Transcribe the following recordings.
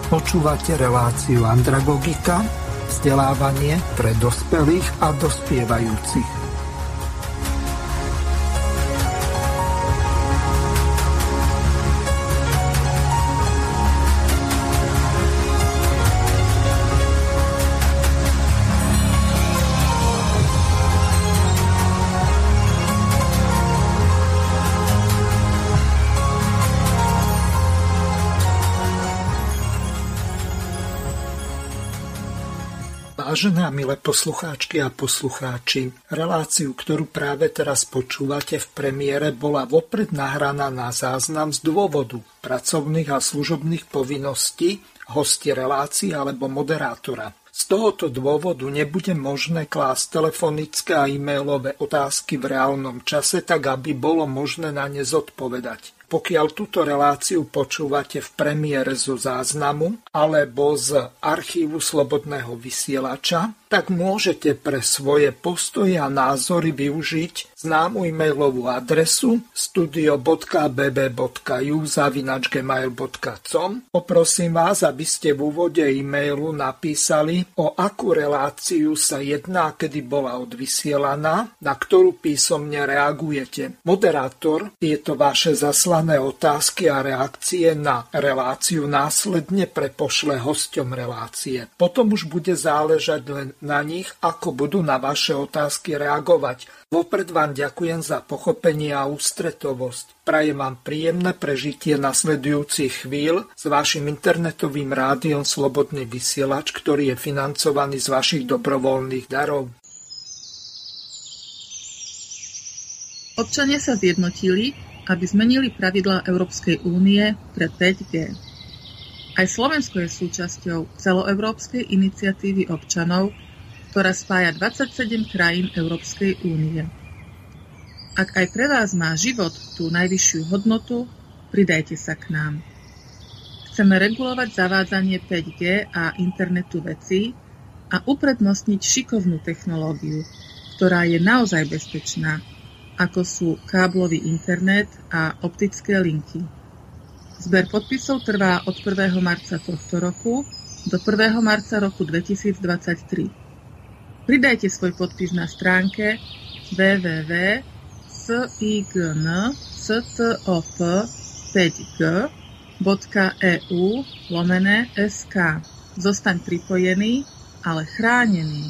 Počúvate reláciu Andragogika, vzdelávanie pre dospelých a dospievajúcich. Vážené a milé poslucháčky a poslucháči, reláciu, ktorú práve teraz počúvate v premiére, bola vopred nahraná na záznam z dôvodu pracovných a služobných povinností hostia relácií alebo moderátora. Z tohoto dôvodu nebude možné klásť telefonické a e-mailové otázky v reálnom čase, tak aby bolo možné na ne zodpovedať. Pokiaľ túto reláciu počúvate v premiére zo záznamu alebo z archívu Slobodného vysielača, tak môžete pre svoje postoje a názory využiť známu e-mailovú adresu studio.bb.ju@gmail.com. Poprosím vás, aby ste v úvode e-mailu napísali, o akú reláciu sa jedná, kedy bola odvysielaná, na ktorú písomne reagujete. Moderátor tieto vaše zaslané otázky a reakcie na reláciu následne prepošle hosťom relácie. Potom už bude záležať len na nich, ako budú na vaše otázky reagovať. Vopred vám ďakujem za pochopenie a ústretovosť. Prajem vám príjemné prežitie nasledujúcich chvíľ s vašim internetovým rádiom Slobodný vysielač, ktorý je financovaný z vašich dobrovoľných darov. Občania sa zjednotili, aby zmenili pravidlá Európskej únie pre 5G. Aj Slovensko je súčasťou celoeurópskej iniciatívy občanov, ktorá spája 27 krajín Európskej únie. Ak aj pre vás má život tú najvyššiu hodnotu, pridajte sa k nám. Chceme regulovať zavádzanie 5G a internetu vecí a uprednostniť šikovnú technológiu, ktorá je naozaj bezpečná, ako sú káblový internet a optické linky. Zber podpisov trvá od 1. marca tohto roku do 1. marca roku 2023. Pridajte svoj podpis na stránke www.stop5g.eu/sk. Zostaň pripojený, ale chránený.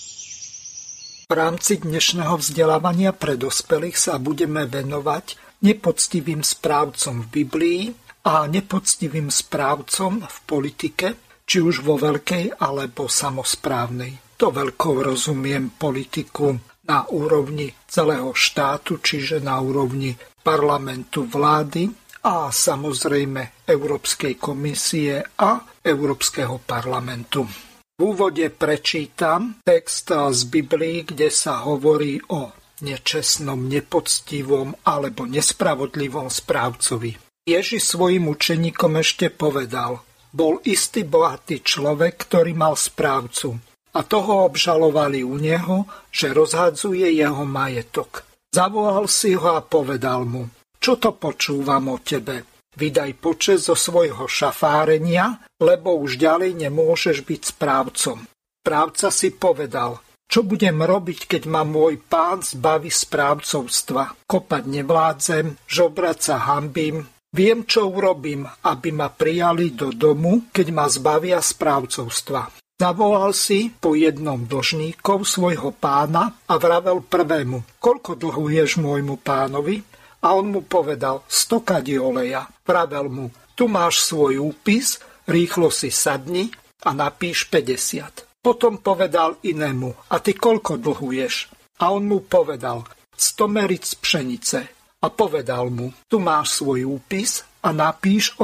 V rámci dnešného vzdelávania pre dospelých sa budeme venovať nepoctivým správcom v Biblii a nepoctivým správcom v politike, či už vo veľkej alebo samosprávnej. To veľkou rozumiem politiku na úrovni celého štátu, čiže na úrovni parlamentu, vlády a samozrejme Európskej komisie a Európskeho parlamentu. V úvode prečítam text z Biblii, kde sa hovorí o nečestnom, nepoctivom alebo nespravodlivom správcovi. Ježiš svojim učeníkom ešte povedal: bol istý bohatý človek, ktorý mal správcu. A toho obžalovali u neho, že rozhadzuje jeho majetok. Zavolal si ho a povedal mu: čo to počúvam o tebe? Vydaj počesť zo svojho šafárenia, lebo už ďalej nemôžeš byť správcom. Správca si povedal: čo budem robiť, keď ma môj pán zbaví správcovstva? Kopať nevládzem, žobrať sa hanbím. Viem, čo urobím, aby ma prijali do domu, keď ma zbavia správcovstva. Zavolal si po jednom dlžníkov svojho pána a vravel prvému: koľko dlhuješ môjmu pánovi? A on mu povedal: 100 kadí oleja. Vravel mu: tu máš svoj úpis, rýchlo si sadni a napíš 50. Potom povedal inému: a ty koľko dlhuješ? A on mu povedal: 100 meric pšenice. A povedal mu: tu máš svoj úpis a napíš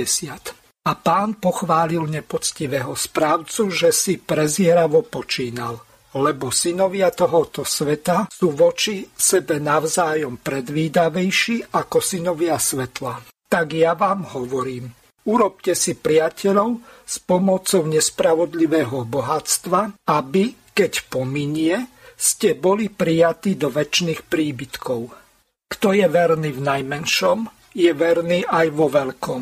80. A pán pochválil nepoctivého správcu, že si prezieravo počínal, lebo synovia tohoto sveta sú voči sebe navzájom predvídavejší ako synovia svetla. Tak ja vám hovorím, urobte si priateľov s pomocou nespravodlivého bohatstva, aby, keď pominie, ste boli prijatí do večných príbytkov. Kto je verný v najmenšom, je verný aj vo veľkom.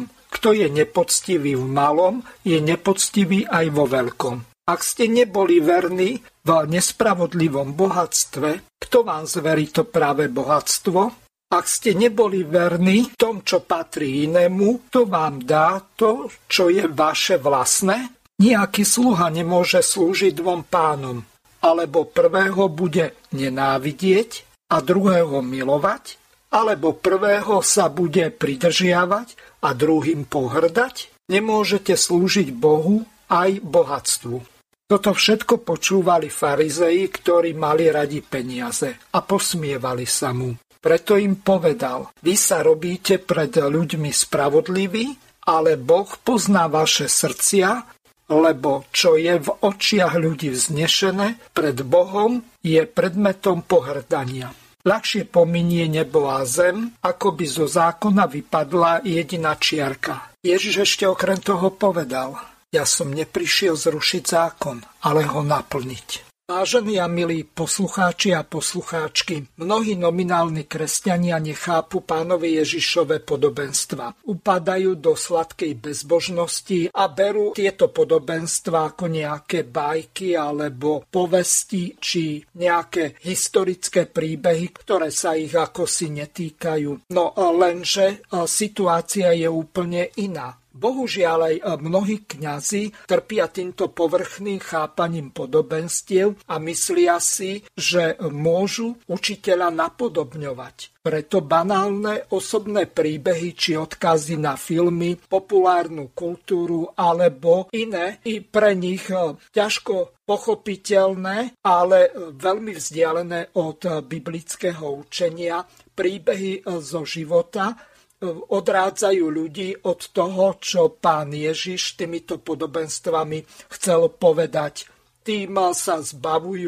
kto je nepoctivý v malom, je nepoctivý aj vo veľkom. Ak ste neboli verní v nespravodlivom bohatstve, kto vám zverí to práve bohatstvo? Ak ste neboli verní v tom, čo patrí inému, kto vám dá to, čo je vaše vlastné? Nejaký sluha nemôže slúžiť dvom pánom. Alebo prvého bude nenávidieť a druhého milovať, alebo prvého sa bude pridržiavať a druhým pohrdať. Nemôžete slúžiť Bohu aj bohatstvu. Toto všetko počúvali farizei, ktorí mali radi peniaze a posmievali sa mu. Preto im povedal, vy sa robíte pred ľuďmi spravodliví, ale Boh pozná vaše srdcia, lebo čo je v očiach ľudí vznešené, pred Bohom je predmetom pohrdania. Ľahšie pominie nebo a zem, ako by zo zákona vypadla jediná čiarka. Ježiš ešte okrem toho povedal, ja som neprišiel zrušiť zákon, ale ho naplniť. Vážení a milí poslucháči a poslucháčky, mnohí nominálni kresťania nechápu Pánovi Ježišove podobenstva. Upadajú do sladkej bezbožnosti a berú tieto podobenstva ako nejaké bajky alebo povesti či nejaké historické príbehy, ktoré sa ich akosi netýkajú. No lenže situácia je úplne iná. Bohužiaľ aj mnohí kňazi trpia týmto povrchným chápaním podobenstiev a myslia si, že môžu učiteľa napodobňovať. Preto banálne osobné príbehy či odkazy na filmy, populárnu kultúru alebo iné i pre nich ťažko pochopiteľné, ale veľmi vzdialené od biblického učenia príbehy zo života odrádzajú ľudí od toho, čo Pán Ježiš týmito podobenstvami chcel povedať. Tým sa zbavujú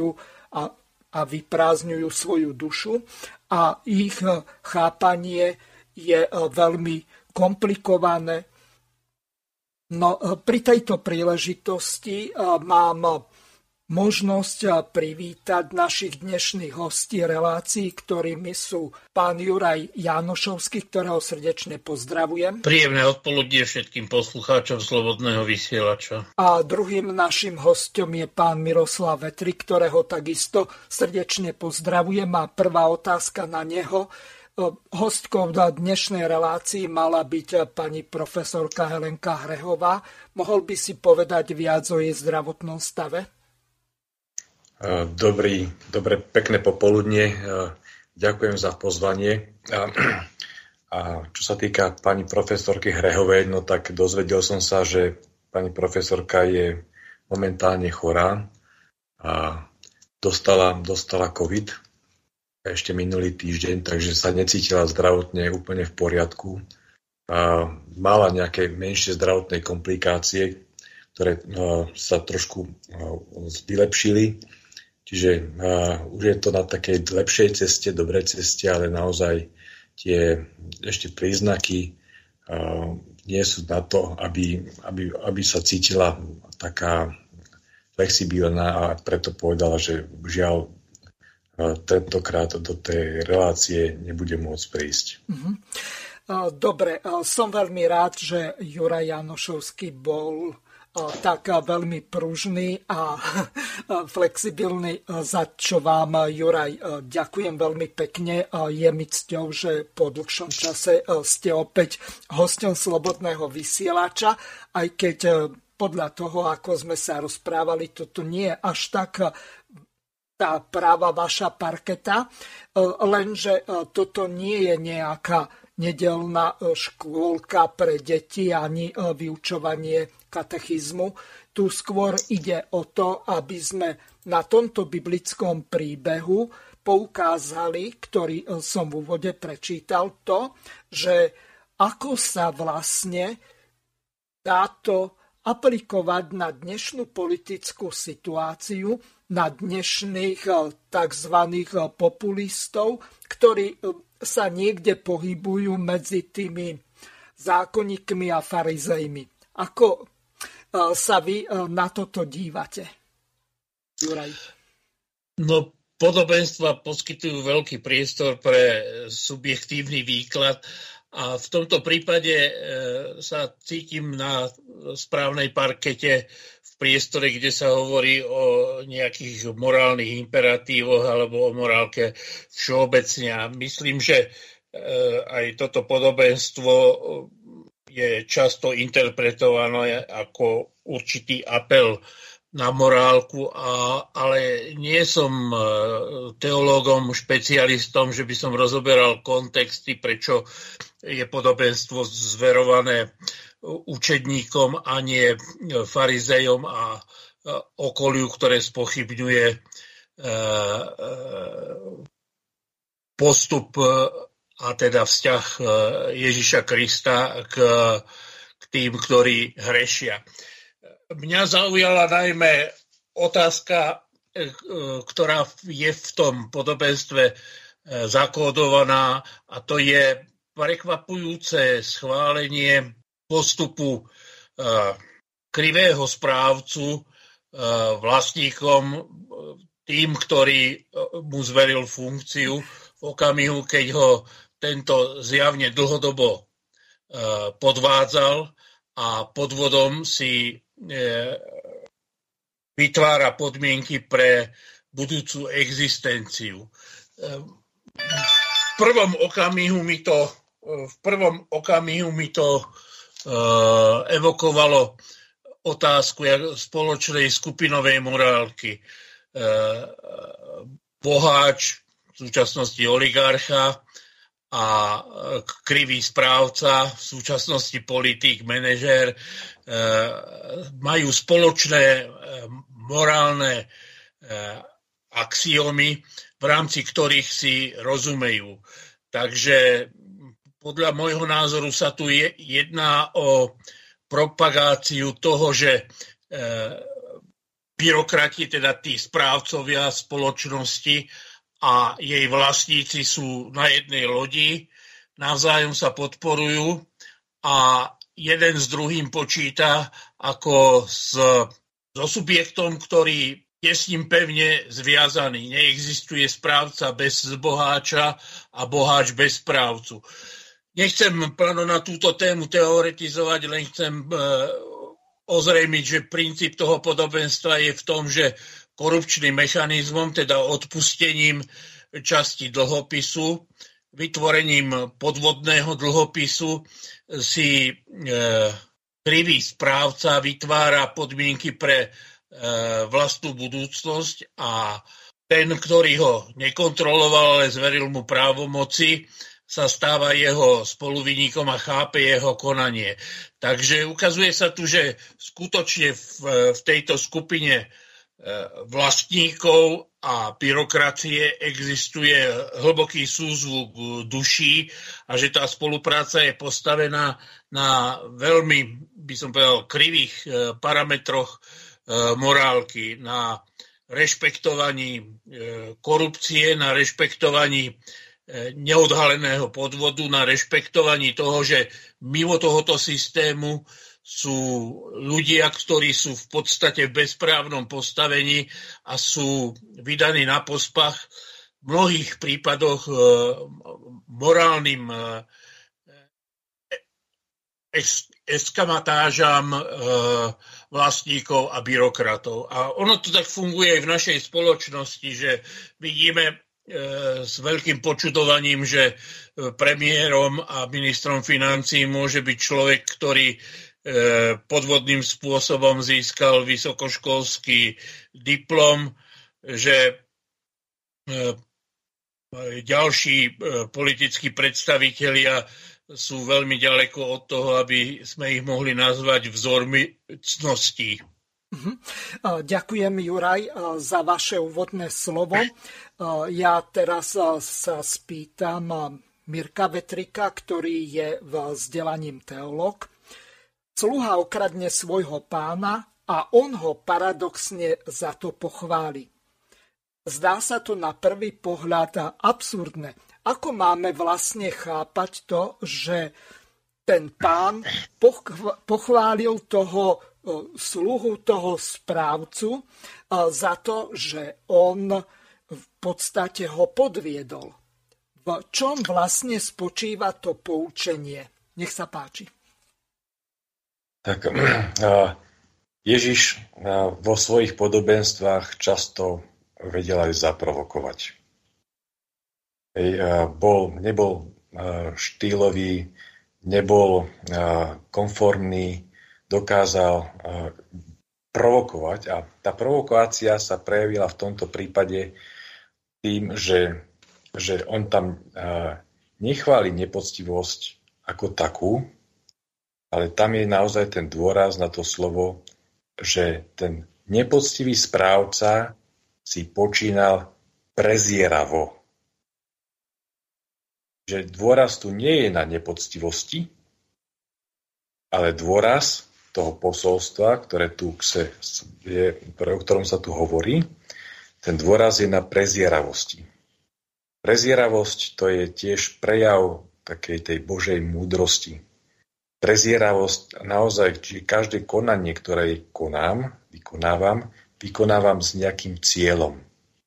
a vyprázdňujú svoju dušu a ich chápanie je veľmi komplikované. No, pri tejto príležitosti mám možnosť privítať našich dnešných hostí relácií, ktorými sú pán Juraj Jánošovský, ktorého srdečne pozdravujem. Príjemné odpoludnie všetkým poslucháčom Slobodného vysielača. A druhým našim hostom je pán Miroslav Vetrik, ktorého takisto srdečne pozdravujem. A prvá otázka na neho. Hostkou v dnešnej relácii mala byť pani profesorka Helenka Hrehová. Mohol by si povedať viac o jej zdravotnom stave? Dobré, pekné popoludnie. Ďakujem za pozvanie. A čo sa týka pani profesorky Hrehovej, no tak dozvedel som sa, že pani profesorka je momentálne chorá a dostala COVID ešte minulý týždeň, takže sa necítila zdravotne úplne v poriadku. Mala nejaké menšie zdravotné komplikácie, ktoré sa trošku vylepšili. Čiže už je to na takej lepšej ceste, dobrej ceste, ale naozaj tie ešte príznaky nie sú na to, aby sa cítila taká flexibilná a preto povedala, že žiaľ tentokrát do tej relácie nebude môcť prísť. Dobre, som veľmi rád, že Juraj Jánošovský bol tak veľmi pružný a flexibilný, za čo vám, Juraj, ďakujem veľmi pekne. Je mi cťou, že po dlhšom čase ste opäť hosťom Slobodného vysielača, aj keď podľa toho, ako sme sa rozprávali, toto nie je až tak tá práva vaša parketa, lenže toto nie je nejaká nedeľná škôlka pre deti ani vyučovanie katechizmu. Tu skôr ide o to, aby sme na tomto biblickom príbehu poukázali, ktorý som v úvode prečítal, to, že ako sa vlastne dá to aplikovať na dnešnú politickú situáciu, na dnešných tzv. Populistov, ktorí sa niekde pohybujú medzi tými zákonníkmi a farizejmi. Ako sa vy na toto dívate, Juraj? No, podobenstva poskytujú veľký priestor pre subjektívny výklad A v tomto prípade sa cítim na správnej parkete v priestore, kde sa hovorí o nejakých morálnych imperatívoch alebo o morálke všeobecne. A myslím, že aj toto podobenstvo je často interpretované ako určitý apel na morálku, ale nie som teológom, špecialistom, že by som rozoberal kontexty, prečo je podobenstvo zverované učedníkom a nie farizejom a okoliu, ktoré spochybňuje postup a teda vzťah Ježiša Krista k tým, ktorí hrešia. Mňa zaujala najmä otázka, ktorá je v tom podobenstve zakódovaná, a to je prekvapujúce schválenie postupu krivého správcu vlastníkom, tým, ktorý mu zveril funkciu v okamihu, keď ho tento zjavne dlhodobo podvádzal a podvodom si vytvára podmienky pre budúcu existenciu. V prvom okamihu mi to evokovalo otázku spoločnej skupinovej morálky. Boháč, v súčasnosti oligarcha, a krivý správca, v súčasnosti politik, manažér, majú spoločné morálne axiomy, v rámci ktorých si rozumejú. Takže podľa môjho názoru sa tu jedná o propagáciu toho, že byrokrati, teda tí správcovia spoločnosti a jej vlastníci sú na jednej lodi, navzájom sa podporujú a jeden s druhým počíta ako so subjektom, ktorý je s ním pevne zviazaný. Neexistuje správca bez boháča a boháč bez správcu. Nechcem na túto tému teoretizovať, len chcem ozrejmiť, že princíp toho podobenstva je v tom, že korupčným mechanizmom, teda odpustením časti dlhopisu, vytvorením podvodného dlhopisu si krivý správca vytvára podmienky pre vlastnú budúcnosť a ten, ktorý ho nekontroloval, ale zveril mu právomoci, sa stáva jeho spoluviníkom a chápe jeho konanie. Takže ukazuje sa tu, že skutočne v tejto skupine vlastníkov a byrokracie existuje hlboký súzvuk duší a že tá spolupráca je postavená na veľmi, by som povedal, krivých parametroch morálky, na rešpektovaní korupcie, na rešpektovaní neodhaleného podvodu, na rešpektovaní toho, že mimo tohoto systému sú ľudia, ktorí sú v podstate v bezprávnom postavení a sú vydaní na pospach v mnohých prípadoch morálnym eskamatážam vlastníkov a byrokratov. A ono to tak funguje aj v našej spoločnosti, že vidíme s veľkým počudovaním, že premiérom a ministrom financií môže byť človek, ktorý podvodným spôsobom získal vysokoškolský diplom, že ďalší politickí predstavitelia sú veľmi ďaleko od toho, aby sme ich mohli nazvať vzormi cností. Ďakujem, Juraj, za vaše úvodné slovo. Ja teraz sa spýtam Mirka Vetrika, ktorý je vzdelaním teológ. Sluha okradne svojho pána a on ho paradoxne za to pochváli. Zdá sa to na prvý pohľad absurdné. Ako máme vlastne chápať to, že ten pán pochválil toho sluhu, toho správcu za to, že on v podstate ho podviedol. V čom vlastne spočíva to poučenie? Nech sa páči. Tak Ježiš vo svojich podobenstvách často vedel aj zaprovokovať. Nebol štýlový, nebol konformný, dokázal provokovať a tá provokácia sa prejavila v tomto prípade tým, že on tam nechváli nepoctivosť ako takú, ale tam je naozaj ten dôraz na to slovo, že ten nepoctivý správca si počínal prezieravo. Že dôraz tu nie je na nepoctivosti, ale dôraz toho posolstva, o ktorom sa tu hovorí, ten dôraz je na prezieravosti. Prezieravosť to je tiež prejav takej tej Božej múdrosti. Prezieravosť naozaj, čiže každé konanie, ktoré vykonávam s nejakým cieľom.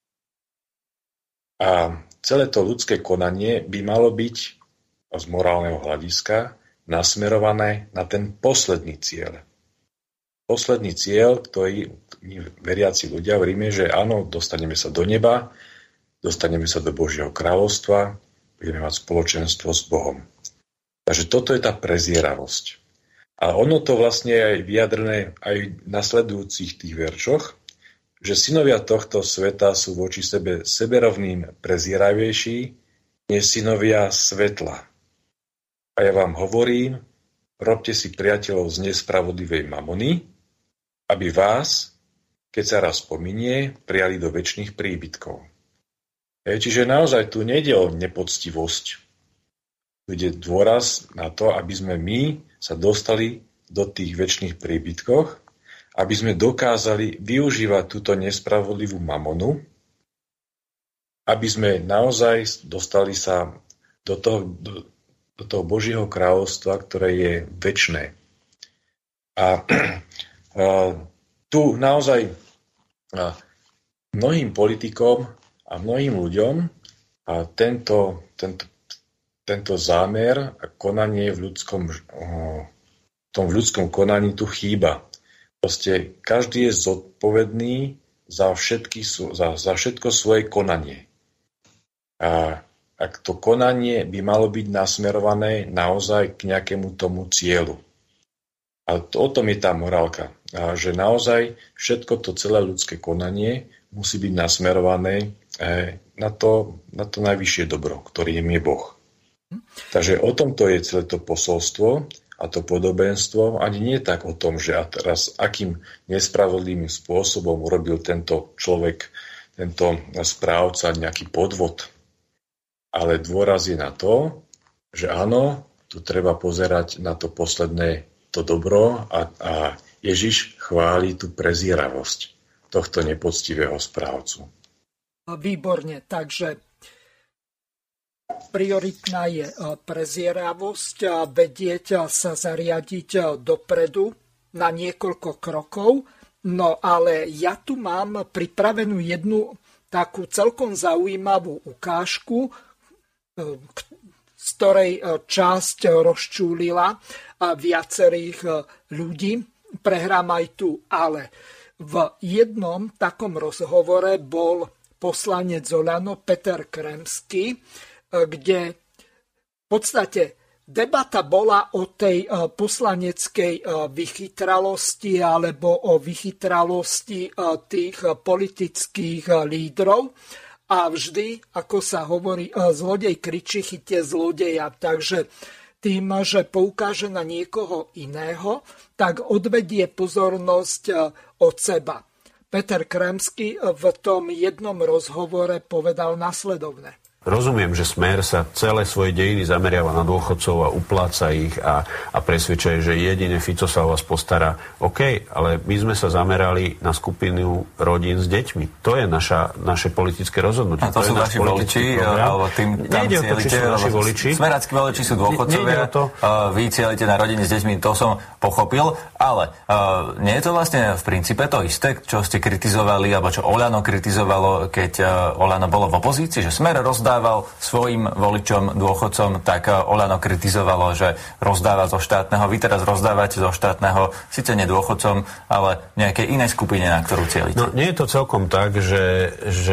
A celé to ľudské konanie by malo byť z morálneho hľadiska nasmerované na ten posledný cieľ. Posledný cieľ, ktorý veriaci ľudia veríme, že áno, dostaneme sa do neba, dostaneme sa do Božieho kráľovstva, budeme mať spoločenstvo s Bohom. Takže toto je tá prezieravosť. A ono to vlastne je aj vyjadrené aj v nasledujúcich tých veršoch, že synovia tohto sveta sú voči sebe seberovným prezieravejší než synovia svetla. A ja vám hovorím, robte si priateľov z nespravodlivej mamony, aby vás, keď sa raz pominie, prijali do večných príbytkov. Čiže naozaj tu nejde o nepoctivosť. Tu ide dôraz na to, aby sme my sa dostali do tých večných príbytkoch, aby sme dokázali využívať túto nespravodlivú mamonu, aby sme naozaj dostali sa do toho Božieho kráľovstva, ktoré je večné. A tu naozaj mnohým politikom a mnohým ľuďom tento zámer a konanie v ľudskom konaní tu chýba. Proste každý je zodpovedný za všetko svoje konanie. A ak to konanie by malo byť nasmerované naozaj k nejakému tomu cieľu. A o tom je tá morálka. A že naozaj všetko to celé ľudské konanie musí byť nasmerované na to najvyššie dobro, ktorým je Boh. Takže o tomto je celé to posolstvo a to podobenstvo. Ani nie tak o tom, že a teraz akým nespravodlivým spôsobom urobil tento človek, tento správca nejaký podvod. Ale dôraz je na to, že áno, tu treba pozerať na to posledné, to dobro a Ježiš chváli tú prezieravosť tohto nepoctivého správcu. Výborne, takže prioritná je prezieravosť, vedieť sa zariadiť dopredu na niekoľko krokov, no ale ja tu mám pripravenú jednu takú celkom zaujímavú ukážku, z ktorej časť rozčúlila viacerých ľudí. Prehrám aj tu, ale v jednom takom rozhovore bol poslanec Oľano Peter Kremský, kde v podstate debata bola o tej poslaneckej vychytralosti alebo o vychytralosti tých politických lídrov. A vždy, ako sa hovorí, zlodej kričí, chyťte zlodeja. Takže tým, že poukáže na niekoho iného, tak odvedie pozornosť od seba. Peter Kremský v tom jednom rozhovore povedal nasledovné. Rozumiem, že Smer sa celé svoje dejiny zameriava na dôchodcov a upláca ich a presvedčuje, že jedine Fico sa o vás postará. OK, ale my sme sa zamerali na skupinu rodín s deťmi. To je naše politické rozhodnutie. A to sú vaši voliči, alebo tým tam cieľite. Smerácky voliči sú dôchodcovia, vy cieľite na rodiny s deťmi, to som pochopil, ale nie je to vlastne v princípe to isté, čo ste kritizovali, alebo čo Oľano kritizovalo, keď Oľano bolo v opozícii, že Smer rozdá rozdával svojim voličom, dôchodcom, tak Oľano kritizovalo, že rozdáva zo štátneho. Vy teraz rozdávate zo štátneho, síce nie dôchodcom, ale nejakej inej skupine, na ktorú cielite. No, nie je to celkom tak, že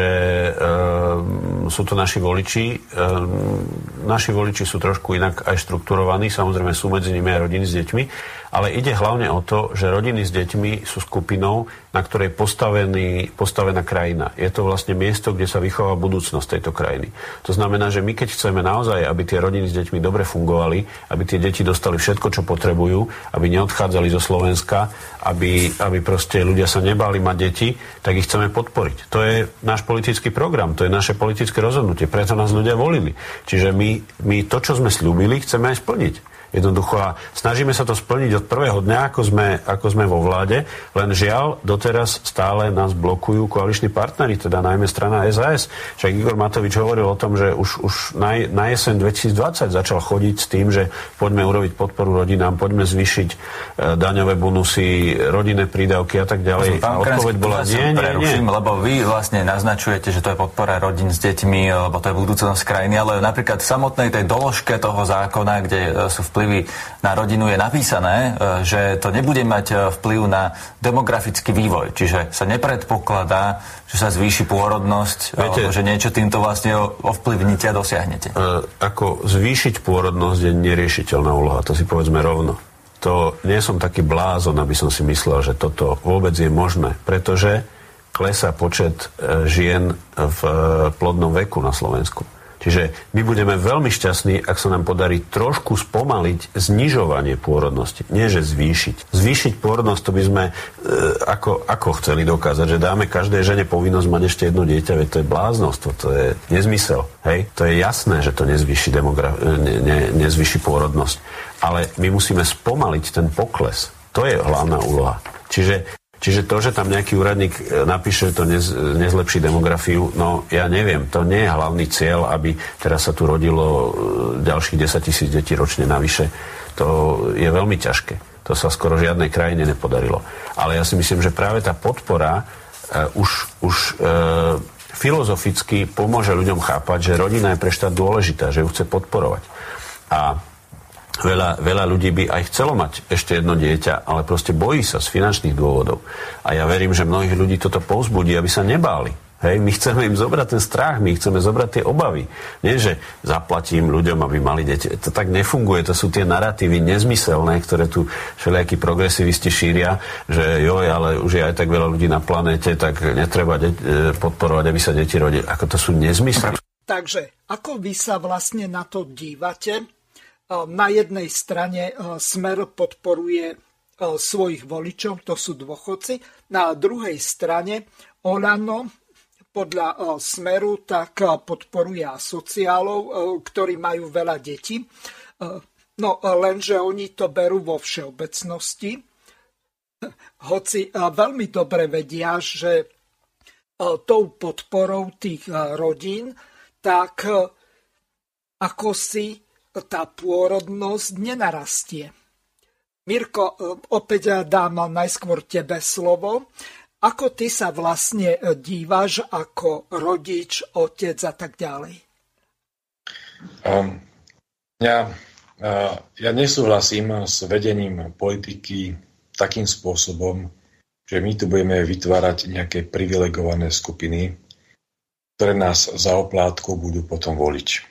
sú to naši voliči. Naši voliči sú trošku inak aj štrukturovaní, samozrejme sú medzi nimi aj rodiny s deťmi, ale ide hlavne o to, že rodiny s deťmi sú skupinou, na ktorej je postavená krajina. Je to vlastne miesto, kde sa vychová budúcnosť tejto krajiny. To znamená, že my keď chceme naozaj, aby tie rodiny s deťmi dobre fungovali, aby tie deti dostali všetko, čo potrebujú, aby neodchádzali zo Slovenska, aby proste ľudia sa nebáli mať deti, tak ich chceme podporiť. To je náš politický program, to je naše politické rozhodnutie, preto nás ľudia volili. Čiže my to, čo sme sľúbili, chceme aj splniť. Jednoducho a snažíme sa to splniť od prvého dňa, ako sme vo vláde, len žiaľ, doteraz stále nás blokujú koaliční partneri, teda najmä strana SAS. Však Igor Matovič hovoril o tom, že už na jeseň 2020 začal chodiť s tým, že poďme urobiť podporu rodinám, poďme zvýšiť daňové bonusy, rodinné prídavky a tak ďalej. A odpoveď bola nie. Lebo vy vlastne naznačujete, že to je podpora rodín s deťmi, lebo to je budúcnosť krajiny, ale napríklad v samotnej tej doložke toho zákona, kde sú vplyvy na rodinu, je napísané, že to nebude mať vplyv na demografický vývoj. Čiže sa nepredpokladá, že sa zvýši pôrodnosť, alebo že niečo týmto vlastne ovplyvníte a dosiahnete. Ako zvýšiť pôrodnosť je neriešiteľná úloha, to si povedzme rovno. To nie som taký blázon, aby som si myslel, že toto vôbec je možné, pretože klesá počet žien v plodnom veku na Slovensku. Čiže my budeme veľmi šťastní, ak sa nám podarí trošku spomaliť znižovanie pôrodnosti. Nie, že zvýšiť. Zvýšiť pôrodnosť, to by sme ako chceli dokázať, že dáme každej žene povinnosť mať ešte jedno dieťa, veď to je bláznosť, to je nezmysel. Hej? To je jasné, že to nezvýši pôrodnosť. Ale my musíme spomaliť ten pokles. To je hlavná úloha. Čiže to, že tam nejaký úradník napíše, to nezlepší demografiu, no ja neviem, to nie je hlavný cieľ, aby teraz sa tu rodilo ďalších 10 000 detí ročne navyše. To je veľmi ťažké. To sa skoro žiadnej krajine nepodarilo. Ale ja si myslím, že práve tá podpora už filozoficky pomôže ľuďom chápať, že rodina je pre štát dôležitá, že ju chce podporovať. A veľa ľudí by aj chcelo mať ešte jedno dieťa, ale proste bojí sa z finančných dôvodov. A ja verím, že mnohých ľudí toto povzbudí, aby sa nebáli. Hej, my chceme im zobrať ten strach, my chceme zobrať tie obavy. Nie, že zaplatím ľuďom, aby mali deti. To tak nefunguje, to sú tie naratívy nezmyselné, ktoré tu všelijakí progresivisti šíria, že joj, ale už je aj tak veľa ľudí na planéte, tak netreba podporovať, aby sa deti rodili. Ako to sú nezmysly. Takže, ako vy sa vlastne na to dívate? Na jednej strane Smer podporuje svojich voličov, to sú dôchodci. Na druhej strane Oľano podľa Smeru tak podporuje asociálov, ktorí majú veľa detí. No lenže oni to berú vo všeobecnosti. Hoci veľmi dobre vedia, že tou podporou tých rodín, tak ako si tá pôrodnosť nenarastie. Mirko, opäť dám najskôr tebe slovo. Ako ty sa vlastne díváš ako rodič, otec a tak ďalej? Ja nesúhlasím s vedením politiky takým spôsobom, že my tu budeme vytvárať nejaké privilegované skupiny, ktoré nás za oplátku budú potom voliť.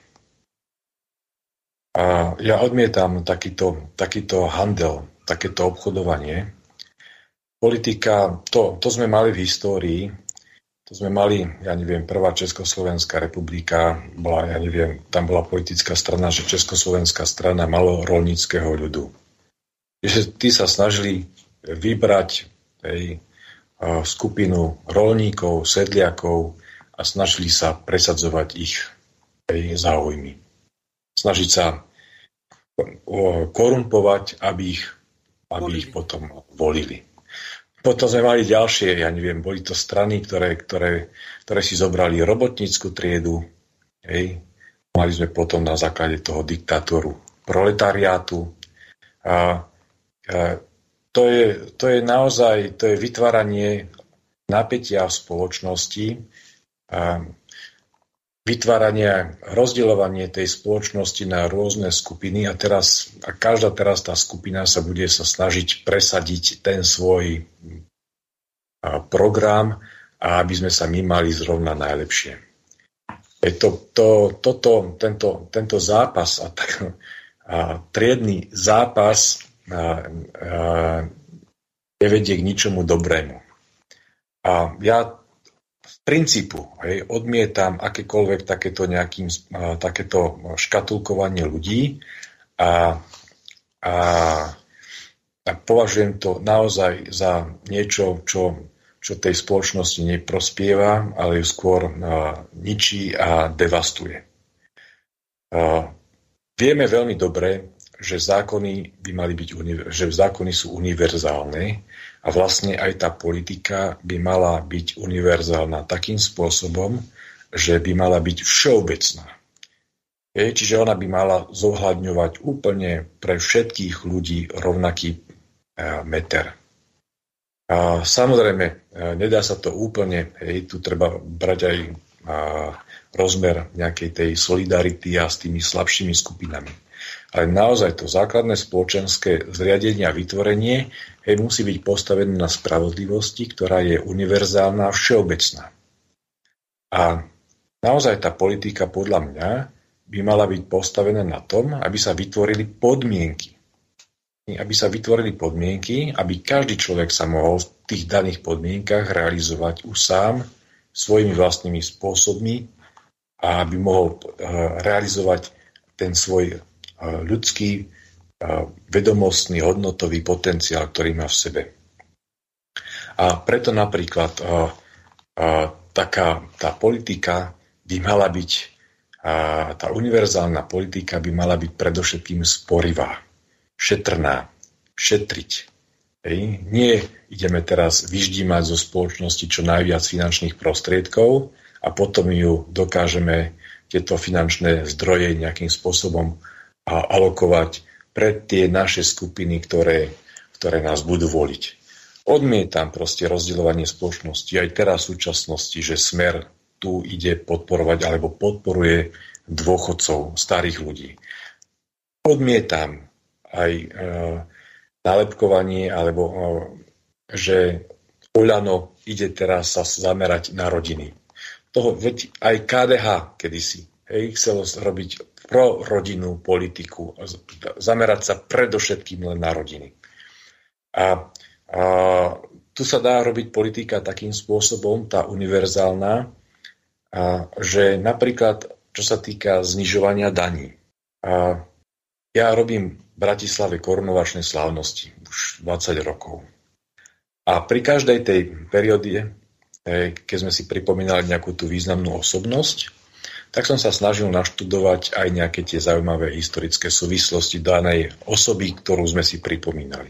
A ja odmietam takýto handel, takéto obchodovanie. Politika, to sme mali v histórii, to sme mali, prvá Československá republika, tam bola politická strana, že Československá strana malorolníckeho ľudu. Že tí sa snažili vybrať skupinu rolníkov, sedliakov a snažili sa presadzovať ich záujmy. Snažiť sa korumpovať, aby ich potom volili. Potom sme mali ďalšie, boli to strany, ktoré si zobrali robotnícku triedu. Mali sme potom na základe toho diktátoru proletariátu. To je naozaj vytváranie napätia v spoločnosti. vytvárania, rozdeľovanie tej spoločnosti na rôzne skupiny a každá teraz tá skupina sa bude sa snažiť presadiť ten svoj program a aby sme sa my mali zrovna najlepšie. Tento zápas a triedny zápas nevedie k ničomu dobrému. A ja z princípu odmietam akékoľvek takéto škatulkovanie ľudí a považujem to naozaj za niečo, čo tej spoločnosti neprospieva, ale ju skôr ničí a devastuje. Vieme veľmi dobre, že zákony sú univerzálne a vlastne aj tá politika by mala byť univerzálna takým spôsobom, že by mala byť všeobecná. Čiže ona by mala zohľadňovať úplne pre všetkých ľudí rovnaký meter. A samozrejme, nedá sa to úplne, tu treba brať aj rozmer nejakej tej solidarity a s tými slabšími skupinami. Ale naozaj to základné spoločenské zriadenie a vytvorenie musí byť postavené na spravodlivosti, ktorá je univerzálna a všeobecná. A naozaj tá politika podľa mňa by mala byť postavená na tom, aby sa vytvorili podmienky. Aby každý človek sa mohol v tých daných podmienkach realizovať už sám svojimi vlastnými spôsobmi a aby mohol realizovať ten svoj ľudský, vedomostný, hodnotový potenciál, ktorý má v sebe. A preto napríklad tá politika by mala byť, tá univerzálna politika by mala byť predovšetkým sporivá, šetrná, šetriť. Nie ideme teraz vyždímať zo spoločnosti čo najviac finančných prostriedkov a potom ju dokážeme tieto finančné zdroje nejakým spôsobom alokovať pre tie naše skupiny, ktoré nás budú voliť. Odmietam proste rozdeľovanie spoločnosti aj teraz v súčasnosti, že Smer tu ide podporovať alebo podporuje dôchodcov, starých ľudí. Odmietam aj nálepkovanie, alebo že Oľano ide teraz sa zamerať na rodiny. Veď aj KDH kedysi chcelo robiť prorodinnú politiku, zamerať sa predovšetkým len na rodiny. A tu sa dá robiť politika takým spôsobom, tá univerzálna, že napríklad, čo sa týka znižovania daní. Ja robím v Bratislave korunovačné slávnosti už 20 rokov. A pri každej tej perióde, keď sme si pripomínali nejakú tú významnú osobnosť, tak som sa snažil naštudovať aj nejaké tie zaujímavé historické súvislosti danej osoby, ktorú sme si pripomínali.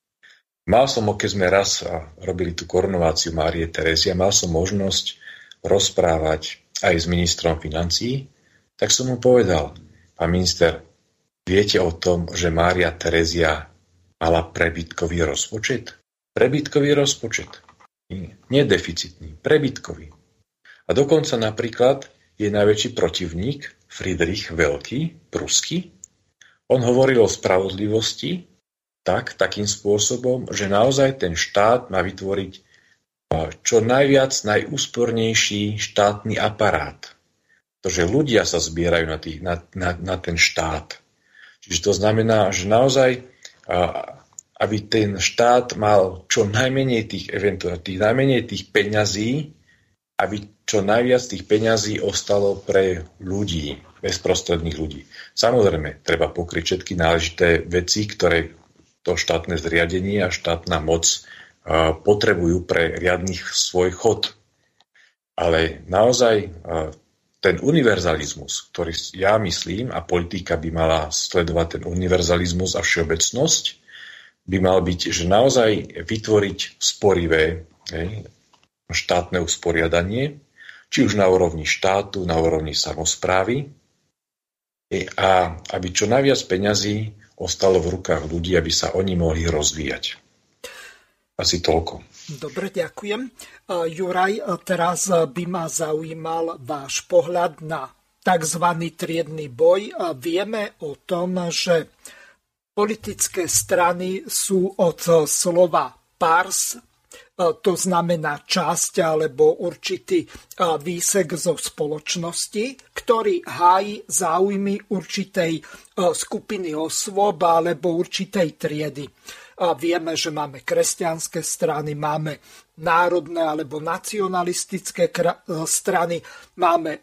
Keď sme raz robili tú korunováciu Márie Terézie, mal som možnosť rozprávať aj s ministrom financií, tak som mu povedal: pán minister, viete o tom, že Mária Terézia mala prebytkový rozpočet? Prebytkový rozpočet. Nie deficitný, prebytkový. A dokonca napríklad je najväčší protivník Friedrich Veľký, pruský. On hovoril o spravodlivosti takým spôsobom, že naozaj ten štát má vytvoriť čo najviac najúspornejší štátny aparát. Pretože ľudia sa zbierajú na ten štát. Čiže to znamená, že naozaj, aby ten štát mal čo najmenej tých peňazí, aby čo najviac tých peňazí ostalo pre ľudí, bezprostredných ľudí. Samozrejme, treba pokryť všetky náležité veci, ktoré to štátne zriadenie a štátna moc potrebujú pre riadnych svoj chod. Ale naozaj ten univerzalizmus, ktorý ja myslím, a politika by mala sledovať ten univerzalizmus a všeobecnosť, by mal byť, že naozaj vytvoriť sporivé štátne usporiadanie, či už na úrovni štátu, na úrovni samosprávy, a aby čo najviac peňazí ostalo v rukách ľudí, aby sa oni mohli rozvíjať. Asi toľko. Dobre, ďakujem. Juraj, teraz by ma zaujímal váš pohľad na tzv. Triedny boj. Vieme o tom, že politické strany sú od slova pars, to znamená časť alebo určitý výsek zo spoločnosti, ktorý hájí záujmy určitej skupiny osôb alebo určitej triedy. Vieme, že máme kresťanské strany, máme národné alebo nacionalistické strany, máme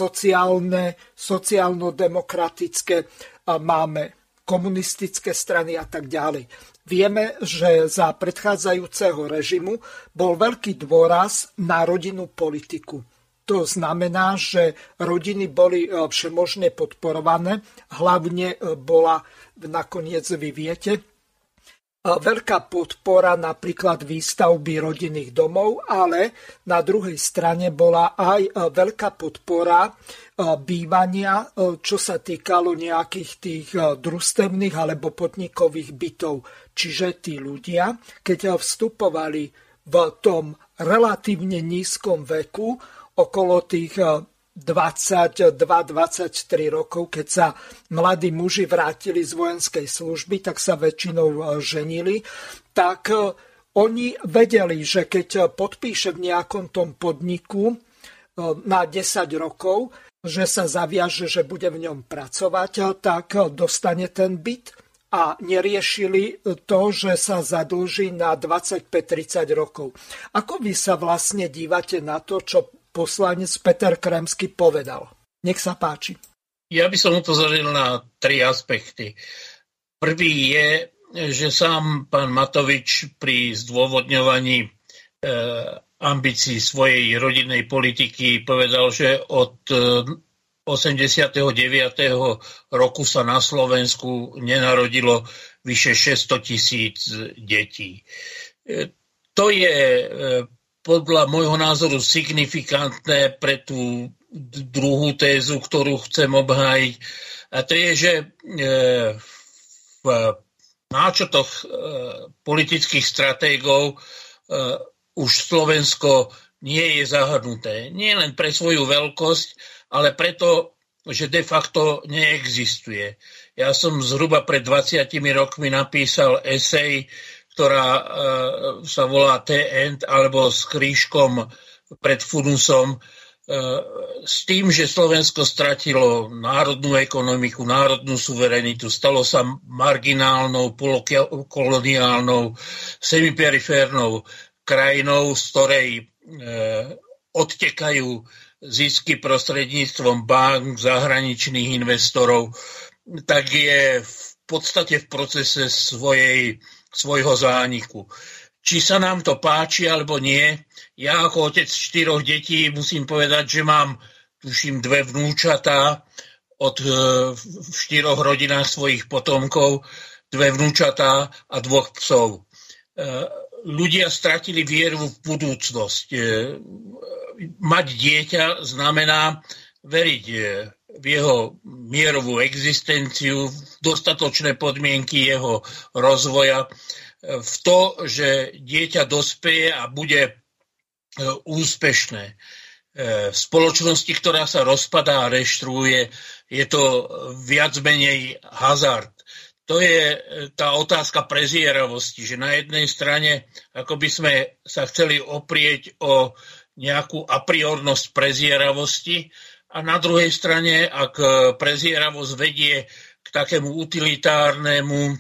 sociálno-demokratické, máme komunistické strany a tak ďalej. Vieme, že za predchádzajúceho režimu bol veľký dôraz na rodinnú politiku. To znamená, že rodiny boli všemožne podporované, hlavne bola, nakoniec vy viete, veľká podpora napríklad výstavby rodinných domov, ale na druhej strane bola aj veľká podpora bývania, čo sa týkalo nejakých tých družstevných alebo podnikových bytov. Čiže tí ľudia, keď vstupovali v tom relatívne nízkom veku, okolo tých 22-23 rokov, keď sa mladí muži vrátili z vojenskej služby, tak sa väčšinou ženili, tak oni vedeli, že keď podpíše v nejakom tom podniku na 10 rokov, že sa zaviaže, že bude v ňom pracovať, tak dostane ten byt a neriešili to, že sa zadlží na 25-30 rokov. Ako vy sa vlastne dívate na to, čo poslanec Peter Kremský povedal? Nech sa páči. Ja by som upozornil na 3 aspekty. Prvý je, že sám pán Matovič pri zdôvodňovaní ambícií svojej rodinnej politiky povedal, že od 89. roku sa na Slovensku nenarodilo vyše 600 000 detí. To je podľa môjho názoru signifikantné pre tú druhú tézu, ktorú chcem obhájiť. A to je, že v náčrtoch politických stratégov už Slovensko nie je zahrnuté. Nie len pre svoju veľkosť, ale preto, že de facto neexistuje. Ja som zhruba pred 20 rokmi napísal esej, ktorá sa volá The End, alebo s krížkom pred funusom, s tým, že Slovensko stratilo národnú ekonomiku, národnú suverenitu, stalo sa marginálnou, polokoloniálnou, semiperiférnou krajinou, z ktorej odtekajú zisky prostredníctvom bank, zahraničných investorov, tak je v podstate v procese svojho zániku. Či sa nám to páči, alebo nie, ja ako otec 4 detí musím povedať, že mám, tuším, 2 vnúčatá od 4 rodinách svojich potomkov, 2 vnúčatá a 2 psov. Ľudia stratili vieru v budúcnosť. Mať dieťa znamená veriť v jeho mierovú existenciu, v dostatočné podmienky jeho rozvoja, v to, že dieťa dospeje a bude úspešné. V spoločnosti, ktorá sa rozpadá a reštruuje, je to viac menej hazard. To je tá otázka prezieravosti, že na jednej strane, ako by sme sa chceli oprieť o nejakú apriornosť prezieravosti, a na druhej strane, ak prezieravosť vedie k takému utilitárnemu,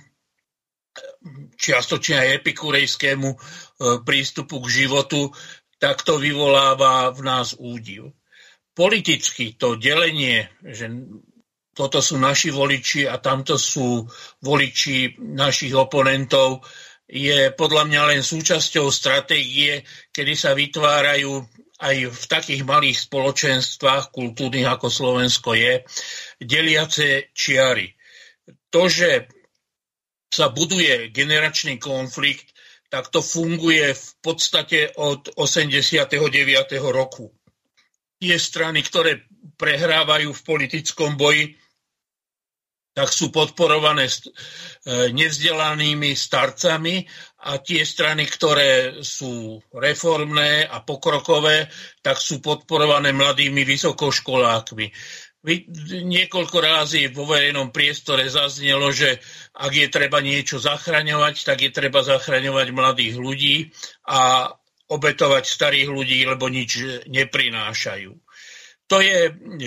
čiastočne aj epikurejskému prístupu k životu, tak to vyvoláva v nás údiv. Politicky to delenie, že toto sú naši voliči a tamto sú voliči našich oponentov, je podľa mňa len súčasťou stratégie, kedy sa vytvárajú aj v takých malých spoločenstvách kultúrnych, ako Slovensko je, deliace čiary. To, že sa buduje generačný konflikt, tak to funguje v podstate od 89. roku. Tie strany, ktoré prehrávajú v politickom boji, tak sú podporované nevzdelanými starcami a tie strany, ktoré sú reformné a pokrokové, tak sú podporované mladými vysokoškolákmi. Niekoľko rázy vo verejnom priestore zaznelo, že ak je treba niečo zachraňovať, tak je treba zachraňovať mladých ľudí a obetovať starých ľudí, lebo nič neprinášajú. To je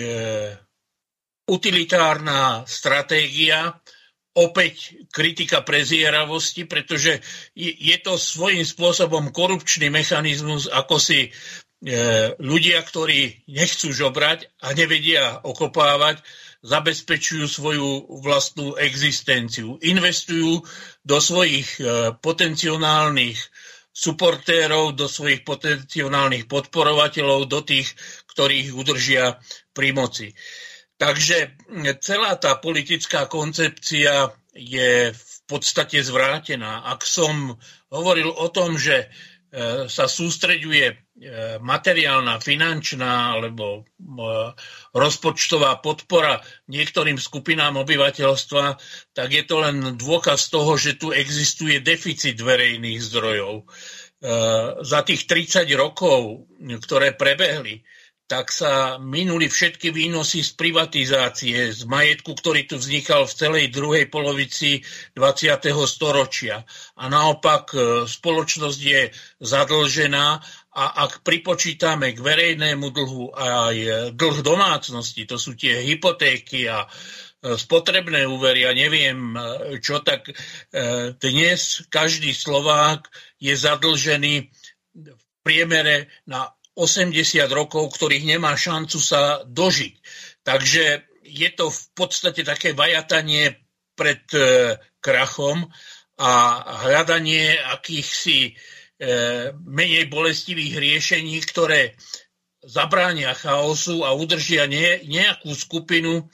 utilitárna stratégia, opäť kritika prezieravosti, pretože je to svojím spôsobom korupčný mechanizmus, ako si ľudia, ktorí nechcú žobrať a nevedia okopávať, zabezpečujú svoju vlastnú existenciu. Investujú do svojich potenciálnych suportérov, do svojich potenciálnych podporovateľov, do tých, ktorých udržia pri moci. Takže celá tá politická koncepcia je v podstate zvrátená. Ak som hovoril o tom, že sa sústreďuje materiálna, finančná alebo rozpočtová podpora niektorým skupinám obyvateľstva, tak je to len dôkaz toho, že tu existuje deficit verejných zdrojov. Za tých 30 rokov, ktoré prebehli, tak sa minuli všetky výnosy z privatizácie, z majetku, ktorý tu vznikal v celej druhej polovici 20. storočia. A naopak spoločnosť je zadlžená a ak pripočítame k verejnému dlhu aj dlh domácnosti, to sú tie hypotéky a spotrebné úvery a neviem čo, tak dnes každý Slovák je zadlžený v priemere na 80 rokov, ktorých nemá šancu sa dožiť. Takže je to v podstate také vajatanie pred krachom a hľadanie akýchsi menej bolestivých riešení, ktoré zabránia chaosu a udržia nejakú skupinu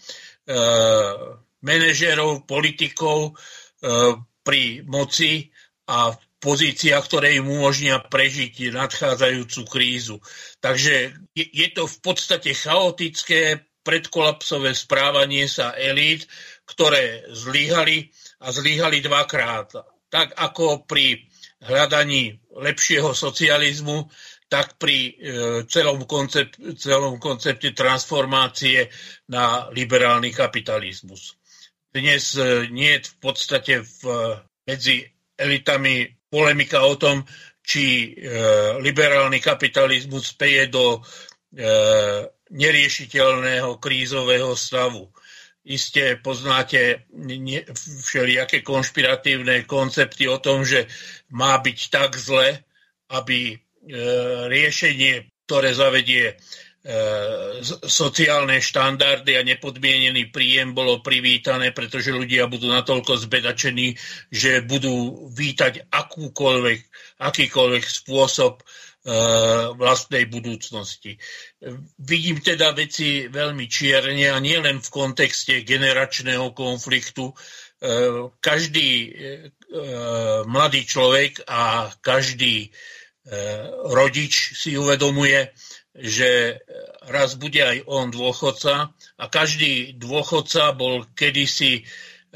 manažérov, politikov pri moci a pozíciách, ktoré im umožnia prežiť nadchádzajúcu krízu. Takže je to v podstate chaotické predkolapsové správanie sa elít, ktoré zlyhali dvakrát. Tak ako pri hľadaní lepšieho socializmu, tak pri celom koncepte transformácie na liberálny kapitalizmus. Dnes nie je v podstate medzi elitami polemika o tom, či liberálny kapitalizmus speje do neriešiteľného krízového stavu. Iste poznáte všelijaké konšpiratívne koncepty o tom, že má byť tak zle, aby riešenie, ktoré zavedie sociálne štandardy a nepodmienený príjem bolo privítané, pretože ľudia budú natoľko zbedačení, že budú vítať akýkoľvek spôsob vlastnej budúcnosti. Vidím teda veci veľmi čierne a nie len v kontexte generačného konfliktu. Každý mladý človek a každý rodič si uvedomuje, že raz bude aj on dôchodca a každý dôchodca bol kedysi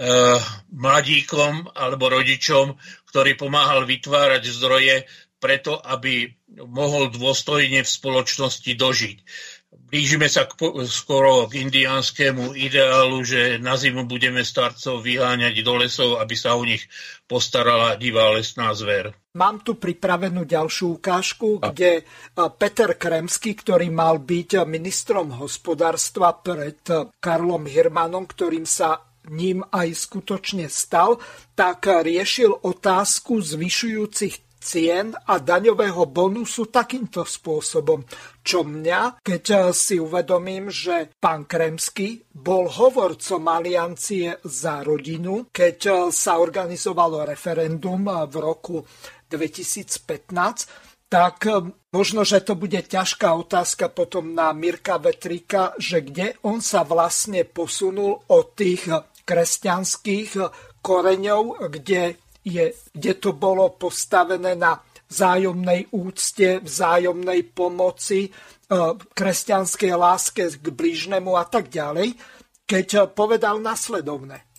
mladíkom alebo rodičom, ktorý pomáhal vytvárať zdroje preto, aby mohol dôstojne v spoločnosti dožiť. Blížime sa skoro k indiánskemu ideálu, že na zimu budeme starcov vyháňať do lesov, aby sa o nich postarala divá lesná zver. Mám tu pripravenú ďalšiu ukážku, kde Peter Kremský, ktorý mal byť ministrom hospodárstva pred Karlom Hirmanom, ktorým sa ním aj skutočne stal, tak riešil otázku zvyšujúcich cien a daňového bonusu takýmto spôsobom. Čo mňa, keď si uvedomím, že pán Kremský bol hovorcom Aliancie za rodinu, keď sa organizovalo referendum v roku 2015, tak možno, že to bude ťažká otázka potom na Mirka Vetrika, že kde on sa vlastne posunul od tých kresťanských koreňov, kde to bolo postavené na vzájomnej úcte, vzájomnej pomoci, kresťanskej láske k blížnemu a tak ďalej, keď povedal nasledovné.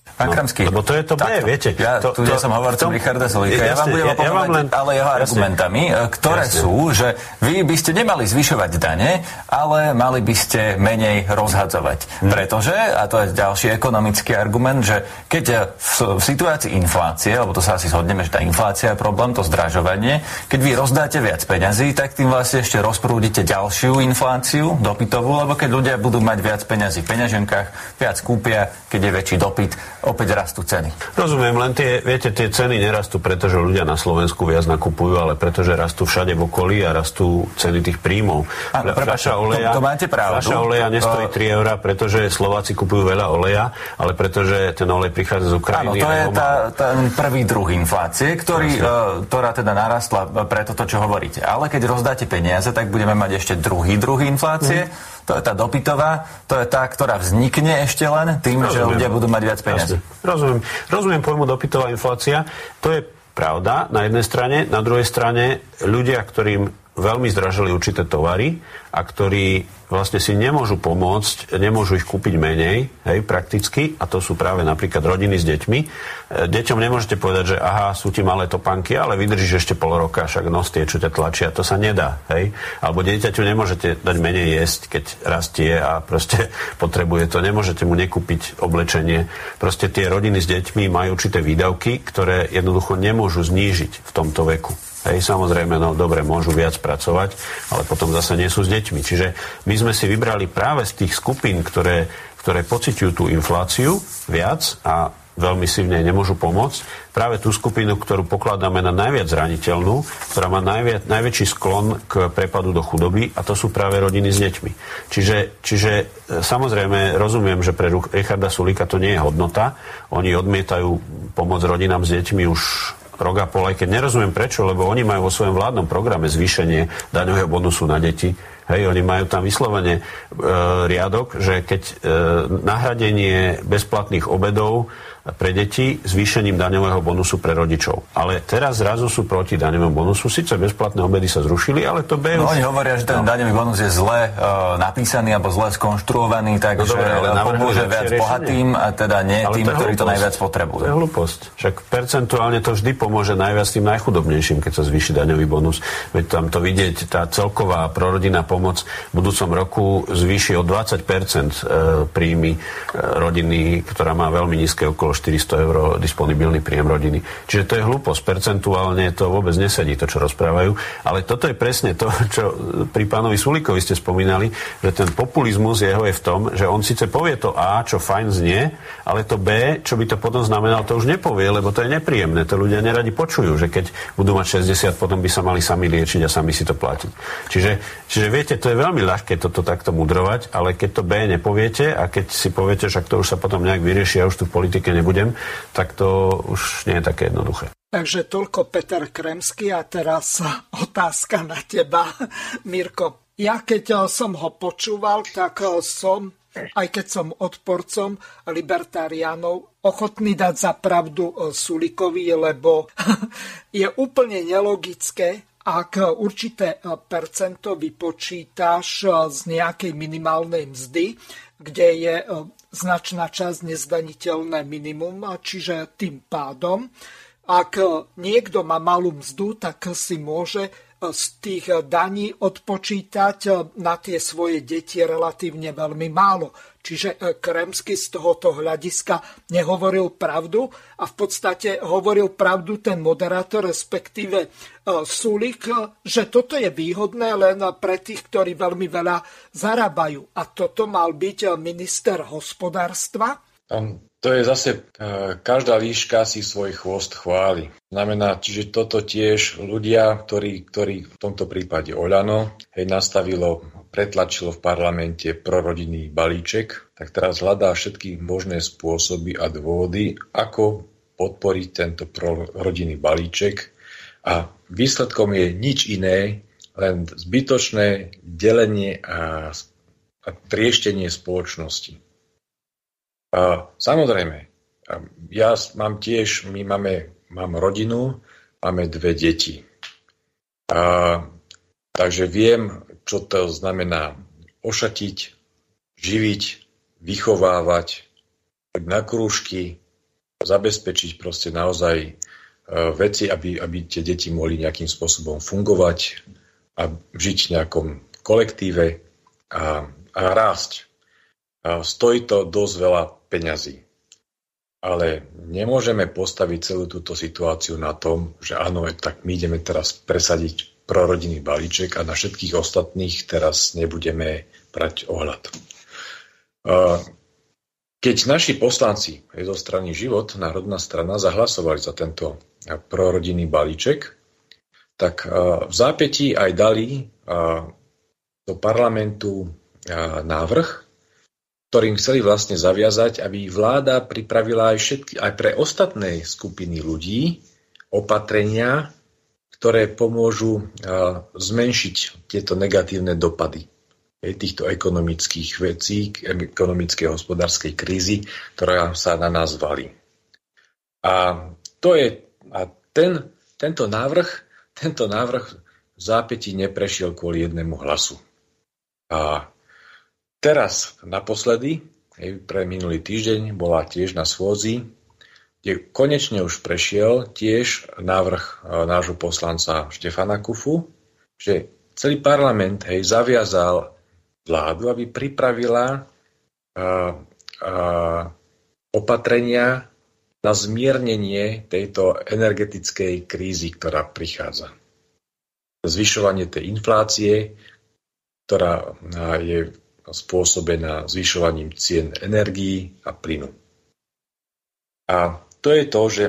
Pán Kremský, lebo to je to B, viete. Ja som hovorcom Richarda Sulíka, ja vám budem opovedať ale jeho argumentami, ktoré sú, že vy by ste nemali zvyšovať dane, ale mali by ste menej rozhadzovať. Pretože, a to je ďalší ekonomický argument, že keď v situácii inflácie, lebo to sa asi zhodneme, že tá inflácia je problém, to zdražovanie, keď vy rozdáte viac peňazí, tak tým vlastne ešte rozprúdite ďalšiu infláciu dopytovú, lebo keď ľudia budú mať viac peňazí v peňaženkách, viac kúpia, keď je väčší dopyt, opäť rastú ceny. Rozumiem, len tie ceny nerastú, pretože ľudia na Slovensku viac nakupujú, ale pretože rastú všade v okolí a rastú ceny tých príjmov. Fľaša oleja, to máte pravdu. Fľaša oleja nestojí 3 €, pretože Slováci kupujú veľa oleja, ale pretože ten olej prichádza z Ukrajiny. Áno, to je ten prvý druh inflácie, ktorá teda narastla pre toto, čo hovoríte. Ale keď rozdáte peniaze, tak budeme mať ešte druhý druh inflácie. To je tá dopytová, to je tá, ktorá vznikne ešte len tým, že ľudia budú mať viac peniazy. Rozumiem pojmu dopytová inflácia. To je pravda na jednej strane, na druhej strane ľudia, ktorým veľmi zdražili určité tovary a ktorí vlastne si nemôžu pomôcť, nemôžu ich kúpiť menej, hej, prakticky, a to sú práve napríklad rodiny s deťmi. Deťom nemôžete povedať, že aha, sú ti malé topánky, ale vydržíš ešte pol roka, však nos tie, čo ťa tlačia, to sa nedá, hej. Alebo dieťaťu nemôžete dať menej jesť, keď rastie a proste potrebuje to, nemôžete mu nekúpiť oblečenie. Proste tie rodiny s deťmi majú určité výdavky, ktoré jednoducho nemôžu znížiť v tomto veku. Hej, samozrejme, no dobre, môžu viac pracovať, ale potom zase nie sú s deťmi. Čiže my sme si vybrali práve z tých skupín, ktoré pociťujú tú infláciu viac a veľmi si v nej nemôžu pomôcť, práve tú skupinu, ktorú pokladáme na najviac zraniteľnú, ktorá má najväčší sklon k prepadu do chudoby, a to sú práve rodiny s deťmi. Čiže samozrejme rozumiem, že pre Richarda Sulíka to nie je hodnota. Oni odmietajú pomoc rodinám s deťmi už rok a pol, aj keď nerozumiem prečo, lebo oni majú vo svojom vládnom programe zvýšenie daňového bonusu na deti. Hej, oni majú tam vyslovene riadok, že keď nahradenie bezplatných obedov pre deti zvýšením daňového bonusu pre rodičov. Ale teraz zrazu sú proti daňovému bonusu. Sice bezplatné obedy sa zrušili, ale to už... Oni hovoria, že ten daňový bonus je zle napísaný alebo zle skonštruovaný, takže pomôže viac bohatým a teda nie tým, ktorí to najviac potrebujú. To je hlúposť. Však percentuálne to vždy pomôže najviac tým najchudobnejším, keď sa zvýši daňový bonus. Veď tam to vidieť, tá celková prorodinná pomoc v budúcom roku zvýši o 20% príjmy rodiny, ktorá má veľmi nízke okolo 400 € disponibilný príjem rodiny. Čiže to je hlúposť. Percentuálne to vôbec nesedí, to, čo rozprávajú. Ale toto je presne to, čo pri pánovi Sulíkovi ste spomínali, že ten populizmus jeho je v tom, že on síce povie to A, čo fajn znie, ale to B, čo by to potom znamenalo, to už nepovie, lebo to je nepríjemné. To ľudia neradi počujú, že keď budú mať 60, potom by sa mali sami liečiť a sami si to platiť. Čiže viete, to je veľmi ľahké toto takto mudrovať, ale keď to B nepoviete a keď si poviete, že to už sa potom nejak vyrieši, ja už tu v politike nebudem, tak to už nie je také jednoduché. Takže toľko Peter Kremský a teraz otázka na teba, Mirko. Ja keď som ho počúval, tak som, aj keď som odporcom libertariánov, ochotný dať za pravdu Sulíkovi, lebo je úplne nelogické, ak určité percento vypočítaš z nejakej minimálnej mzdy, kde je značná časť nezdaniteľné minimum, čiže tým pádom, ak niekto má malú mzdu, tak si môže z tých daní odpočítať na tie svoje deti relatívne veľmi málo. Čiže Kremský z tohoto hľadiska nehovoril pravdu a v podstate hovoril pravdu ten moderátor, respektíve Sulík, že toto je výhodné len pre tých, ktorí veľmi veľa zarábajú. A toto mal byť minister hospodárstva? To je zase, každá líška si svoj chvost chváli. Znamená, čiže toto tiež ľudia, ktorí v tomto prípade Oľano, pretlačilo v parlamente prorodinný balíček, tak teraz hľadá všetky možné spôsoby a dôvody, ako podporiť tento prorodinný balíček. A výsledkom je nič iné, len zbytočné delenie a trieštenie spoločnosti. Samozrejme, ja mám tiež, mám rodinu, máme 2 deti. Takže viem, čo to znamená ošatiť, živiť, vychovávať, na krúžky, zabezpečiť proste naozaj veci, aby tie deti mohli nejakým spôsobom fungovať a žiť v nejakom kolektíve a rásť. Stojí to dosť veľa peňazí. Ale nemôžeme postaviť celú túto situáciu na tom, že áno, tak my ideme teraz presadiť prorodinný balíček a na všetkých ostatných teraz nebudeme brať ohľad. Keď naši poslanci zo strany Život, národná strana, zahlasovali za tento prorodinný balíček, tak v zápätí aj dali do parlamentu návrh, ktorým chceli vlastne zaviazať, aby vláda pripravila aj pre ostatné skupiny ľudí opatrenia, ktoré pomôžu zmenšiť tieto negatívne dopady týchto ekonomických vecí, ekonomickej a hospodárskej krízy, ktorá sa na nás valí. Tento návrh v zápätí neprešiel kvôli jednému hlasu. A teraz naposledy, pre minulý týždeň, bola tiež na schôdzi, kde konečne už prešiel tiež návrh nášho poslanca Štefana Kufu, že celý parlament zaviazal vládu, aby pripravila opatrenia na zmiernenie tejto energetickej krízy, ktorá prichádza. Zvyšovanie tej inflácie, ktorá je spôsobená zvyšovaním cien energií a plynu. A to je to, že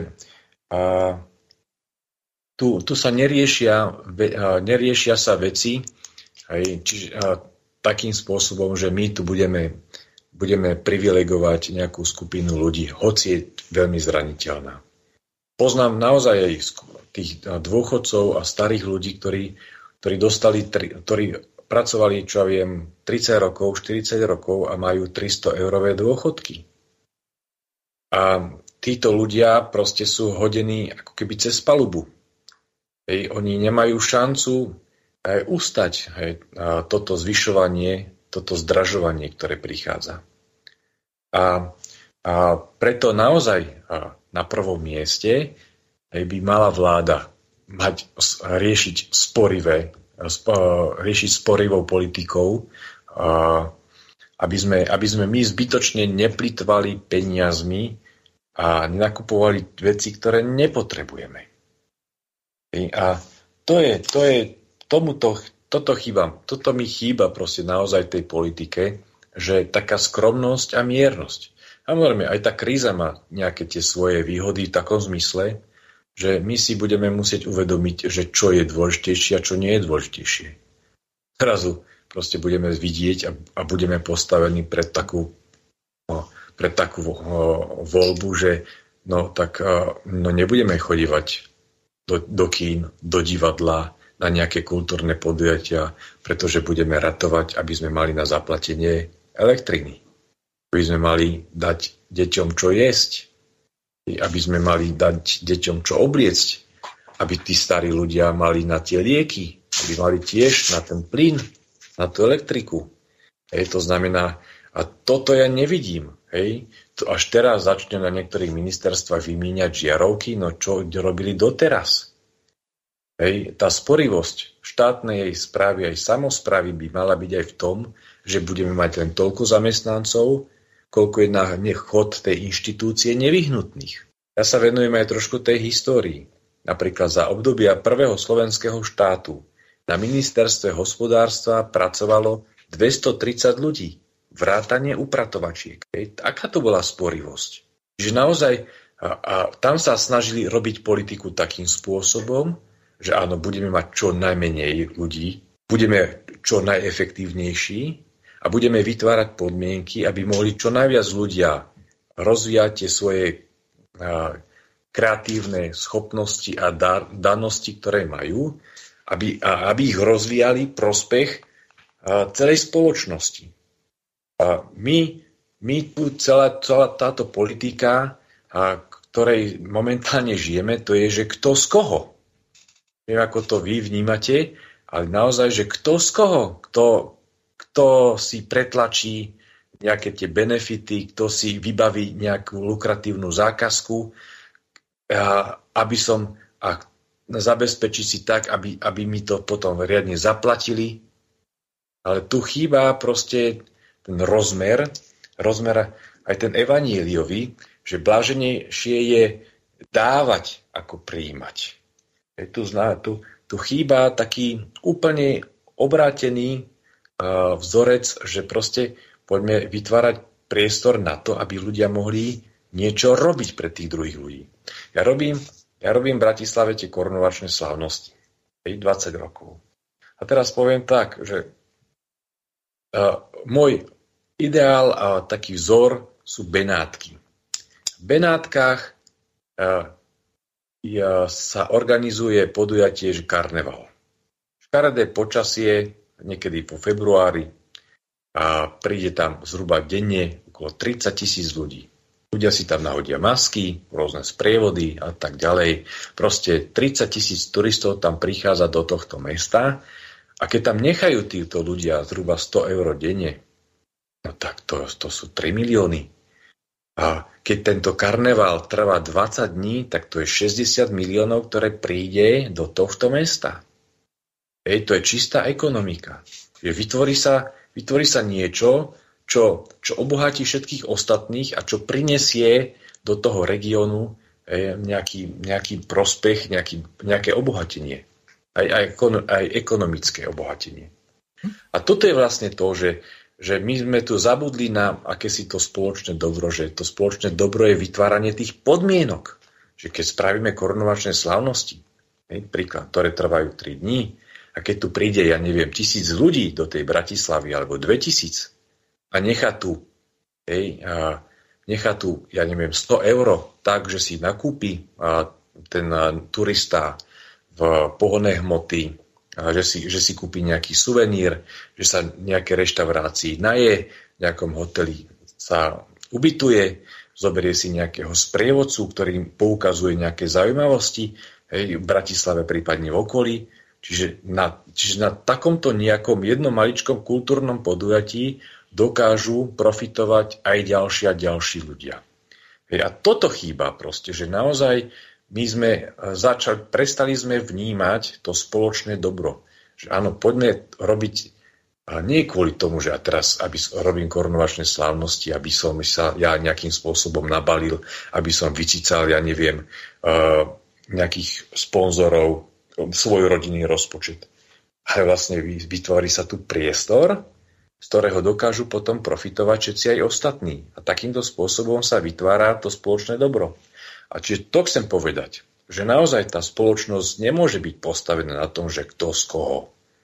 tu sa neriešia sa veci takým spôsobom, že my tu budeme privilegovať nejakú skupinu ľudí, hoci je veľmi zraniteľná. Poznám naozaj aj tých dôchodcov a starých ľudí, ktorí pracovali, čo ja viem, 30 rokov, 40 rokov a majú 300 eurové dôchodky. A títo ľudia proste sú hodení ako keby cez palubu. Oni nemajú šancu ustať toto zvyšovanie, toto zdražovanie, ktoré prichádza. A preto naozaj na prvom mieste by mala vláda riešiť sporivou politikou, aby sme my zbytočne neplytvali peniazmi a nenakupovali veci, ktoré nepotrebujeme. A toto mi chýba proste naozaj tej politike, že taká skromnosť a miernosť. Samozrejme, aj tá kríza má nejaké tie svoje výhody v takom zmysle, že my si budeme musieť uvedomiť, že čo je dôležitejšie a čo nie je dôležitejšie. Zrazu proste budeme vidieť a budeme postavení pred takú voľbu, že nebudeme chodívať do kín, do divadla, na nejaké kultúrne podujatia, pretože budeme ratovať, aby sme mali na zaplatenie elektriny. Aby sme mali dať deťom čo jesť. Aby sme mali dať deťom čo obliecť. Aby tí starí ľudia mali na tie lieky. Aby mali tiež na ten plyn, na tú elektriku. To znamená, a toto ja nevidím. To až teraz začne na niektorých ministerstvách vymieňať žiarovky, no čo robili doteraz. Tá sporivosť štátnej správy aj samosprávy by mala byť aj v tom, že budeme mať len toľko zamestnancov, koľko je na chod tej inštitúcie nevyhnutných. Ja sa venujem aj trošku tej histórii. Napríklad za obdobia prvého slovenského štátu na ministerstve hospodárstva pracovalo 230 ľudí, vrátane upratovačiek. Aká to bola sporivosť? Že naozaj tam sa snažili robiť politiku takým spôsobom, že áno, budeme mať čo najmenej ľudí, budeme čo najefektívnejší a budeme vytvárať podmienky, aby mohli čo najviac ľudia rozvíjať tie svoje kreatívne schopnosti a danosti, ktoré majú, aby ich rozvíjali prospech celej spoločnosti. A my tu celá táto politika, ktorej momentálne žijeme, to je, že kto z koho. Neviem, ako to vy vnímate, ale naozaj, že kto z koho, kto si pretlačí nejaké tie benefity, kto si vybaví nejakú lukratívnu zákazku, aby som zabezpečiť si tak, aby mi to potom riadne zaplatili. Ale tu chýba proste ten rozmer aj ten evaníliový, že bláženejšie je dávať ako prijímať. Tu chýba taký úplne obrátený vzorec, že proste poďme vytvárať priestor na to, aby ľudia mohli niečo robiť pre tých druhých ľudí. Ja robím v Bratislave tie korunovačné slávnosti. 20 rokov. A teraz poviem tak, že môj ideál a taký vzor sú Benátky. V Benátkach sa organizuje podujatie karneval. Škaredé počasie, niekedy po februári, a príde tam zhruba denne okolo 30 000 ľudí. Ľudia si tam nahodia masky, rôzne sprievody a tak ďalej. Proste 30 000 turistov tam prichádza do tohto mesta a keď tam nechajú títo ľudia zhruba 100 eur denne, no tak to sú 3 milióny. A keď tento karneval trvá 20 dní, tak to je 60 miliónov, ktoré príde do tohto mesta. To je čistá ekonomika. Vytvorí sa niečo, čo obohatí všetkých ostatných a čo prinesie do toho regiónu nejaký prospech, nejaké obohatenie. Aj ekonomické obohatenie. A toto je vlastne to, že my sme tu zabudli na akési to spoločné dobro, že to spoločné dobro je vytváranie tých podmienok. Že keď spravíme korunovačné slávnosti, príklad, ktoré trvajú 3 dní, a keď tu príde, 1000 ľudí do tej Bratislavy, alebo 2000, a nechá tu 100 eur, tak, že si nakúpi ten turista v pohonné hmoty, že si kúpi nejaký suvenír, že sa nejaké reštaurácii naje, v nejakom hoteli sa ubytuje, zoberie si nejakého sprievodcu, ktorý poukazuje nejaké zaujímavosti v Bratislave, prípadne v okolí. Čiže na takomto nejakom jednom maličkom kultúrnom podujatí dokážu profitovať aj ďalší ľudia. A toto chýba proste, že naozaj my sme prestali sme vnímať to spoločné dobro. Že áno, poďme robiť, nie kvôli tomu, že ja teraz robím korunovačné slávnosti, aby som sa ja nejakým spôsobom nabalil, aby som vycícal, nejakých sponzorov, svoj rodinný rozpočet. Ale vlastne vytvorí sa tu priestor, z ktorého dokážu potom profitovať všetci aj ostatní. A takýmto spôsobom sa vytvára to spoločné dobro. A čiže to chcem povedať, že naozaj tá spoločnosť nemôže byť postavená na tom, že kto z koho.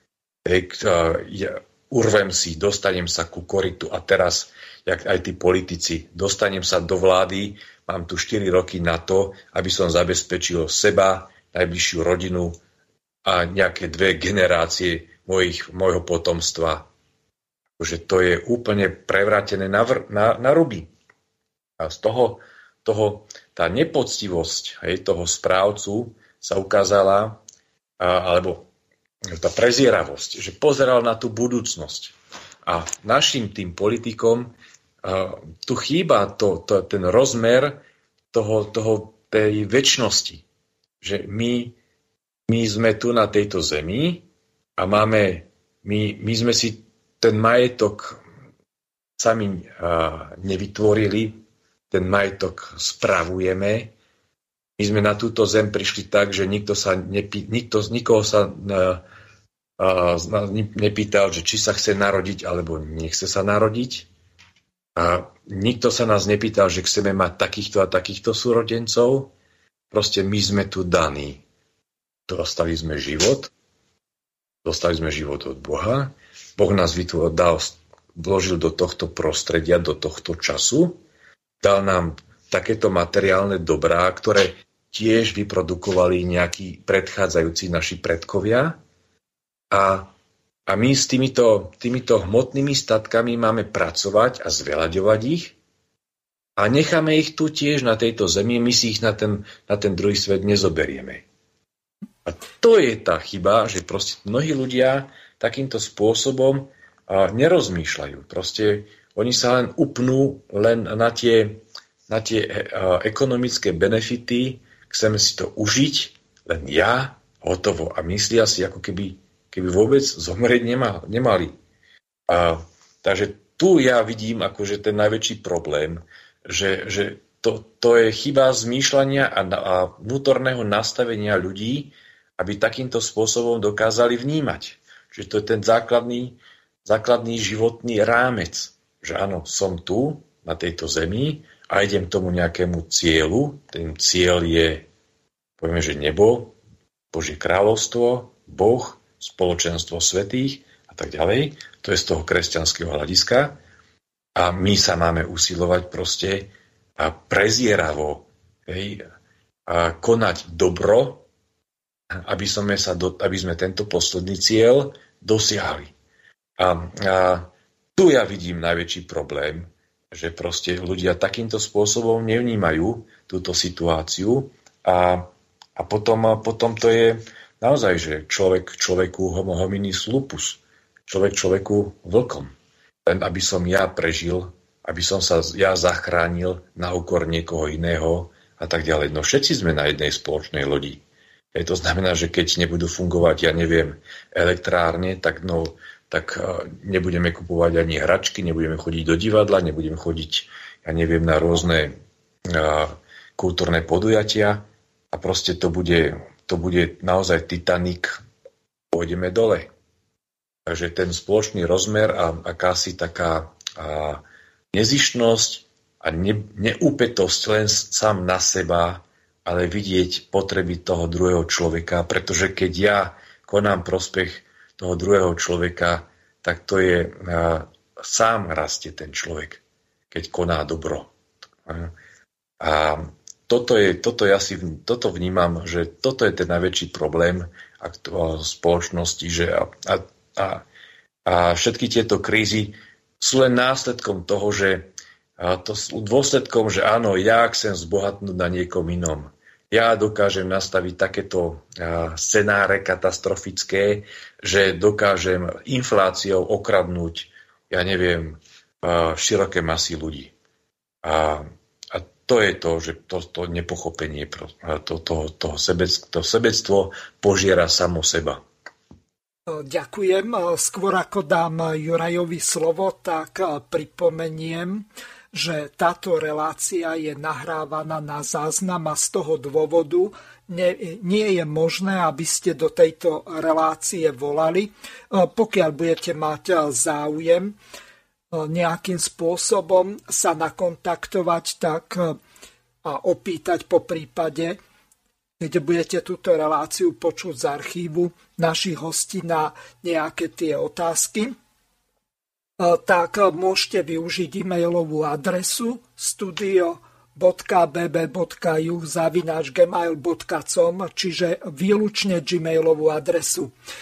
Urvem si, dostanem sa ku korytu a teraz, jak aj tí politici, dostanem sa do vlády, mám tu 4 roky na to, aby som zabezpečil seba, najbližšiu rodinu a nejaké 2 generácie môjho potomstva. Že to je úplne prevrátené na ruby. A z toho tá nepoctivosť toho správcu sa ukázala, alebo tá prezieravosť, že pozeral na tú budúcnosť. A našim tým politikom tu chýba ten rozmer tej večnosti. Že my sme tu na tejto zemi a my sme si ten majetok sami nevytvorili, ten majetok spravujeme. My sme na túto zem prišli tak, že nikoho sa nepýtal, že či sa chce narodiť, alebo nechce sa narodiť. A nikto sa nás nepýtal, že chceme mať takýchto a takýchto súrodencov. Proste my sme tu daní. Dostali sme život od Boha. Boh nás vložil do tohto prostredia, do tohto času. Dal nám takéto materiálne dobrá, ktoré tiež vyprodukovali nejakí predchádzajúci naši predkovia. A my s týmito hmotnými statkami máme pracovať a zveľaďovať ich. A necháme ich tu tiež na tejto zemi, my si ich na ten druhý svet nezoberieme. A to je tá chyba, že proste mnohí ľudia takýmto spôsobom nerozmýšľajú. Proste oni sa len upnú len na tie ekonomické benefity, chceme si to užiť, len ja, hotovo. A myslia si, ako keby vôbec zomrieť nemali. Takže tu ja vidím akože ten najväčší problém, že to je chyba zmýšľania a vnútorného nastavenia ľudí, aby takýmto spôsobom dokázali vnímať. Čiže to je ten základný životný rámec, že áno, som tu, na tejto zemi a idem k tomu nejakému cieľu. Ten cieľ je, povieme, že nebo, Božie kráľovstvo, Boh, spoločenstvo svätých a tak ďalej. To je z toho kresťanského hľadiska. A my sa máme usilovať proste a prezieravo a konať dobro, aby sme tento posledný cieľ dosiahli. A tu ja vidím najväčší problém, že proste ľudia takýmto spôsobom nevnímajú túto situáciu a potom to je naozaj, že človeku homo hominis lupus, človeku vlkom. Len aby som ja prežil, aby som sa ja zachránil na úkor niekoho iného a tak ďalej. No všetci sme na jednej spoločnej lodi. To znamená, že keď nebudú fungovať, ja neviem, elektrárne, tak nebudeme kupovať ani hračky, nebudeme chodiť do divadla, nebudeme chodiť, ja neviem, na rôzne kultúrne podujatia a proste to bude naozaj Titanic, pôjdeme dole. Takže ten spoločný rozmer a akási taká nezištnosť a neúpetosť len sám na seba, ale vidieť potreby toho druhého človeka, pretože keď ja konám prospech toho druhého človeka, tak to je, sám rastie ten človek, keď koná dobro. A toto vnímam, že toto je ten najväčší problém spoločnosti, že a všetky tieto krízy sú len následkom toho, že dôsledkom, že áno, ja chcem zbohatnúť na niekom inom. Ja dokážem nastaviť takéto scenáre katastrofické, že dokážem infláciou okradnúť, ja neviem, široké masy ľudí. A to je to, že to nepochopenie, to sebectvo požiera samo seba. Ďakujem. Skôr ako dám Jurajovi slovo, tak pripomeniem, že táto relácia je nahrávaná na záznam a z toho dôvodu nie je možné, aby ste do tejto relácie volali. Pokiaľ budete mať záujem nejakým spôsobom sa nakontaktovať, tak a opýtať po prípade, keď budete túto reláciu počuť z archívu našich hostí na nejaké tie otázky, tak môžete využiť e-mailovú adresu studio.bb.juh@gmail.com, čiže výlučne gmailovú adresu.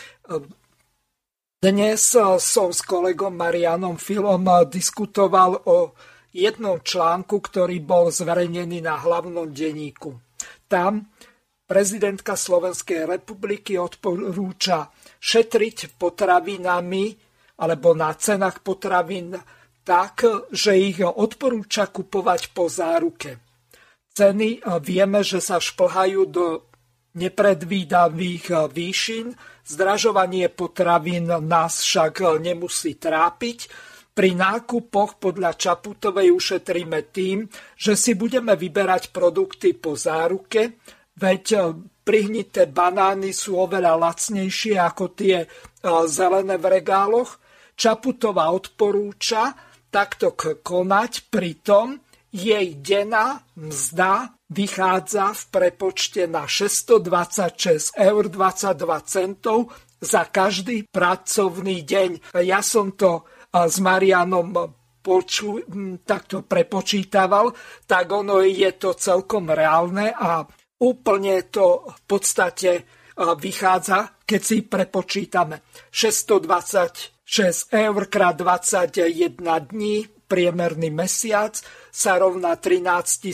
Dnes som s kolegom Marianom Filom diskutoval o jednom článku, ktorý bol zverejnený na hlavnom denníku. Tam prezidentka Slovenskej republiky odporúča šetriť potravinami alebo na cenách potravín tak, že ich odporúča kupovať po záruke. Ceny vieme, že sa šplhajú do nepredvídavých výšin. Zdražovanie potravín nás však nemusí trápiť. Pri nákupoch podľa Čaputovej ušetríme tým, že si budeme vyberať produkty po záruke, veď prihnité banány sú oveľa lacnejšie ako tie zelené v regáloch. Čaputová odporúča takto konať, pritom jej denná mzda vychádza v prepočte na 626,22 € za každý pracovný deň. Ja som to s Marianom takto prepočítaval, tak ono je to celkom reálne a úplne to v podstate vychádza, keď si prepočítame 626 € krát 21 dní, priemerný mesiac sa rovná 13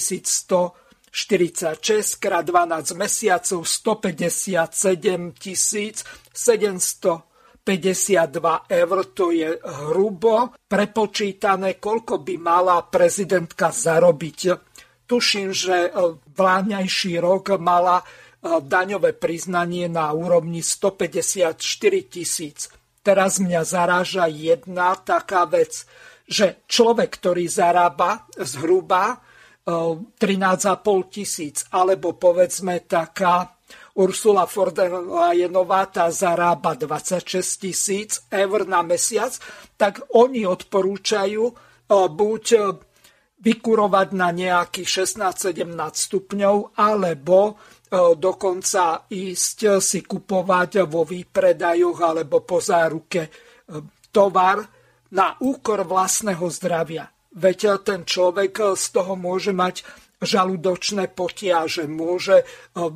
146 krát 12 mesiacov, 157 750 52 eur, to je hrubo prepočítané, koľko by mala prezidentka zarobiť. Tuším, že vláňajší rok mala daňové priznanie na úrovni 154 000. Teraz mňa zaráža jedna taká vec, že človek, ktorý zarába zhruba 13 500, alebo povedzme taká Ursula von der Leyenová, tá zarába 26 000 eur na mesiac, tak oni odporúčajú buď vykurovať na nejakých 16-17 stupňov, alebo dokonca ísť si kupovať vo výpredajoch alebo po záruke tovar na úkor vlastného zdravia. Veď ten človek z toho môže mať žalúdočné potiaže, môže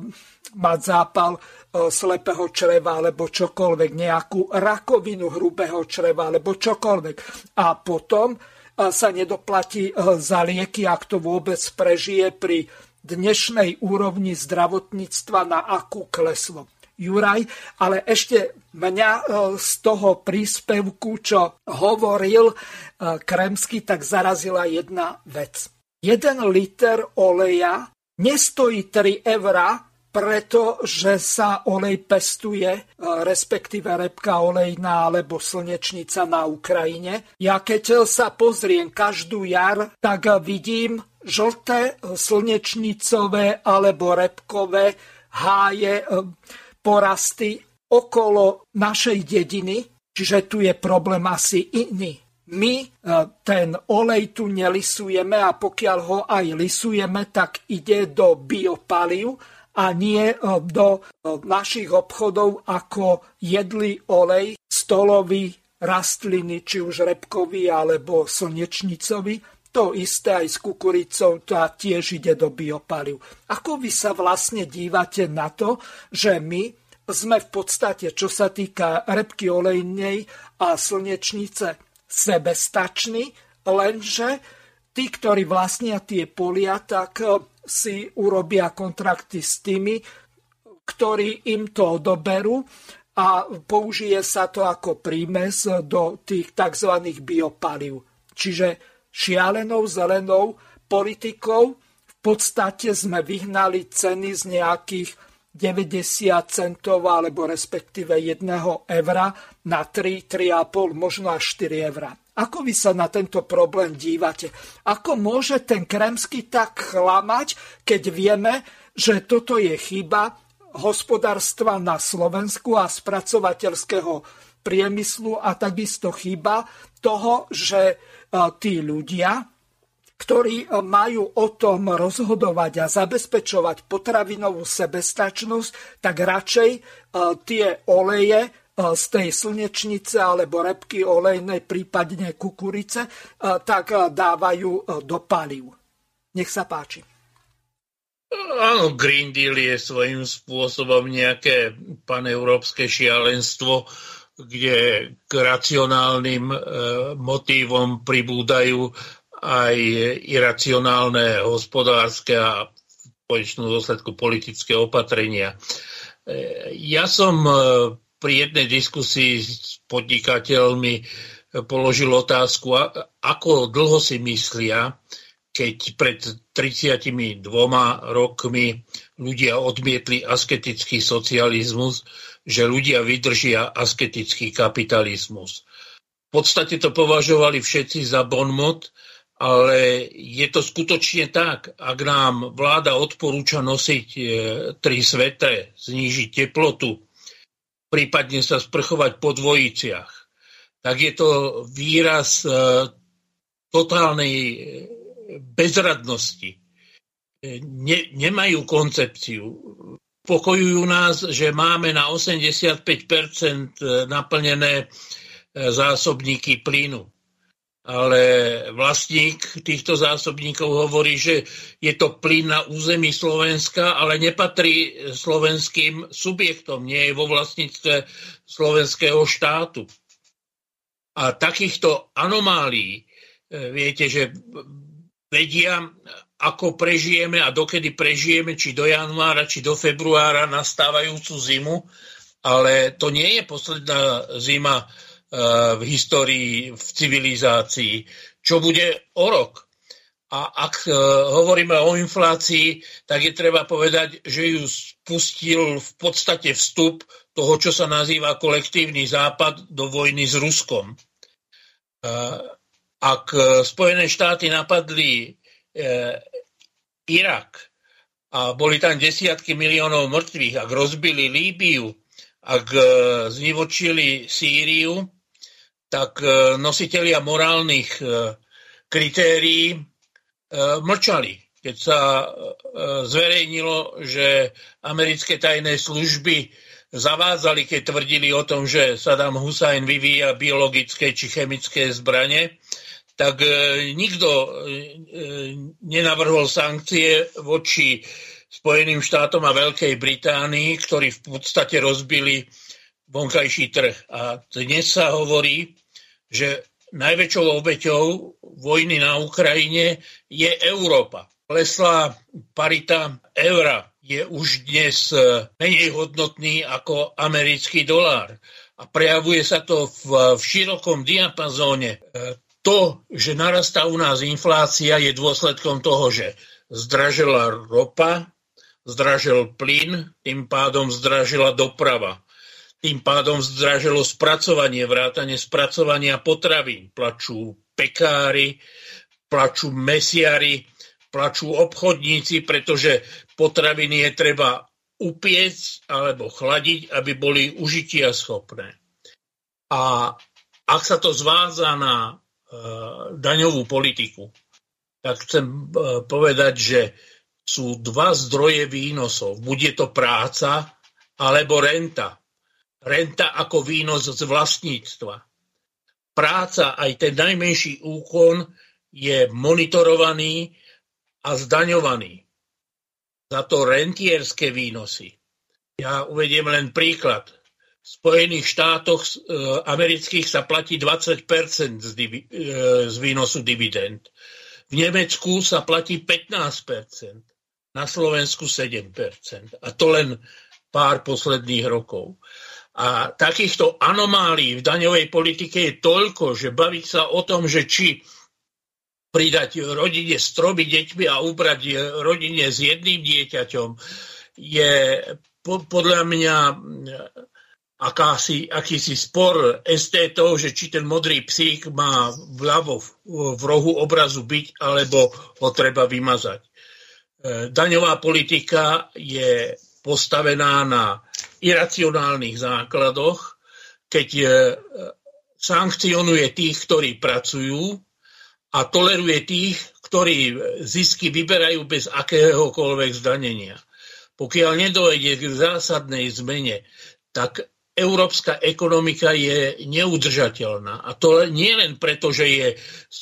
mať zápal slepého čreva alebo čokoľvek, nejakú rakovinu hrubého čreva alebo čokoľvek. A potom sa nedoplatí za lieky, ak to vôbec prežije pri dnešnej úrovni zdravotníctva, na akú kleslo. Juraj, ale ešte mňa z toho príspevku, čo hovoril Kremský, tak zarazila jedna vec. 1 liter oleja nestojí 3 eurá, pretože sa olej pestuje, respektíve repka olejná alebo slnečnica na Ukrajine. Ja keď sa pozriem každú jar, tak vidím žlté slnečnicové alebo repkové háje, porasty okolo našej dediny, čiže tu je problém asi iný. My ten olej tu nelisujeme a pokiaľ ho aj lisujeme, tak ide do biopaliv a nie do našich obchodov ako jedlý olej, stolový, rastliny, či už repkový alebo slnečnicový. To isté aj s kukuricou, to tiež ide do biopaliv. Ako vy sa vlastne dívate na to, že my sme v podstate, čo sa týka repky olejnej a slnečnice, sebestační, lenže tí, ktorí vlastnia tie polia, tak si urobia kontrakty s tými, ktorí im to odoberú a použije sa to ako prímes do tých tzv. Biopaliv. Čiže šialenou zelenou politikou v podstate sme vyhnali ceny z nejakých 90 centov alebo respektíve 1 eura na 3, 3,5, možno až 4 eurá. Ako vy sa na tento problém dívate? Ako môže ten Kremský tak klamať, keď vieme, že toto je chyba hospodárstva na Slovensku a spracovateľského priemyslu a takisto chyba toho, že tí ľudia, ktorí majú o tom rozhodovať a zabezpečovať potravinovú sebestačnosť, tak radšej tie oleje z tej slnečnice alebo repky olejnej, prípadne kukurice, tak dávajú do palív. Nech sa páči. Áno, Green Deal je svojím spôsobom nejaké paneurópske šialenstvo, kde k racionálnym motívom pribúdajú aj iracionálne hospodárske a v konečnom dôsledku politické opatrenia. Ja som pri jednej diskusii s podnikateľmi položil otázku, ako dlho si myslia, keď pred 32 rokmi ľudia odmietli asketický socializmus, že ľudia vydržia asketický kapitalizmus. V podstate to považovali všetci za bonmot, ale je to skutočne tak. Ak nám vláda odporúča nosiť 3 svetre, znížiť teplotu, prípadne sa sprchovať po dvojiciach, tak je to výraz totálnej bezradnosti. Nemajú koncepciu. Pokojujú nás, že máme na 85% naplnené zásobníky plynu. Ale vlastník týchto zásobníkov hovorí, že je to plyn na území Slovenska, ale nepatrí slovenským subjektom, nie je vo vlastníctve slovenského štátu. A takýchto anomálií, viete, že vedia, ako prežijeme a dokedy prežijeme, či do januára, či do februára nastávajúcu zimu, Ale to nie je posledná zima v histórii, v civilizácii. Čo bude o rok? A ak hovoríme o inflácii, tak je treba povedať, že ju spustil v podstate vstup toho, čo sa nazýva kolektívny západ do vojny s Ruskom. Ak Spojené štáty napadli Irak a boli tam desiatky miliónov mŕtvych, ak rozbili Líbiu, ak znivočili Sýriu, tak nositelia morálnych kritérií mlčali. Keď sa zverejnilo, že americké tajné služby zavádzali, keď tvrdili o tom, že Saddam Hussein vyvíja biologické či chemické zbrane, tak nikto nenavrhol sankcie voči Spojeným štátom a Veľkej Británii, ktorí v podstate rozbili vonkajší trh. A dnes sa hovorí, že najväčšou obeťou vojny na Ukrajine je Európa. Klesla parita eura, je už dnes menej hodnotný ako americký dolár. A prejavuje sa to v širokom diapazóne. To, že narastá u nás inflácia, je dôsledkom toho, že zdražila ropa, zdražil plyn, tým pádom zdražila doprava. Tým pádom zdražilo spracovanie, vrátane spracovania potravín. Plačú pekári, plačú mesiari, plačú obchodníci, pretože potraviny je treba upiecť alebo chladiť, aby boli užitia schopné. A ak sa to zvádza na daňovú politiku, tak chcem povedať, že sú dva zdroje výnosov. Buď je to práca, alebo renta. Renta ako výnos z vlastníctva. Práca, aj ten najmenší úkon, je monitorovaný a zdaňovaný. Za to rentierské výnosy. Ja uvediem len príklad. V Spojených štátoch amerických sa platí 20% z výnosu dividend. V Nemecku sa platí 15%. Na Slovensku 7%. A to len pár posledných rokov. A takýchto anomálií v daňovej politike je toľko, že baviť sa o tom, že či pridať rodine s 3 deťmi a ubrať rodine s 1 dieťaťom, je podľa mňa akýsi spor estétov, že či ten modrý psík má vľavo v rohu obrazu byť, alebo ho treba vymazať. Daňová politika je postavená na iracionálnych základoch, keď sankcionuje tých, ktorí pracujú a toleruje tých, ktorí zisky vyberajú bez akéhokoľvek zdanenia. Pokiaľ nedojde k zásadnej zmene, tak európska ekonomika je neudržateľná. A to nie len preto, že je z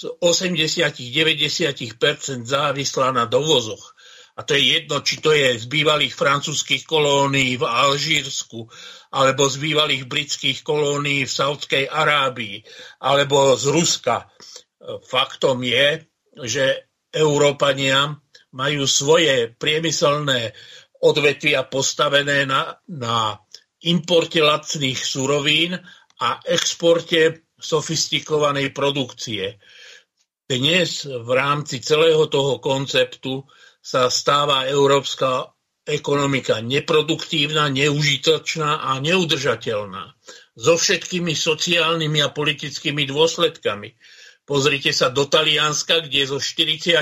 80-90% závislá na dovozoch. A to je jedno, či to je z bývalých francúzskych kolónií v Alžírsku, alebo z bývalých britských kolónií v Saudskej Arábii, alebo z Ruska. Faktom je, že Európania majú svoje priemyselné odvetvia postavené na importe lacných surovín a exporte sofistikovanej produkcie. Dnes v rámci celého toho konceptu sa stáva európska ekonomika neproduktívna, neužitočná a neudržateľná. So všetkými sociálnymi a politickými dôsledkami. Pozrite sa do Talianska, kde so 40%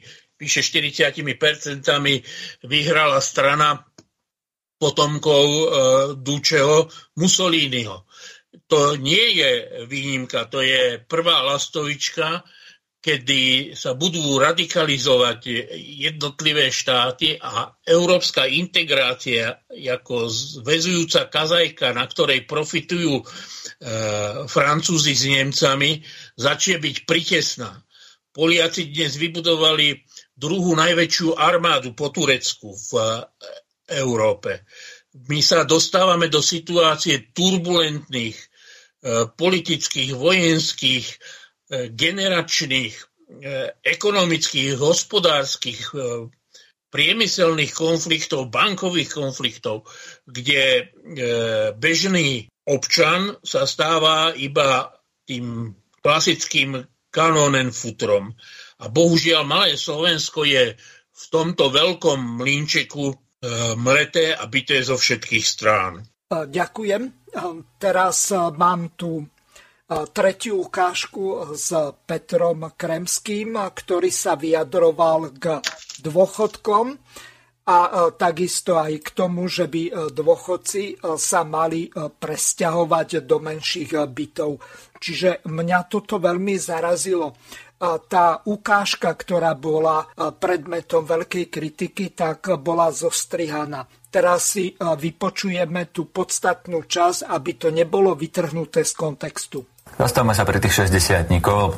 vyhrala strana potomkov Duceho Mussoliniho. To nie je výnimka, to je prvá lastovička, kedy sa budú radikalizovať jednotlivé štáty a európska integrácia ako zväzujúca kazajka, na ktorej profitujú Francúzi s Nemcami, začne byť pritesná. Poliaci dnes vybudovali druhú najväčšiu armádu po Turecku v Európe. My sa dostávame do situácie turbulentných politických, vojenských, generačných, ekonomických, hospodárskych priemyselných konfliktov, bankových konfliktov, kde bežný občan sa stáva iba tým klasickým kanónenfutrom. A bohužiaľ malé Slovensko je v tomto veľkom mlynčeku mleté a bité zo všetkých strán. Ďakujem. Teraz mám tu tretiu ukážku s Petrom Kremským, ktorý sa vyjadroval k dôchodkom a takisto aj k tomu, že by dôchodci sa mali presťahovať do menších bytov. Čiže mňa toto veľmi zarazilo. Tá ukážka, ktorá bola predmetom veľkej kritiky, tak bola zostrihaná. Teraz si vypočujeme tú podstatnú časť, aby to nebolo vytrhnuté z kontextu. Zastavme sa pri tých 60-tníkoch,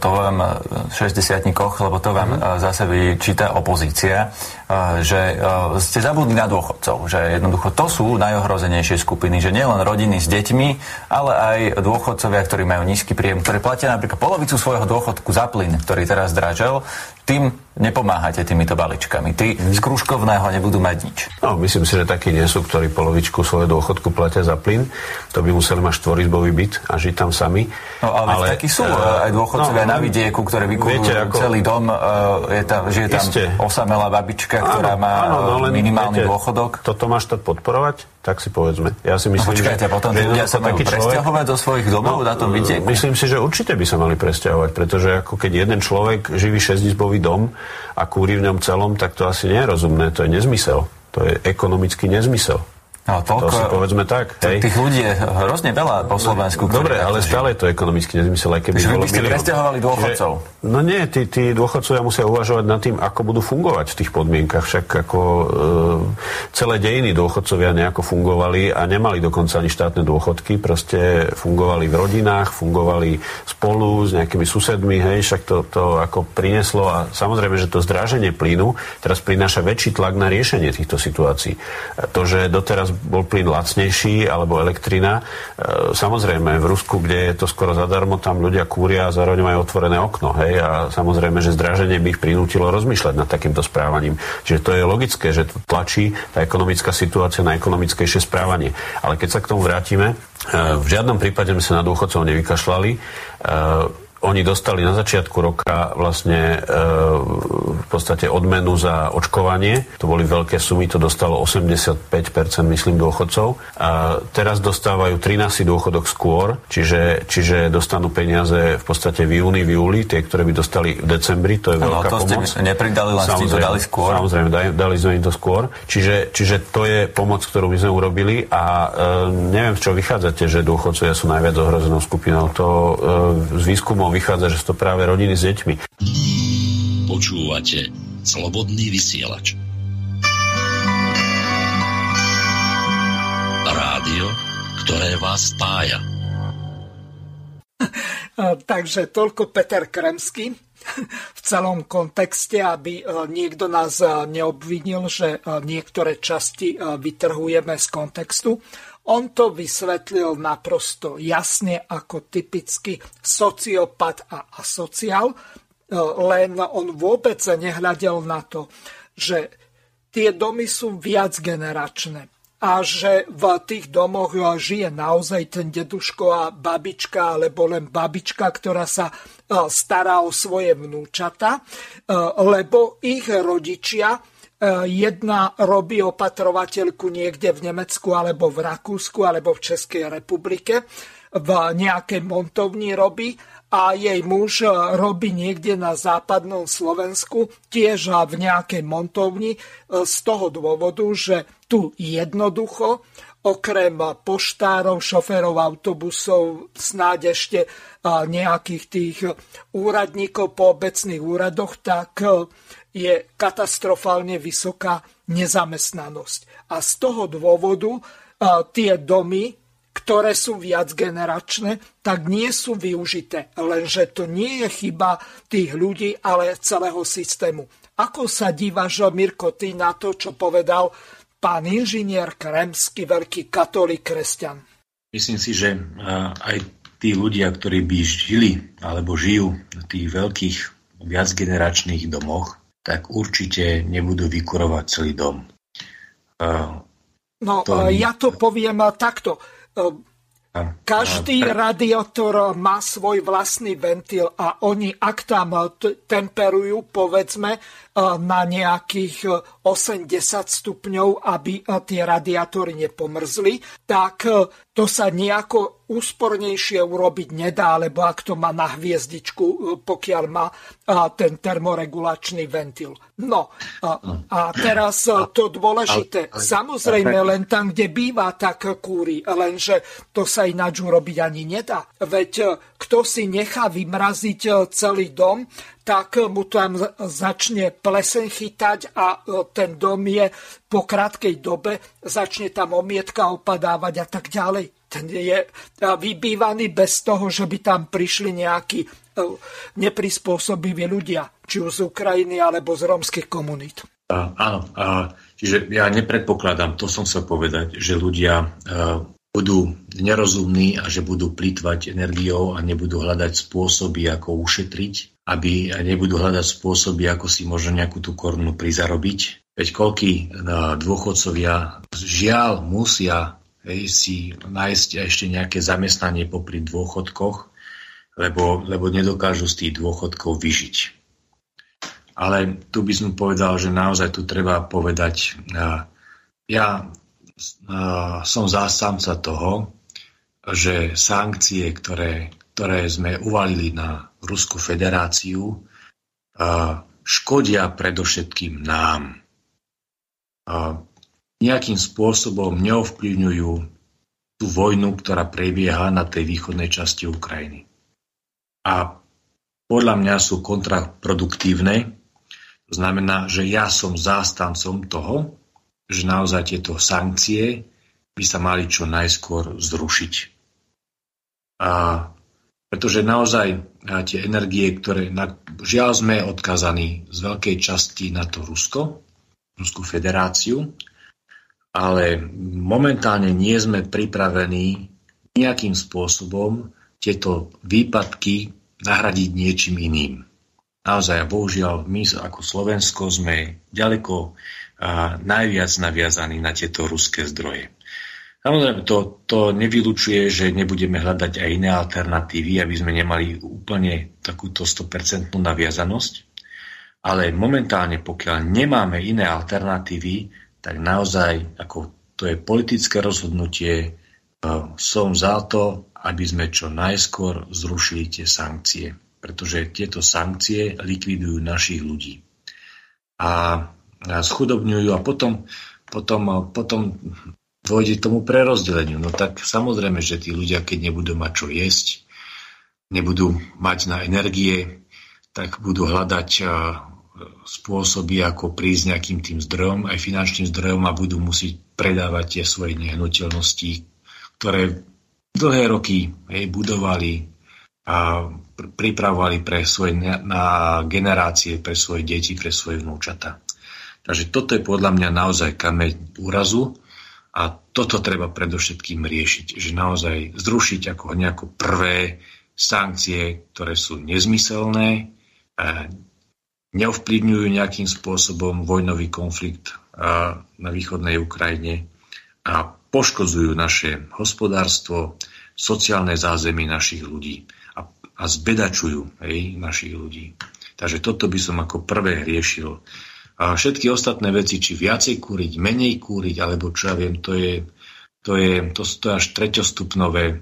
lebo to vám zase vyčíta opozícia, že ste zabudli na dôchodcov, že jednoducho to sú najohrozenejšie skupiny, že nielen rodiny s deťmi, ale aj dôchodcovia, ktorí majú nízky príjem, ktorí platia napríklad polovicu svojho dôchodku za plyn, ktorý teraz zdražel, tým nepomáhate týmito balíčkami. Tí z krúžkovného nebudú mať nič. No, myslím si, že takí nie sú, ktorí polovičku svojho dôchodku platia za plyn. To by museli mať štvorizbový byt a žiť tam sami. No, ale takí sú aj dôchodcovia na vidieku, ktorí vykupujú celý dom. Žije tam osamelá babička, ktorá má minimálny dôchodok. Toto má štát podporovať? Tak si povedzme. Ja si myslím, počkajte, potom tí ľudia sa majú presťahovať zo svojich domov na tom vidieku? Myslím si, že určite by sa mali presťahovať, pretože ako keď jeden človek živí 6-izbový dom a kúri v ňom celom, tak to asi nie je rozumné, to je nezmysel. To je ekonomický nezmysel. No, to si povedzme tak. Hej. Tých ľudí je hrozne veľa po Slovensku. Dobre, ale stále je to ekonomický nezmysel, aj keby bolo milión. Vy by ste presťahovali dôchodcov. No nie, tí dôchodcovia musia uvažovať nad tým, ako budú fungovať v tých podmienkach. Však ako celé dejiny dôchodcovia nejako fungovali a nemali dokonca ani štátne dôchodky. Proste fungovali v rodinách, fungovali spolu s nejakými susedmi. Hej, však to ako prinieslo a samozrejme, že to zdraženie plynu teraz prináša väčší tlak na riešenie týchto situácií. To, že doteraz bol plyn lacnejší, alebo elektrina. Samozrejme, v Rusku, kde je to skoro zadarmo, tam ľudia kúria a zároveň majú otvorené okno. Hej? A samozrejme, že zdraženie by ich prinútilo rozmýšľať nad takýmto správaním. Čiže to je logické, že to tlačí tá ekonomická situácia na ekonomickejšie správanie. Ale keď sa k tomu vrátime, v žiadnom prípade sme sa na dôchodcov nevykašľali. Oni dostali na začiatku roka vlastne v podstate odmenu za očkovanie. To boli veľké sumy, to dostalo 85%, myslím, dôchodcov. A teraz dostávajú 13. dôchodok skôr, čiže dostanú peniaze v podstate v júni, v júli, tie, ktoré by dostali v decembri, to je veľká pomoc. To ste nepridali, len ste to dali skôr. Samozrejme, dali sme im to skôr. Čiže to je pomoc, ktorú my sme urobili a neviem, z čoho vychádzate, že dôchodcovia sú najviac ohrozenou skupinou. To z výskumov vychádza, že sú to práve rodiny s deťmi. Počúvate Slobodný vysielač. Rádio, ktoré vás spája. Takže toľko Peter Kremský v celom kontexte, aby niekto nás neobvinil, že niektoré časti vytrhujeme z kontextu. On to vysvetlil naprosto jasne ako typický sociopat a asociál, len on vôbec nehľadel na to, že tie domy sú viacgeneračné a že v tých domoch žije naozaj ten deduško a babička, alebo len babička, ktorá sa stará o svoje vnúčata, lebo ich rodičia, jedna robí opatrovateľku niekde v Nemecku, alebo v Rakúsku, alebo v Českej republike, v nejakej montovni robí a jej muž robí niekde na západnom Slovensku, tiež v nejakej montovni, z toho dôvodu, že tu jednoducho, okrem poštárov, šoférov autobusov, snáď ešte nejakých tých úradníkov po obecných úradoch, tak je katastrofálne vysoká nezamestnanosť. A z toho dôvodu tie domy, ktoré sú viacgeneračné, tak nie sú využité. Lenže to nie je chyba tých ľudí, ale celého systému. Ako sa dívaš, Mirko, ty na to, čo povedal pán inžinier Kremský, veľký katolík kresťan? Myslím si, že aj tí ľudia, ktorí by žili alebo žijú v tých veľkých viacgeneračných domoch, tak určite nebudú vykurovať celý dom. Ja to poviem takto. Každý radiátor má svoj vlastný ventil a oni, ak tam temperujú, povedzme, na nejakých 80 stupňov, aby tie radiátory nepomrzli, tak to sa nejako úspornejšie urobiť nedá, lebo ak to má na hviezdičku, pokiaľ má ten termoregulačný ventil. A teraz to dôležité. Samozrejme, len tam, kde býva, tak kúri, lenže to sa ináč urobiť ani nedá. Veď kto si nechá vymraziť celý dom, tak mu tam začne pleseň chytať a ten dom je po krátkej dobe, začne tam omietka opadávať a tak ďalej. Ten je vybývaný bez toho, že by tam prišli nejakí neprispôsobiví ľudia, či už z Ukrajiny alebo z rómskych komunít. Áno, čiže ja nepredpokladám, to som chcel povedať, že ľudia budú nerozumní a že budú plýtvať energiou a nebudú hľadať spôsoby, ako ušetriť, aby nebudú hľadať spôsoby, ako si možno nejakú tú korunu prizarobiť. Veď koľkí dôchodcovia žiaľ musia si nájsť ešte nejaké zamestnanie popri dôchodkoch, lebo nedokážu z tých dôchodkov vyžiť. Ale tu by som povedal, že naozaj tu treba povedať, ja som zástanca toho, že sankcie, ktoré sme uvalili na Ruskú federáciu, škodia predovšetkým nám. Nejakým spôsobom neovplyvňujú tú vojnu, ktorá prebieha na tej východnej časti Ukrajiny. A podľa mňa sú kontraproduktívne. To znamená, že ja som zástancom toho, že naozaj tieto sankcie by sa mali čo najskôr zrušiť. Pretože naozaj tie energie, žiaľ sme odkazaní z veľkej časti na to Ruskú federáciu, ale momentálne nie sme pripravení nejakým spôsobom tieto výpadky nahradiť niečím iným. Naozaj, bohužiaľ, my ako Slovensko sme ďaleko najviac naviazaní na tieto ruské zdroje. Samozrejme, to nevylučuje, že nebudeme hľadať aj iné alternatívy, aby sme nemali úplne takúto 100% naviazanosť. Ale momentálne, pokiaľ nemáme iné alternatívy, tak naozaj, ako to je politické rozhodnutie, som za to, aby sme čo najskôr zrušili tie sankcie. Pretože tieto sankcie likvidujú našich ľudí. A schudobňujú a potom dôjde tomu prerozdeleniu. No tak samozrejme, že tí ľudia, keď nebudú mať čo jesť, nebudú mať na energie, tak budú hľadať spôsoby, ako prísť nejakým tým zdrojom, aj finančným zdrojom, a budú musieť predávať tie svoje nehnuteľnosti, ktoré dlhé roky budovali a pripravovali pre svoje generácie, pre svoje deti, pre svoje vnúčata. Takže toto je podľa mňa naozaj kameň úrazu a toto treba predovšetkým riešiť, že naozaj zrušiť ako nejaké prvé sankcie, ktoré sú nezmyselné, neovplyvňujú nejakým spôsobom vojnový konflikt na východnej Ukrajine a poškodzujú naše hospodárstvo, sociálne zázemie našich ľudí a zbedačujú našich ľudí. Takže toto by som ako prvé riešil. A všetky ostatné veci, či viacej kúriť, menej kúriť, alebo čo ja viem, to je až treťostupnové,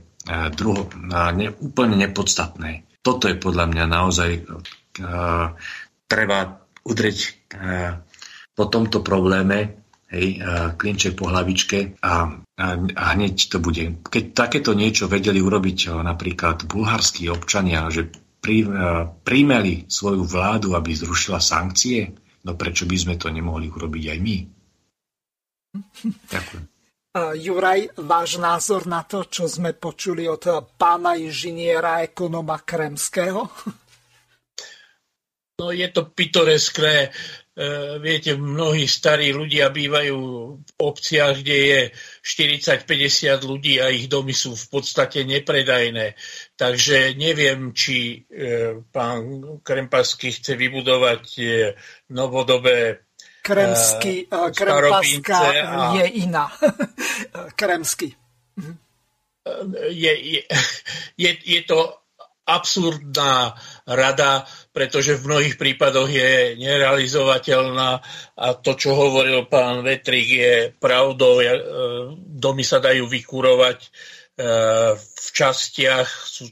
úplne nepodstatné. Toto je podľa mňa naozaj treba udrieť po tomto probléme, klinček po hlavičke a hneď to bude. Keď takéto niečo vedeli urobiť napríklad bulharskí občania, že príjmeli svoju vládu, aby zrušila sankcie, no prečo by sme to nemohli urobiť aj my? Ďakujem. Juraj, váš názor na to, čo sme počuli od pána inžiniera ekonóma Kremského? No je to pitoreskné. viete, mnohí starí ľudia bývajú v obciach, kde je 40-50 ľudí a ich domy sú v podstate nepredajné. Takže neviem, či pán Krempasky chce vybudovať novodobé Krempaska je iná. Kremsky. Je to absurdná rada, pretože v mnohých prípadoch je nerealizovateľná a to, čo hovoril pán Vetrík, je pravdou. Domy sa dajú vykurovať v častiach,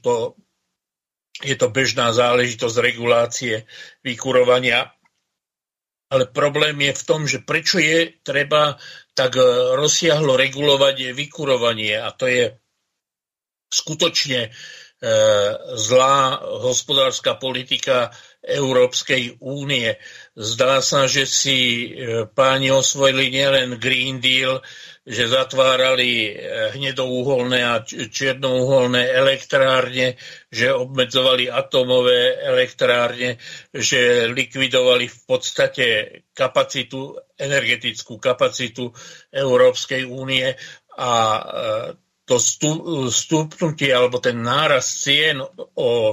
je to bežná záležitosť regulácie vykurovania. Ale problém je v tom, že prečo je treba tak rozsiahlo regulovať vykurovanie. A to je skutočne zlá hospodárska politika Európskej únie. Zdá sa, že si páni osvojili nielen Green Deal, že zatvárali hnedouholné a čiernouholné elektrárne, že obmedzovali atomové elektrárne, že likvidovali v podstate energetickú kapacitu Európskej únie a to stúpnutie alebo ten nárast cien o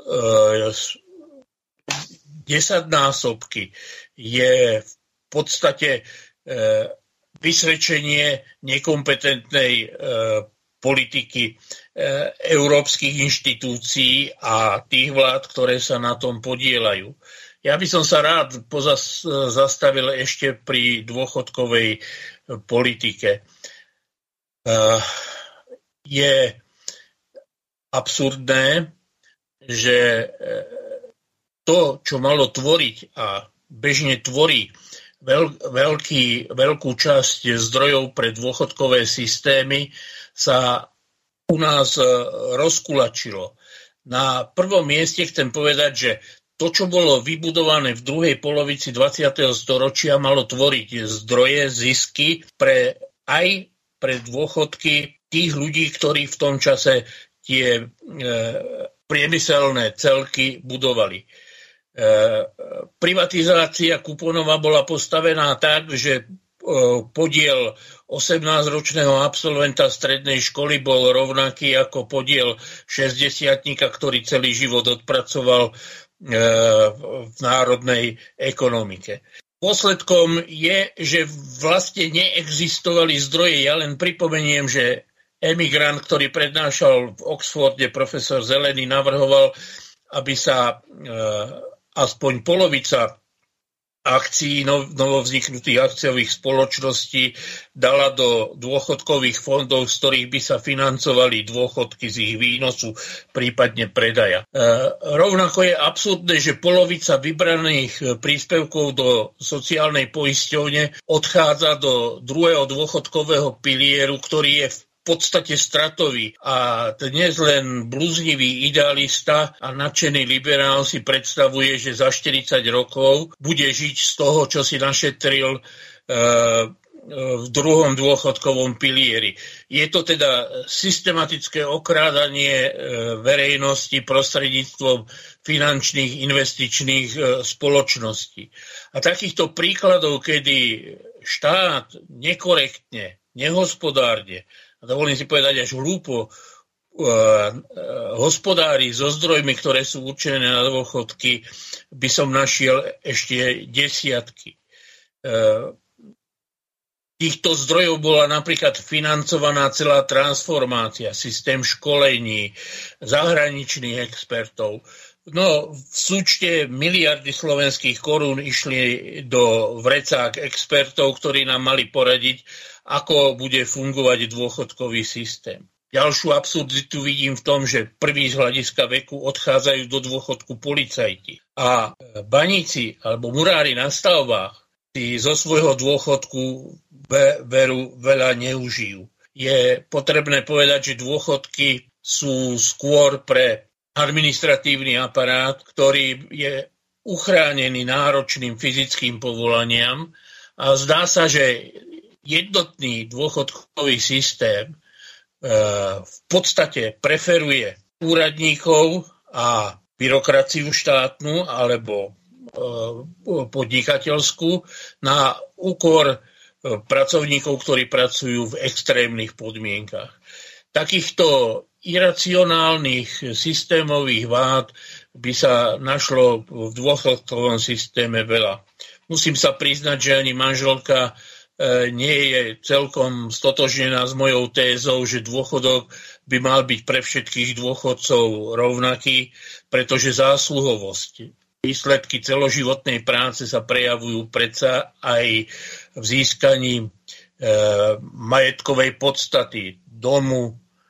10-násobky je v podstate vysvedčenie nekompetentnej politiky európskych inštitúcií a tých vlád, ktoré sa na tom podieľajú. Ja by som sa rád zastavil ešte pri dôchodkovej politike. Je absurdné, že to, čo malo tvoriť a bežne tvorí veľkú časť zdrojov pre dôchodkové systémy, sa u nás rozkulačilo. Na prvom mieste chcem povedať, že to, čo bolo vybudované v druhej polovici 20. storočia, malo tvoriť zdroje, zisky aj pre dôchodky tých ľudí, ktorí v tom čase tie priemyselné celky budovali. Privatizácia kuponová bola postavená tak, že podiel 18-ročného absolventa strednej školy bol rovnaký ako podiel 60-tníka, ktorý celý život odpracoval v národnej ekonomike. Dôsledkom je, že vlastne neexistovali zdroje. Ja len pripomeniem, že emigrant, ktorý prednášal v Oxforde, profesor Zelený, navrhoval, aby sa aspoň polovica akcií novovzniknutých akciových spoločností dala do dôchodkových fondov, z ktorých by sa financovali dôchodky z ich výnosu, prípadne predaja. Rovnako je absurdné, že polovica vybraných príspevkov do sociálnej poisťovne odchádza do druhého dôchodkového pilieru, ktorý je v podstate stratový. A dnes len blúznivý idealista a nadšený liberál si predstavuje, že za 40 rokov bude žiť z toho, čo si našetril v druhom dôchodkovom pilieri. Je to teda systematické okrádanie verejnosti prostredníctvom finančných investičných spoločností. A takýchto príkladov, kedy štát nekorektne, nehospodárne, a dovolím si povedať až hlúpo, hospodári so zdrojmi, ktoré sú určené na dôchodky, by som našiel ešte desiatky. Týchto zdrojov bola napríklad financovaná celá transformácia, systém školení, zahraničných expertov. No, v súčte miliardy slovenských korún išli do vrecák expertov, ktorí nám mali poradiť, ako bude fungovať dôchodkový systém. Ďalšiu absurditu vidím v tom, že prvý z hľadiska veku odchádzajú do dôchodku policajti. A baníci alebo murári na stavbách si zo svojho dôchodku veru veľa neužijú. Je potrebné povedať, že dôchodky sú skôr pre administratívny aparát, ktorý je uchránený náročným fyzickým povolaniam a zdá sa, že jednotný dôchodkový systém v podstate preferuje úradníkov a byrokraciu štátnu alebo podnikateľskú na úkor pracovníkov, ktorí pracujú v extrémnych podmienkach. Takýchto iracionálnych systémových vád by sa našlo v dôchodkovom systéme veľa. Musím sa priznať, že ani manželka nie je celkom stotožnená s mojou tézou, že dôchodok by mal byť pre všetkých dôchodcov rovnaký, pretože zásluhovosť, výsledky celoživotnej práce sa prejavujú predsa aj v získaní majetkovej podstaty, domu,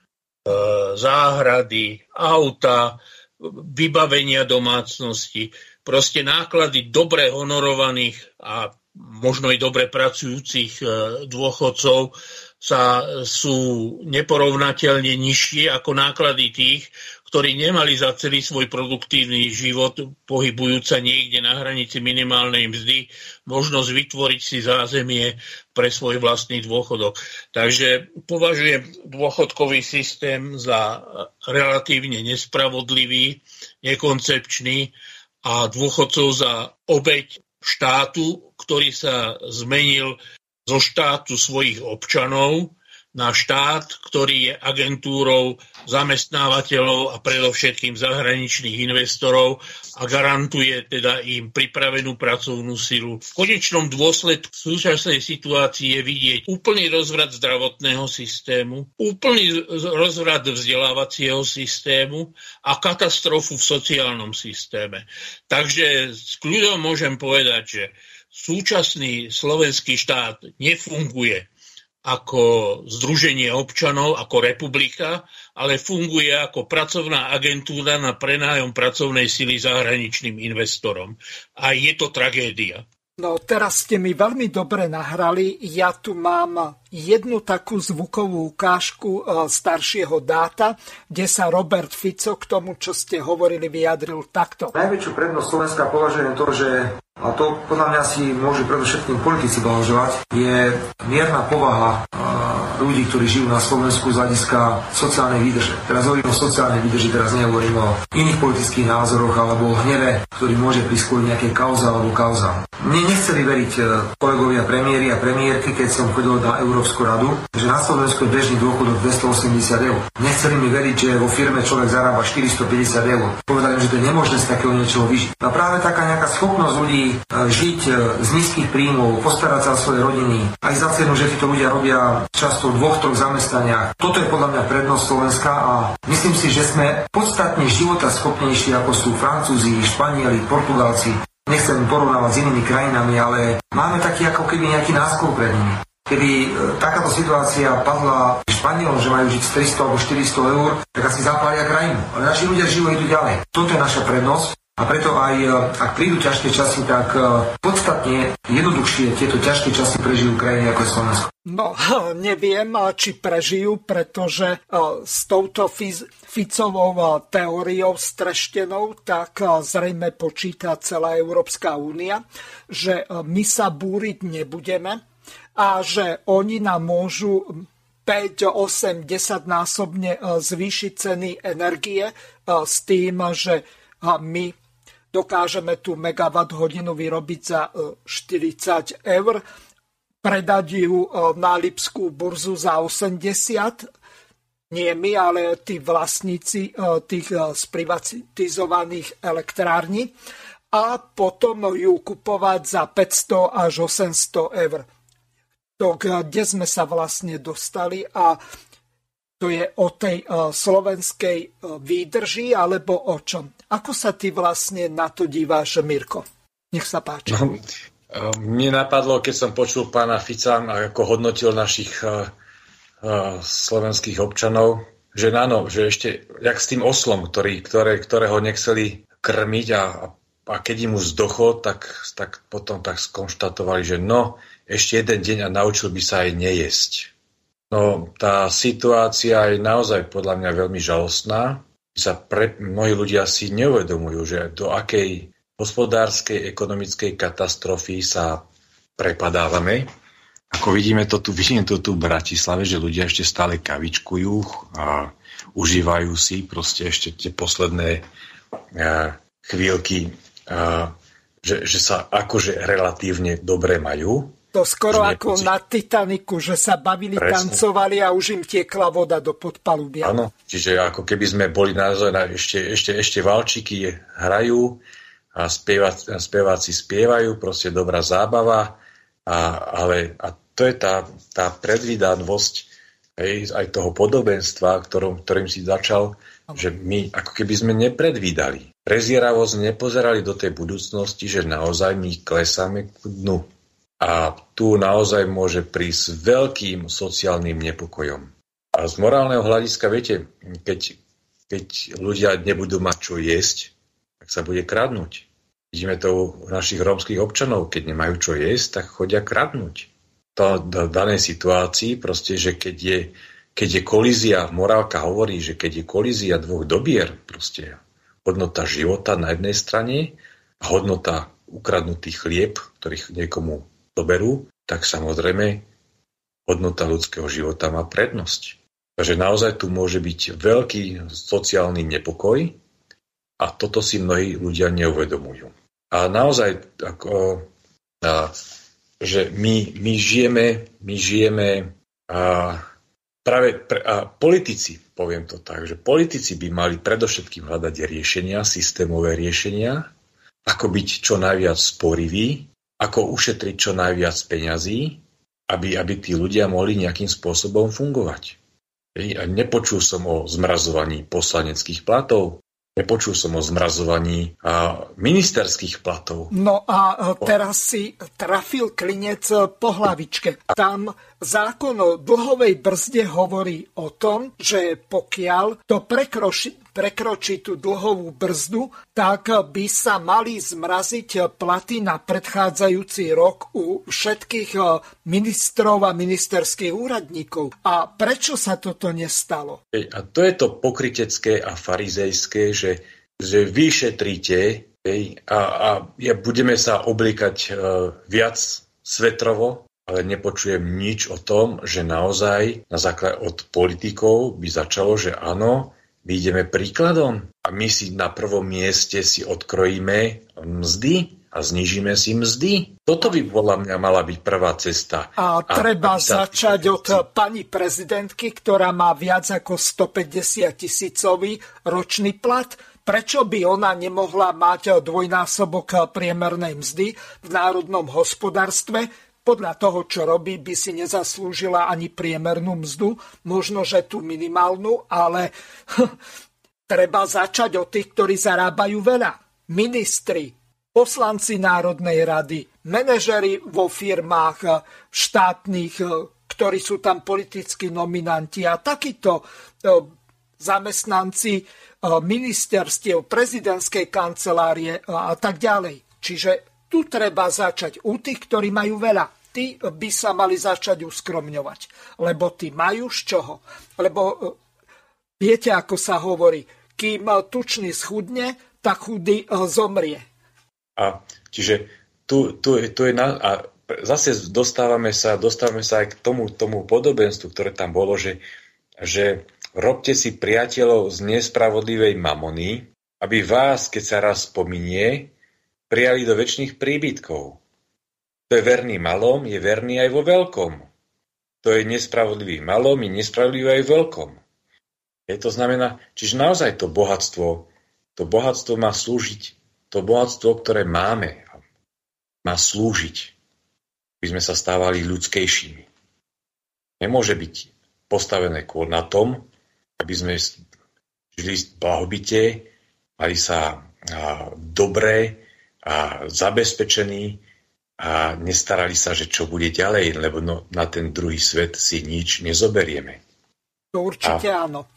záhrady, auta, vybavenia domácnosti. Proste náklady dobre honorovaných a možno i dobre pracujúcich dôchodcov sú neporovnateľne nižšie ako náklady tých, ktorí nemali za celý svoj produktívny život, pohybujúca niekde na hranici minimálnej mzdy, možnosť vytvoriť si zázemie pre svoj vlastný dôchodok. Takže považujem dôchodkový systém za relatívne nespravodlivý, nekoncepčný a dôchodcov za obeť štátu, ktorý sa zmenil zo štátu svojich občanov na štát, ktorý je agentúrou zamestnávateľov a predovšetkým zahraničných investorov a garantuje teda im pripravenú pracovnú silu. V konečnom dôsledku v súčasnej situácii je vidieť úplný rozvrat zdravotného systému, úplný rozvrat vzdelávacieho systému a katastrofu v sociálnom systéme. Takže s kľudom môžem povedať, že súčasný slovenský štát nefunguje ako združenie občanov, ako republika, ale funguje ako pracovná agentúra na prenájom pracovnej sily zahraničným investorom. A je to tragédia. No teraz ste mi veľmi dobre nahrali. Ja tu mám jednu takú zvukovú ukážku staršieho dáta, kde sa Robert Fico k tomu, čo ste hovorili, vyjadril takto. Najväčšiu prednosť Slovenska považujem to, že, a to podľa mňa si môžu predovšetkým politici blahoželať, je mierna povaha ľudí, ktorí žijú na Slovensku z hľadiska sociálnej výdrže. Teraz hovorím o sociálnej výdrži, teraz nehovorím o iných politických názoroch alebo o hneve, ktorý môže priskôriť nejaké kauza alebo kauzám. Mne nechceli veriť kolegovia premiéri a premiérky, keď som chodil na Európsku radu, že na Slovensku je bežný dôchodok 280 eur. Nechceli mi veriť, že vo firme človek zarába 450 eur. Povedali, že to je nemožné z takého niečoho vyžiť. A práve taká nejaká schopnosť ľudí žiť z nízkych príjmov, postarať sa o svoje rodiny, aj za cenu, že títo ľudia robia často v 2-3 zamestnaniach. Toto je podľa mňa prednosť Slovenska a myslím si, že sme podstatne životaschopnejší ako sú Francúzi, Španieli, Portugálci. Nechcem porovnávať s inými krajinami, ale máme taký ako keby nejaký náskok pred nimi. Keby takáto situácia padla Španielom, že majú žiť z 300 alebo 400 eur, tak asi zapália krajinu. Ale naši ľudia žijú a idú ďalej. Toto je naša prednosť. A preto aj, ak prídu ťažké časy, tak podstatne jednoduchšie tieto ťažké časy prežijú krajiny ako je Slovensko. No, neviem, či prežijú, pretože s touto Ficovou teóriou streštenou, tak zrejme počíta celá Európska únia, že my sa búriť nebudeme a že oni nám môžu 5, 8, 10 násobne zvýšiť ceny energie s tým, že my dokážeme tú megawatt hodinu vyrobiť za 40 eur, predať ju na Lipskú burzu za 80. Nie my, ale tí vlastníci tých sprivatizovaných elektrární. A potom ju kupovať za 500 až 800 eur. To, kde sme sa vlastne dostali a to je o tej slovenskej výdrži, alebo o čom? Ako sa ty vlastne na to díváš, Mirko? Nech sa páči. No, mne napadlo, keď som počul pána Fica, ako hodnotil našich slovenských občanov, že áno, že ešte jak s tým oslom, ktorého nechceli krmiť a keď im už zdochol, tak potom tak skonštatovali, že no, ešte jeden deň a naučil by sa aj nejesť. No, tá situácia je naozaj podľa mňa veľmi žalostná. Mnohí ľudia si neuvedomujú, že do akej hospodárskej, ekonomickej katastrofy sa prepadávame. Ako vidíme to tu v Bratislave, že ľudia ešte stále kavičkujú a užívajú si proste ešte tie posledné chvíľky že sa akože relatívne dobre majú. To skoro ako na Titaniku, že sa bavili, tancovali a už im tiekla voda do podpalubia. Áno, čiže ako keby sme boli ešte valčíky hrajú a speváci spievajú, proste dobrá zábava, ale to je tá predvídanosť aj toho podobenstva, ktorým si začal, že my ako keby sme nepredvídali. Prezieravosť nepozerali do tej budúcnosti, že naozaj my klesáme k dnu. A tu naozaj môže prísť s veľkým sociálnym nepokojom. A z morálneho hľadiska, viete, keď ľudia nebudú mať čo jesť, tak sa bude kradnúť. Vidíme to u našich rómskych občanov, keď nemajú čo jesť, tak chodia kradnúť. To v danej situácii, proste, že keď je kolízia, morálka hovorí, že keď je kolízia dvoch dobier, proste hodnota života na jednej strane a hodnota ukradnutý chlieb, ktorých niekomu doberú, tak samozrejme hodnota ľudského života má prednosť. Takže naozaj tu môže byť veľký sociálny nepokoj a toto si mnohí ľudia neuvedomujú. A naozaj, že my žijeme politici, poviem to tak, že politici by mali predovšetkým hľadať riešenia, systémové riešenia, ako byť čo najviac sporiví, ako ušetriť čo najviac peňazí, aby tí ľudia mohli nejakým spôsobom fungovať. A nepočul som o zmrazovaní poslaneckých platov, nepočul som o zmrazovaní ministerských platov. No a teraz si trafil klinec po hlavičke. Tam zákon o dlhovej brzde hovorí o tom, že pokiaľ to prekročí tú dlhovú brzdu, tak by sa mali zmraziť platy na predchádzajúci rok u všetkých ministrov a ministerských úradníkov. A prečo sa toto nestalo? A to je to pokrytecké a farizejské, že vy šetríte a budeme sa oblíkať viac svetrovo, ale nepočujem nič o tom, že naozaj na základe od politikov by začalo, že áno, my ideme príkladom a my si na prvom mieste si odkrojíme mzdy a znížime si mzdy. Toto by podľa mňa mala byť prvá cesta. A treba začať od pani prezidentky, ktorá má viac ako 150 000 ročný plat. Prečo by ona nemohla mať dvojnásobok priemernej mzdy v národnom hospodárstve? Podľa toho, čo robí, by si nezaslúžila ani priemernú mzdu, možno, že tú minimálnu, ale treba začať od tých, ktorí zarábajú veľa. Ministri, poslanci Národnej rady, manažeri vo firmách štátnych, ktorí sú tam politickí nominanti a takíto zamestnanci ministerstiev, prezidentskej kancelárie a tak ďalej. Čiže tu treba začať u tých, ktorí majú veľa. Tí by sa mali začať uskromňovať, lebo tí majú z čoho. Lebo viete, ako sa hovorí, kým tučný schudne, tak chudý zomrie. A čiže tu je a zase dostávame sa aj k tomu podobenstvu, ktoré tam bolo, že robte si priateľov z nespravodlivej mamony, aby vás, keď sa raz pominie, prijali do večných príbytkov. To je verný malom, je verný aj vo veľkom. To je nespravodlivý malom, je nespravodlivý aj v veľkom. To znamená, čiže naozaj to bohatstvo má slúžiť, to bohatstvo, ktoré máme, má slúžiť, aby sme sa stávali ľudskejšími. Nemôže byť postavené na tom, aby sme žili v blahobite, mali sa dobre a zabezpečení a nestarali sa, že čo bude ďalej, lebo na ten druhý svet si nič nezoberieme. To určite áno.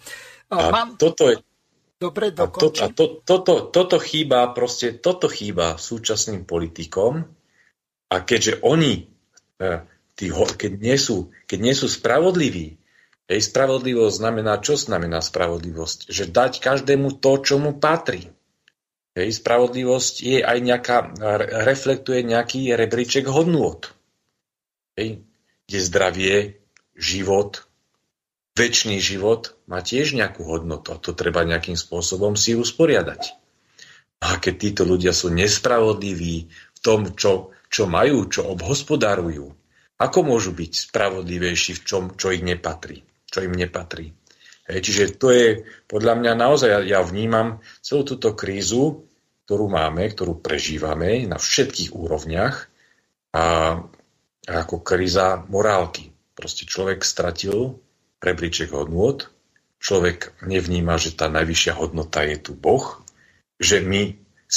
Dobre, dokončím. Toto chýba súčasným politikom a keďže oni, keď nie sú spravodliví, spravodlivosť znamená, čo znamená spravodlivosť? Že dať každému to, čo mu patrí. Spravodlivosť je aj reflektuje nejaký rebríček hodnôt. Kde zdravie, život, večný život má tiež nejakú hodnotu a to treba nejakým spôsobom si usporiadať. A keď títo ľudia sú nespravodliví v tom, čo majú, čo obhospodarujú, ako môžu byť spravodlivejší v čom, čo im nepatrí. Čiže to je podľa mňa naozaj, ja vnímam celú túto krízu, ktorú máme, ktorú prežívame na všetkých úrovniach a ako kríza morálky. Proste človek stratil rebríček hodnôt, človek nevníma, že tá najvyššia hodnota je tu Boh, že my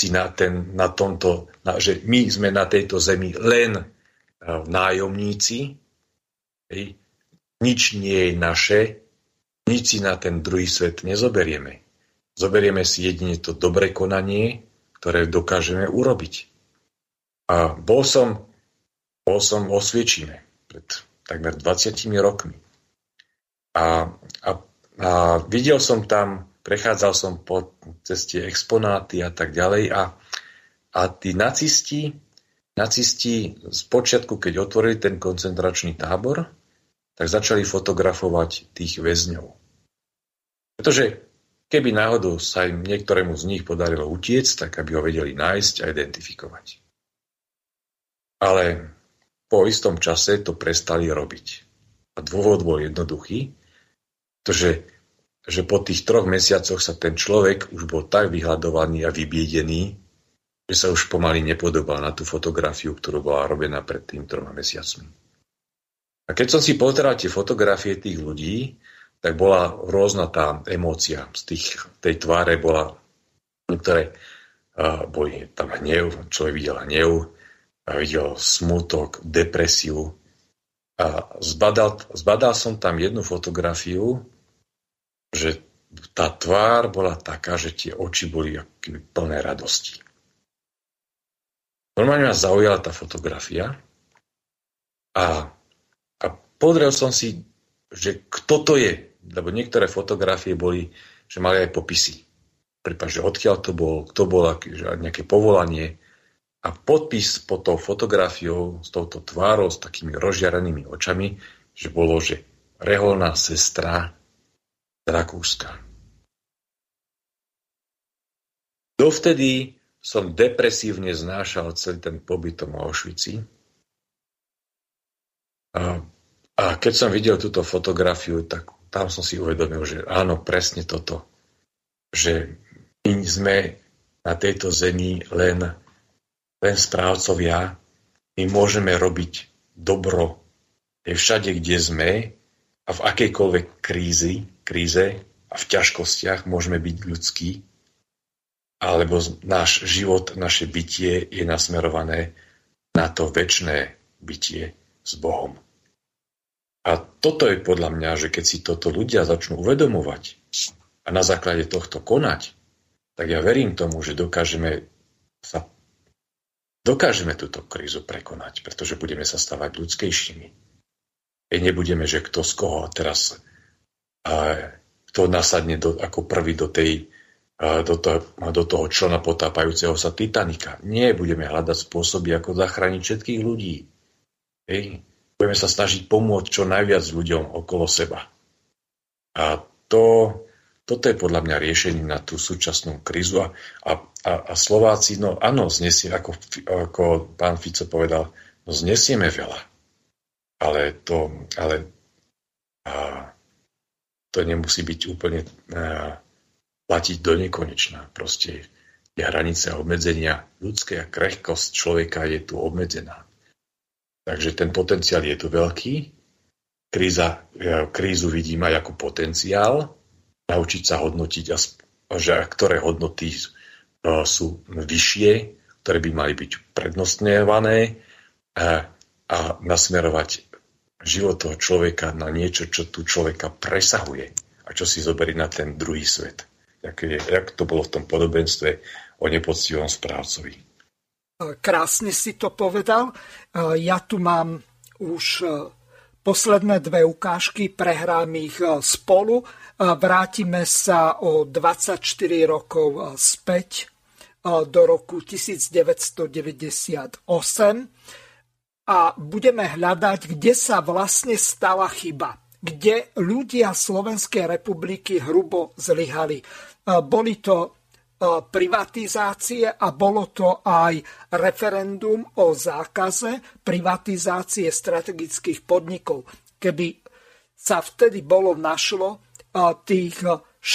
že my sme na tejto zemi len nájomníci, nič nie je naše, nič si na ten druhý svet nezoberieme. Zoberieme si jedine to dobré konanie, ktoré dokážeme urobiť. A bol som vo Sviečine pred takmer 20 rokmi. A videl som tam, prechádzal som po ceste exponáty a tak ďalej a tí nacisti z počiatku, keď otvorili ten koncentračný tábor, tak začali fotografovať tých väzňov. Pretože keby náhodou sa im niektorému z nich podarilo utiecť, tak aby ho vedeli nájsť a identifikovať. Ale po istom čase to prestali robiť. A dôvod bol jednoduchý, pretože že po tých 3 mesiacoch sa ten človek už bol tak vyhľadovaný a vybiedený, že sa už pomaly nepodobal na tú fotografiu, ktorú bola robená pred tým 3 mesiacmi. A keď som si pozeral tie fotografie tých ľudí, tak bola rôzna tá emócia. Z tej tváre bola, niektoré boli tam hnev, človek videl hnev, a videl smutok, depresiu. A zbadal som tam jednu fotografiu, že tá tvár bola taká, že tie oči boli plné radosti. Normálne ma zaujala tá fotografia a pozrel som si, že kto to je, lebo niektoré fotografie boli, že mali aj popisy. Prípad, že odkiaľ to bol, kto bol, nejaké povolanie. A podpis pod tou fotografiou, s touto tvárou, s takými rozžiarenými očami, že bolo, že reholná sestra z Rakúska. Dovtedy som depresívne znášal celý ten pobyt v Auschwitzi. A keď som videl túto fotografiu, tak tam som si uvedomil, že áno, presne toto. Že my sme na tejto zemi len správcovia, my môžeme robiť dobro všade, kde sme a v akejkoľvek kríze a v ťažkostiach môžeme byť ľudskí, alebo náš život, naše bytie je nasmerované na to večné bytie s Bohom. A toto je podľa mňa, že keď si toto ľudia začnú uvedomovať a na základe tohto konať, tak ja verím tomu, že dokážeme túto krízu prekonať, pretože budeme sa stávať ľudskejšími. Nebudeme, že kto z koho teraz, kto nasadne ako prvý do toho člna potápajúceho sa Titanika. Nie, budeme hľadať spôsoby, ako zachrániť všetkých ľudí. Budeme sa snažiť pomôcť čo najviac ľuďom okolo seba. A toto je podľa mňa riešenie na tú súčasnú krízu. A Slováci, no áno, ako pán Fico povedal, no znesieme veľa. Ale to nemusí byť úplne platiť do nekonečna. Proste je hranica obmedzenia ľudské a krehkosť človeka je tu obmedzená. Takže ten potenciál je tu veľký. Krízu vidím aj ako potenciál, naučiť sa hodnotiť, že ktoré hodnoty sú vyššie, ktoré by mali byť prednostňované a nasmerovať život toho človeka na niečo, čo tu človeka presahuje a čo si zoberie na ten druhý svet. Jak to bolo v tom podobenstve o nepoctivom správcovi. Krásne si to povedal. Ja tu mám už posledné 2 ukážky, prehrám ich spolu. Vrátime sa o 24 rokov späť do roku 1998 a budeme hľadať, kde sa vlastne stala chyba, kde ľudia Slovenskej republiky hrubo zlyhali. Boli to privatizácie a bolo to aj referendum o zákaze privatizácie strategických podnikov. Keby sa vtedy bolo našlo tých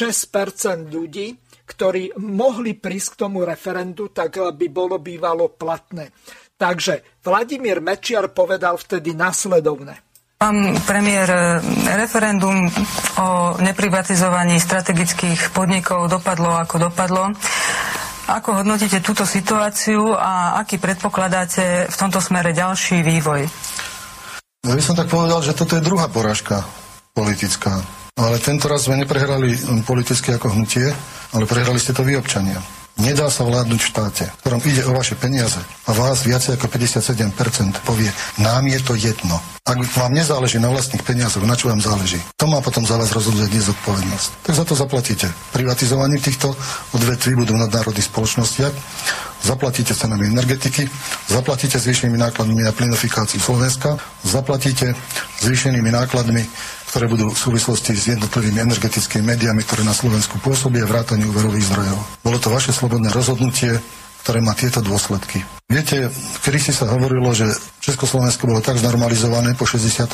6% ľudí, ktorí mohli prísť k tomu referendu, tak by bolo bývalo platné. Takže Vladimír Mečiar povedal vtedy nasledovné. Pán premiér, referendum o neprivatizovaní strategických podnikov dopadlo ako dopadlo. Ako hodnotíte túto situáciu a aký predpokladáte v tomto smere ďalší vývoj? Ja by som tak povedal, že toto je druhá porážka politická. Ale tento raz sme neprehrali politicky ako hnutie, ale prehrali ste to vy, občania. Nedá sa vládnuť v štáte, v ktorom ide o vaše peniaze a vás viacej ako 57% povie, nám je to jedno. Ak vám nezáleží na vlastných peniazoch, na čo vám záleží, to má potom za vás rozhodnúť nezodpovednosť. Tak za to zaplatíte. Privatizovaním týchto odvetví budú v nadnárodných spoločnostiach, zaplatíte cenami energetiky, zaplatíte zvýšenými nákladmi na plynofikáciu Slovenska, zaplatíte zvýšenými nákladmi, ktoré budú v súvislosti s jednotlivými energetickými médiami, ktoré na Slovensku pôsobia, vrátane úverových zdrojov. Bolo to vaše slobodné rozhodnutie, ktoré má tieto dôsledky. Viete, kedysi sa hovorilo, že Československo bolo tak znormalizované po 68.,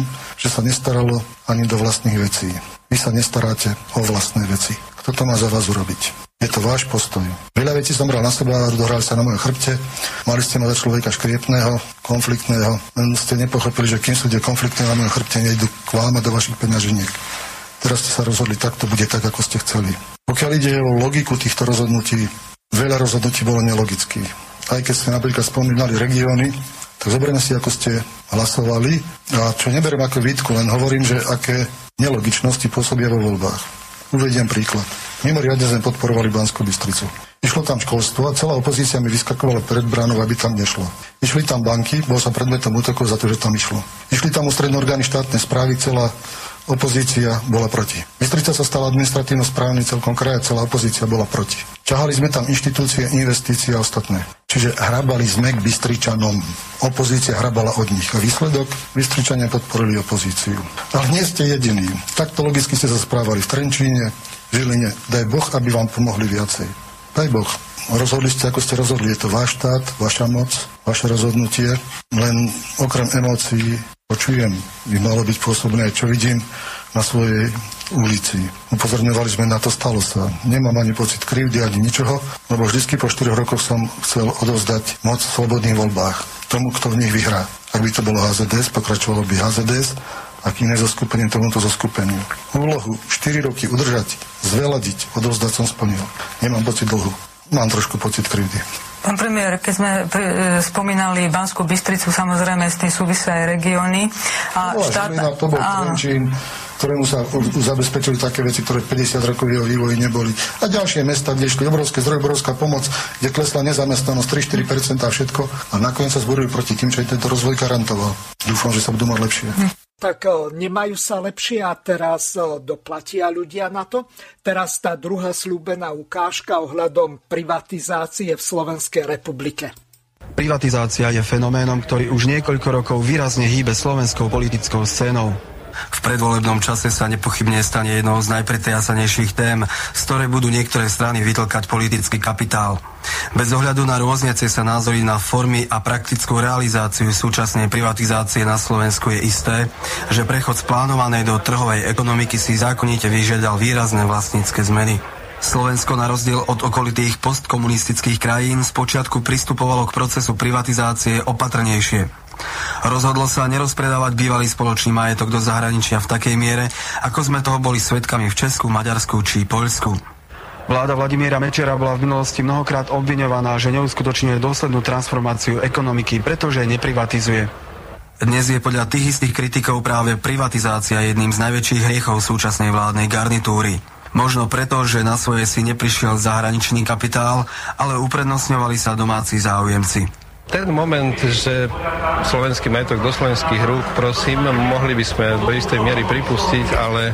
že sa nestaralo ani do vlastných vecí. Vy sa nestaráte o vlastné veci. Kto to má za vás urobiť? Je to váš postoj. Veľa vecí som bral na seba a dohrali sa na mojom chrbte. Mali ste ma za človeka škriepného, konfliktného. Len ste nepochopili, že kým sú tie konflikty na mojom chrbte, nejdu k vám a do vašich peňaženiek. Teraz ste sa rozhodli, tak to bude tak, ako ste chceli. Pokiaľ ide o logiku týchto rozhodnutí, veľa rozhodnutí bolo nelogických. Aj keď ste napríklad spomínali regióny, tak zoberme si, ako ste hlasovali. A čo neberiem ako výtku, len hovorím, že aké nelogičnosti pôsobia vo voľbách. Uvediem príklad. Mimoriadne sme podporovali Banskú Bystricu. Išlo tam školstvo a celá opozícia mi vyskakovala pred bránou, aby tam nešlo. Išli tam banky, bol som predmetom útokov za to, že tam išlo. Išli tam ústredné orgány štátnej správy, celá opozícia bola proti. Bystrica sa stala administratívno-správnym celkom kraja, celá opozícia bola proti. Ťahali sme tam inštitúcie, investície a ostatné. Čiže hrabali sme k Bystričanom. Opozícia hrabala od nich. A výsledok? Bystričania podporili opozíciu. Ale nie ste jediní. Takto logicky ste sa správali v Trenčíne, Žiline. Daj Boh, aby vám pomohli viacej. Daj Boh. Rozhodli ste, ako ste rozhodli. Je to váš štát, vaša moc, vaše rozhodnutie. Len okrem emócií počujem, by malo byť pôsobné, čo vidím na svojej ulici. Upozorňovali sme na to, stalo sa. Nemám ani pocit krivdy, ani ničoho, lebo vždycky po 4 rokoch som chcel odovzdať moc v slobodných voľbách tomu, kto v nich vyhrá. Ak by to bolo HZDS, pokračovalo by HZDS, a kým nezoskupením tomuto zoskupeniu. Úlohu 4 roky udržať, zveladiť, odovzdať som splnil. Nemám pocit dlhu. Mám trošku pocit krivdy. Pán premiér, keď sme spomínali Banskú Bystricu, samozrejme s tým súvisia aj regióny. A to bol Trenčín, ktorému sa zabezpečili také veci, ktoré 50 rokov jeho vývoji neboli. A ďalšie mesta, kde išli obrovské zdroje, obrovská pomoc, kde klesla nezamestnanosť 3-4% a všetko. A nakoniec sa zborili proti tým, čo tento rozvoj garantoval. Dúfam, že sa budú mať lepšie. Tak nemajú sa lepšie a teraz doplatia ľudia na to. Teraz tá druhá sľúbená ukážka ohľadom privatizácie v Slovenskej republike. Privatizácia je fenoménom, ktorý už niekoľko rokov výrazne hýbe slovenskou politickou scénou. V predvolebnom čase sa nepochybne stane jednou z najpretriasanejších tém, z ktorej budú niektoré strany vytlkať politický kapitál. Bez ohľadu na rôzniace sa názory na formy a praktickú realizáciu súčasnej privatizácie na Slovensku je isté, že prechod z plánovanej do trhovej ekonomiky si zákonite vyžiadal výrazné vlastnícke zmeny. Slovensko na rozdiel od okolitých postkomunistických krajín spočiatku pristupovalo k procesu privatizácie opatrnejšie. Rozhodlo sa nerozpredávať bývalý spoločný majetok do zahraničia v takej miere, ako sme toho boli svedkami v Česku, Maďarsku či Poľsku. Vláda Vladimíra Mečiara bola v minulosti mnohokrát obviňovaná, že neuskutočňuje dôslednú transformáciu ekonomiky, pretože neprivatizuje. Dnes je podľa tých istých kritikov práve privatizácia jedným z najväčších hriechov súčasnej vládnej garnitúry. Možno preto, že na svoje si neprišiel zahraničný kapitál, ale uprednostňovali sa domáci záujemci. Ten moment, že slovenský majetok do slovenských rúk, prosím, mohli by sme do istej miery pripustiť, ale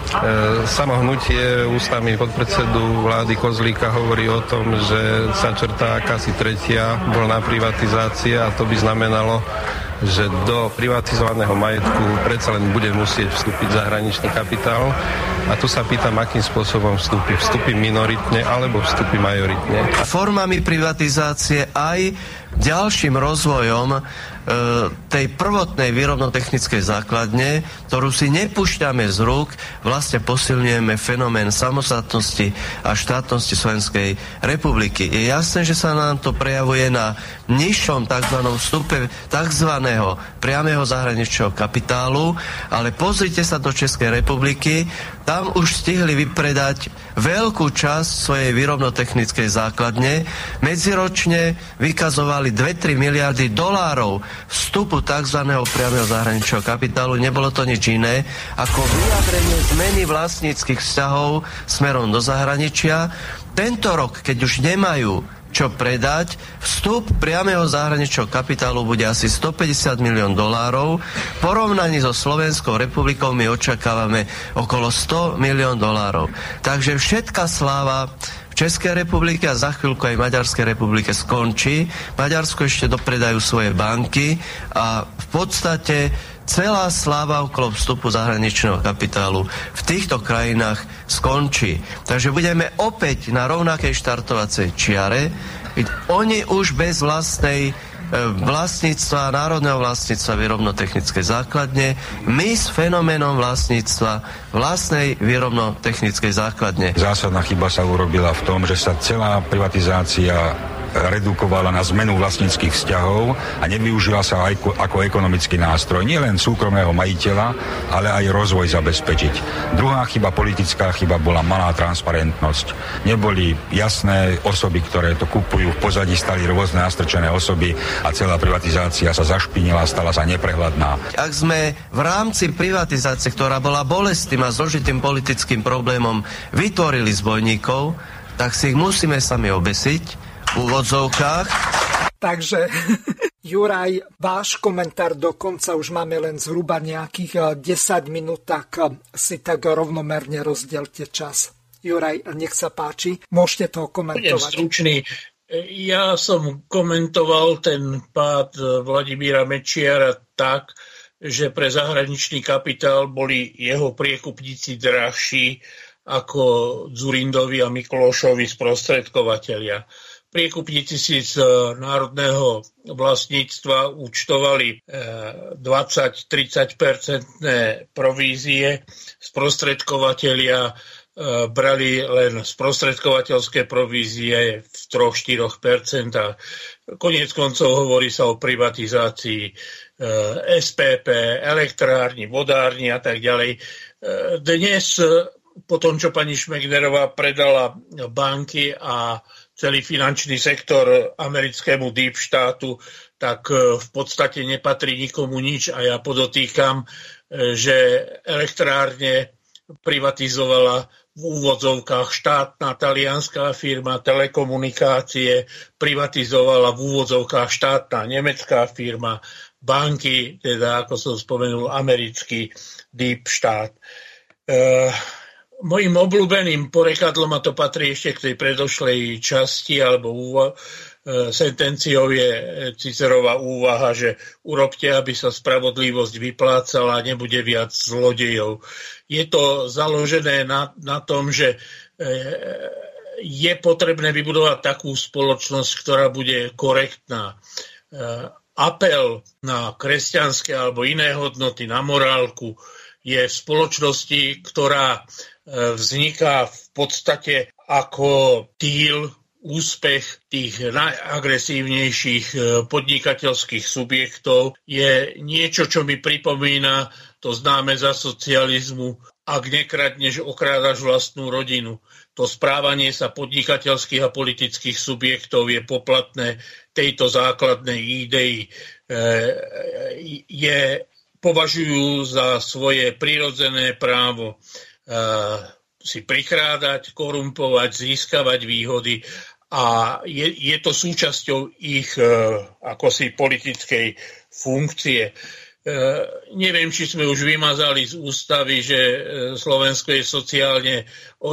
samo hnutie ústami podpredsedu vlády Kozlíka hovorí o tom, že sa črtá akási tretia voľná privatizácia a to by znamenalo že do privatizovaného majetku predsa len bude musieť vstúpiť zahraničný kapitál. A tu sa pýtam, akým spôsobom vstúpi. Vstúpi minoritne alebo vstúpi majoritne. Formami privatizácie aj ďalším rozvojom tej prvotnej výrobno-technickej základne, ktorú si nepúšťame z rúk, vlastne posilňujeme fenomén samostatnosti a štátnosti Slovenskej republiky. Je jasné, že sa nám to prejavuje na nižšom tzv. Vstupe tzv. Priameho zahraničného kapitálu, ale pozrite sa do Českej republiky, tam už stihli vypredať veľkú časť svojej výrobno-technickej základne. Medziročne vykazovali 2-3 miliardy dolárov vstupu tzv. Priameho zahraničného kapitálu. Nebolo to nič iné ako vyjadrenie zmeny vlastníckych vzťahov smerom do zahraničia. Tento rok, keď už nemajú čo predať, vstup priameho zahraničného kapitálu bude asi 150 milión dolárov. V porovnaní so Slovenskou republikou my očakávame okolo 100 milión dolárov. Takže všetká sláva v Českej republike a za chvíľku aj v Maďarskej republike skončí. Maďarsko ešte dopredajú svoje banky a v podstate celá sláva okolo vstupu zahraničného kapitálu v týchto krajinách skončí. Takže budeme opäť na rovnakej štartovacej čiare. Oni už bez vlastnej vlastníctva, národného vlastníctva výrobno-technickej základne, my s fenoménom vlastníctva vlastnej výrobno-technickej základne. Zásadná chyba sa urobila v tom, že sa celá privatizácia redukovala na zmenu vlastníckych vzťahov a nevyužila sa aj ako ekonomický nástroj. Nie len súkromného majiteľa, ale aj rozvoj zabezpečiť. Druhá chyba, politická chyba, bola malá transparentnosť. Neboli jasné osoby, ktoré to kupujú, v pozadí stali rôzne nastrčené osoby a celá privatizácia sa zašpinila, stala sa neprehľadná. Ak sme v rámci privatizácie, ktorá bola bolestným a zložitým politickým problémom, vytvorili zbojníkov, tak si ich musíme sami obesiť v úvodzovkách. Takže, Juraj, váš komentár dokonca už máme len zhruba nejakých 10 minút, tak si tak rovnomerne rozdielte čas. Juraj, nech sa páči, môžete to komentovať. Budem stručný. Ja som komentoval ten pád Vladimíra Mečiara tak, že pre zahraničný kapitál boli jeho priekupníci drahší ako Dzurindovi a Miklošovi sprostredkovatelia. Priekupníci si z národného vlastníctva účtovali 20-30% provízie, sprostredkovatelia brali len sprostredkovateľské provízie v 3-4%. Koniec koncov hovorí sa o privatizácii SPP, elektrárni, vodárni a tak ďalej. Dnes, po tom, čo pani Šmegnerová predala banky a celý finančný sektor americkému deep štátu, tak v podstate nepatrí nikomu nič a ja podotýkam, že elektrárne privatizovala v úvodzovkách štátna talianská firma, telekomunikácie privatizovala v úvodzovkách štátna nemecká firma, banky, teda ako som spomenul, americký deep štát. Mojím obľúbeným porekadlom, a to patrí ešte k tej predošlej časti, alebo sentenciou je Cicerová úvaha, že urobte, aby sa spravodlivosť vyplácala a nebude viac zlodejov. Je to založené na tom, že je potrebné vybudovať takú spoločnosť, ktorá bude korektná. Apel na kresťanské alebo iné hodnoty, na morálku, je v spoločnosti, ktorá vzniká v podstate ako deal, úspech tých najagresívnejších podnikateľských subjektov. Je niečo, čo mi pripomína to známe za socializmu: ak nekradneš, okrádaš vlastnú rodinu. To správanie sa podnikateľských a politických subjektov je poplatné tejto základnej idei. Považujú za svoje prirodzené právo si prikrádať, korumpovať, získavať výhody a je to súčasťou ich akosi politickej funkcie. Neviem, či sme už vymazali z ústavy, že Slovensko je sociálne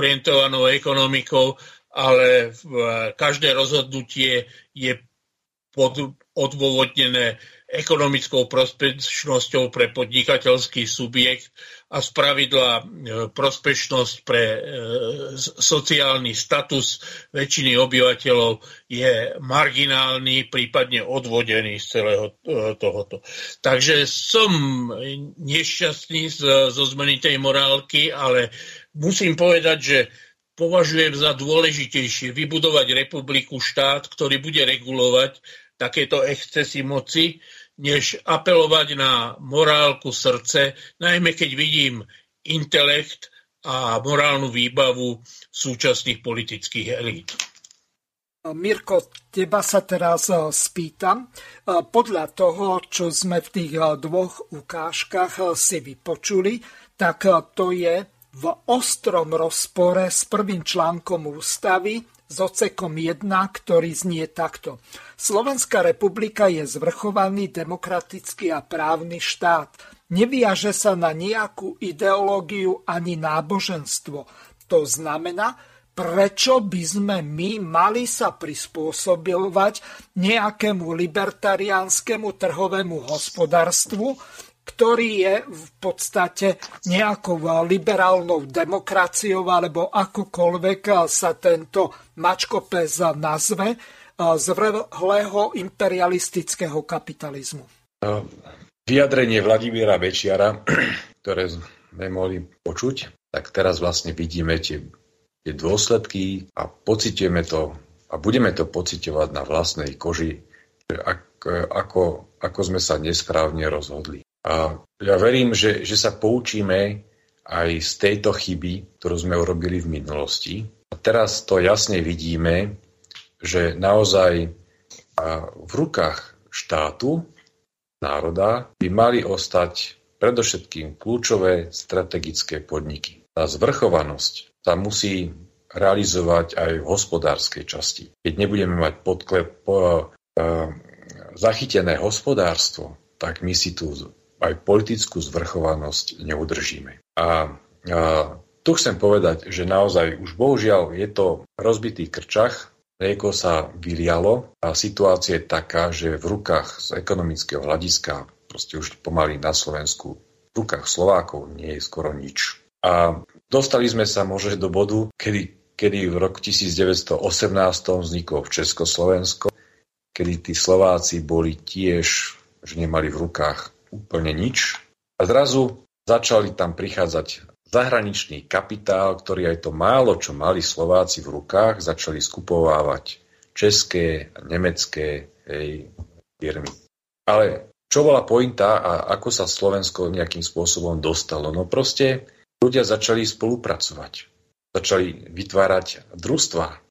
orientovanou ekonomikou, ale každé rozhodnutie je odôvodnené ekonomickou prospešnosťou pre podnikateľský subjekt a spravidla prospešnosť pre sociálny status väčšiny obyvateľov je marginálny, prípadne odvodený z celého tohoto. Takže som nešťastný zo zmeny tej morálky, ale musím povedať, že považujem za dôležitejšie vybudovať republiku, štát, ktorý bude regulovať takéto excesy moci, než apelovať na morálku srdce, najmä keď vidím intelekt a morálnu výbavu súčasných politických elít. Mirko, teba sa teraz spýtam. Podľa toho, čo sme v tých dvoch ukážkach si vypočuli, tak to je v ostrom rozpore s prvým článkom ústavy s odsekom 1, ktorý znie takto. Slovenská republika je zvrchovaný, demokratický a právny štát. Neviaže sa na nejakú ideológiu ani náboženstvo. To znamená, prečo by sme my mali sa prispôsobovať nejakému libertariánskemu trhovému hospodárstvu, ktorý je v podstate nejakou liberálnou demokraciou, alebo akokoľvek sa tento mačkopes nazve, z vrhlého imperialistického kapitalizmu. Vyjadrenie Vladimíra Mečiara, ktoré sme mohli počuť, tak teraz vlastne vidíme tie dôsledky a pociťujeme to a budeme to pociťovať na vlastnej koži, ako sme sa nesprávne rozhodli. A ja verím, že sa poučíme aj z tejto chyby, ktorú sme urobili v minulosti. A teraz to jasne vidíme, že naozaj v rukách štátu, národa, by mali ostať predovšetkým kľúčové strategické podniky. Tá zvrchovanosť sa musí realizovať aj v hospodárskej časti. Keď nebudeme mať zachytené hospodárstvo, tak my si tu aj politickú zvrchovanosť neudržíme. A tu chcem povedať, že naozaj už bohužiaľ je to rozbitý krčach, mlieko sa vylialo a situácia je taká, že v rukách z ekonomického hľadiska, proste už pomaly na Slovensku, v rukách Slovákov nie je skoro nič. A dostali sme sa možno do bodu, kedy v roku 1918 vzniklo v Československo, kedy tí Slováci boli tiež, že nemali v rukách úplne nič. A zrazu začali tam prichádzať zahraničný kapitál, ktorý aj to málo, čo mali Slováci v rukách, začali skupovávať české a nemecké firmy. Ale čo bola pointa a ako sa Slovensko nejakým spôsobom dostalo? No proste ľudia začali spolupracovať. Začali vytvárať družstva.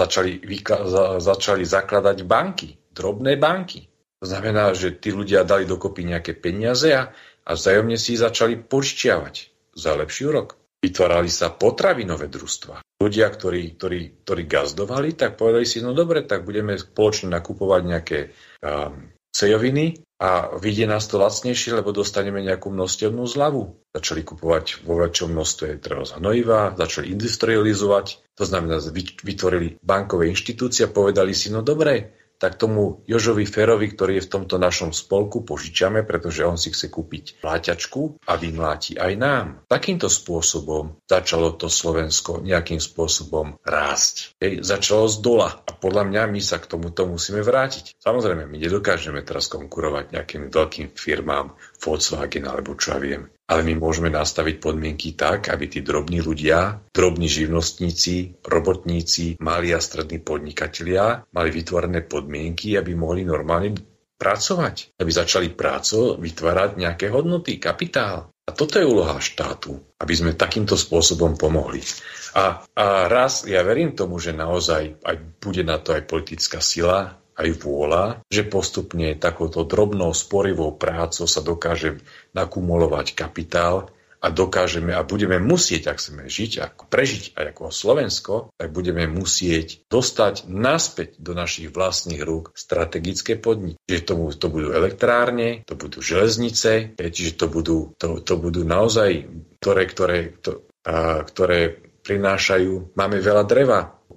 Začali zakladať banky, drobné banky. To znamená, že tí ľudia dali dokopy nejaké peniaze a vzájomne si začali požičiavať za lepší úrok. Vytvárali sa potravinové družstva. Ľudia, ktorí gazdovali, tak povedali si, no dobre, tak budeme spoločne nakupovať nejaké sejoviny a vyjde nás to lacnejšie, lebo dostaneme nejakú množstevnú zľavu. Začali kupovať vo väčšom množstve hnojiva, začali industrializovať, to znamená, vytvorili bankové inštitúcie a povedali si, no dobre, tak tomu Jožovi Ferovi, ktorý je v tomto našom spolku, požičame, pretože on si chce kúpiť pláťačku a vymláti aj nám. Takýmto spôsobom začalo to Slovensko nejakým spôsobom rásť. Začalo z dola a podľa mňa my sa k tomuto musíme vrátiť. Samozrejme, my nedokážeme teraz konkurovať nejakým veľkým firmám, Volkswagen alebo čo ja viem. Ale my môžeme nastaviť podmienky tak, aby tí drobní ľudia, drobní živnostníci, robotníci, mali a strední podnikatelia mali vytvorené podmienky, aby mohli normálne pracovať. Aby začali vytvárať nejaké hodnoty, kapitál. A toto je úloha štátu, aby sme takýmto spôsobom pomohli. A raz ja verím tomu, že naozaj aj bude na to aj politická sila, aj vôľa, že postupne takouto drobnou sporivou prácou sa dokáže nakumulovať kapitál a dokážeme a budeme musieť, ak chceme žiť, ako prežiť aj ako Slovensko, tak budeme musieť dostať naspäť do našich vlastných rúk strategické podniky. Čiže to budú elektrárne, to budú železnice, čiže to budú naozaj, ktoré prinášajú, máme veľa dreva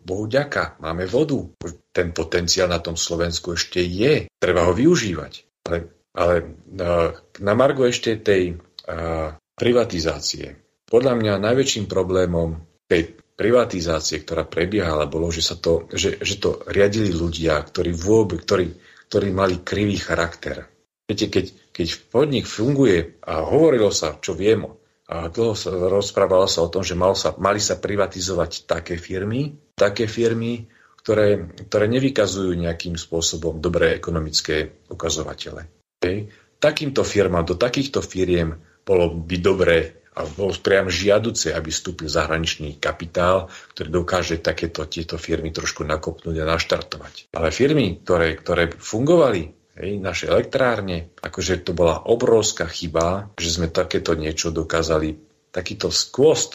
Bohu ďaka, máme vodu. Ten potenciál na tom Slovensku ešte je. Treba ho využívať. Ale na margo ešte tej privatizácie. Podľa mňa najväčším problémom tej privatizácie, ktorá prebiehala, bolo, že to riadili ľudia, ktorí mali krivý charakter. Viete, keď podnik funguje a hovorilo sa, čo viem, a dlho rozprávalo sa o tom, že mali sa privatizovať také firmy, ktoré nevykazujú nejakým spôsobom dobré ekonomické ukazovatele. Takýmto firmám, do takýchto firiem bolo by dobré a bolo priam žiaduce, aby vstúpil zahraničný kapitál, ktorý dokáže tieto firmy trošku nakopnúť a naštartovať. Ale firmy, ktoré fungovali, naše elektrárne, akože to bola obrovská chyba, že sme takéto niečo dokázali, takýto skvost,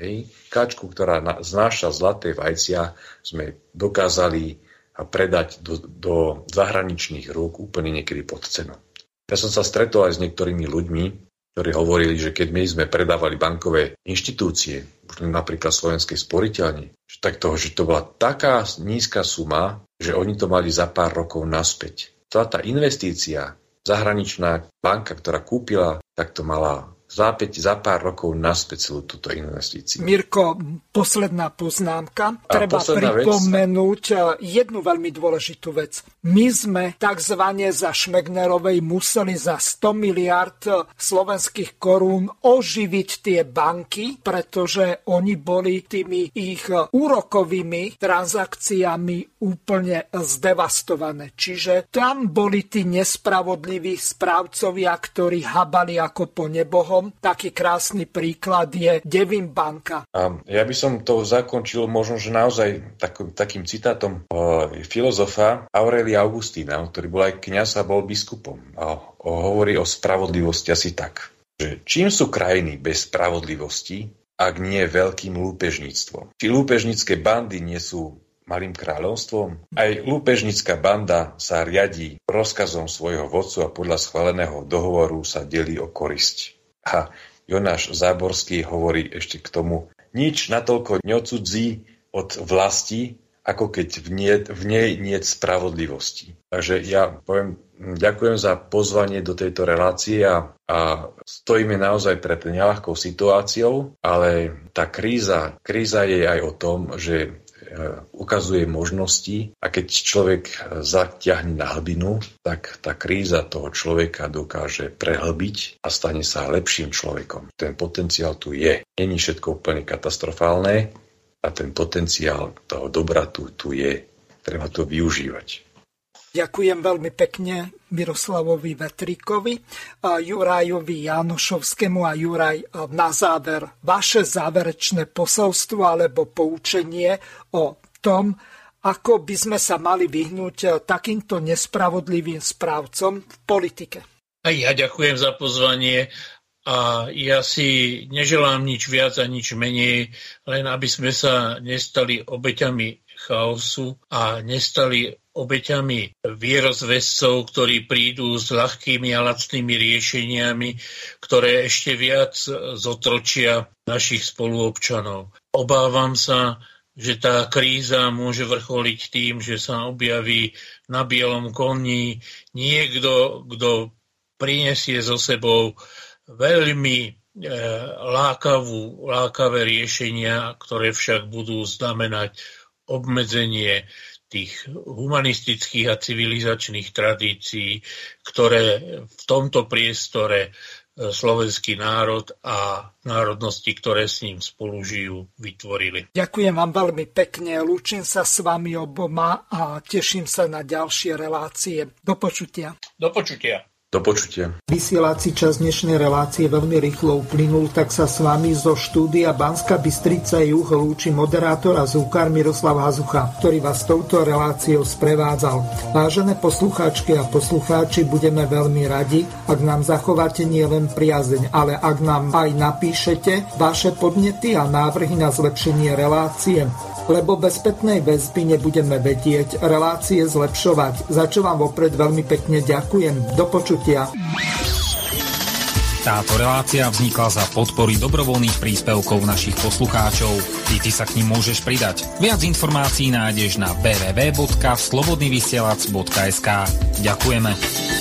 kačku, ktorá znáša zlaté vajcia, sme dokázali predať do zahraničných rúk úplne niekedy pod cenu. Ja som sa stretol aj s niektorými ľuďmi, ktorí hovorili, že keď my sme predávali bankové inštitúcie, napríklad Slovenskej sporiteľni, že to bola taká nízka suma, že oni to mali za pár rokov naspäť. Tá investícia, zahraničná banka, ktorá kúpila, tak to mala za pár rokov naspäť celú túto investíciu. Mirko, posledná poznámka. Treba pripomenúť jednu veľmi dôležitú vec. My sme takzvané za Šmegnerovej museli za 100 miliard slovenských korún oživiť tie banky, pretože oni boli tými ich úrokovými transakciami úplne zdevastované. Čiže tam boli tí nespravodliví správcovia, ktorí habali ako po nebohom. Taký krásny príklad je Devin banka. A ja by som to zakončil možno, že naozaj takým citátom filozofa Aurelia Augustína, ktorý bol aj kňaz a bol biskupom. A hovorí o spravodlivosti asi tak, že čím sú krajiny bez spravodlivosti, ak nie veľkým lúpežníctvom? Či lúpežnícke bandy nie sú malým kráľovstvom? Aj lúpežnícka banda sa riadí rozkazom svojho vodcu a podľa schváleného dohovoru sa delí o korisť. A Jonáš Záborský hovorí ešte k tomu, nič natoľko neodcudzí od vlasti, ako keď v nej niet spravodlivosti. Takže ja poviem, ďakujem za pozvanie do tejto relácie a stojíme naozaj pred neľahkou situáciou, ale tá kríza je aj o tom, že ukazuje možnosti a keď človek zatiahne na hlbinu, tak tá kríza toho človeka dokáže prehlbiť a stane sa lepším človekom. Ten potenciál tu je. Není všetko úplne katastrofálne a ten potenciál toho dobra tu je. Treba to využívať. Ďakujem veľmi pekne Miroslavovi Vetríkovi, Jurajovi Jánošovskému a Juraj, na záver vaše záverečné posolstvo alebo poučenie o tom, ako by sme sa mali vyhnúť takýmto nespravodlivým správcom v politike. A ja ďakujem za pozvanie a ja si neželám nič viac a nič menej, len aby sme sa nestali obeťami chaosu a nestali obeťami vierozvescov, ktorí prídu s ľahkými a lacnými riešeniami, ktoré ešte viac zotročia našich spoluobčanov. Obávam sa, že tá kríza môže vrcholiť tým, že sa objaví na bielom koni niekto, kto prinesie so sebou veľmi lákavé riešenia, ktoré však budú znamenať obmedzenie tých humanistických a civilizačných tradícií, ktoré v tomto priestore slovenský národ a národnosti, ktoré s ním spolužijú, vytvorili. Ďakujem vám veľmi pekne, lúčim sa s vami oboma a teším sa na ďalšie relácie. Do počutia. Do počutia. Do počutia. Vysielací čas dnešnej relácie veľmi rýchlo uplynul, tak sa s vami zo štúdia Banská Bystrica Juh lúči moderátor a zvukár Miroslav Hazucha, ktorý vás touto reláciou sprevádzal. Vážené poslucháčky a poslucháči, budeme veľmi radi, ak nám zachováte nielen priazeň, ale ak nám aj napíšete vaše podnety a návrhy na zlepšenie relácie, lebo bez spätnej väzby nebudeme vedieť relácie zlepšovať, za čo vám vopred veľmi pekne ďakujem. Do počutia. Táto relácia vznikla za podpory dobrovoľných príspevkov našich poslucháčov. Ty sa k nim môžeš pridať. Viac informácií nájdeš na www.slobodnyvysielac.sk. Ďakujeme.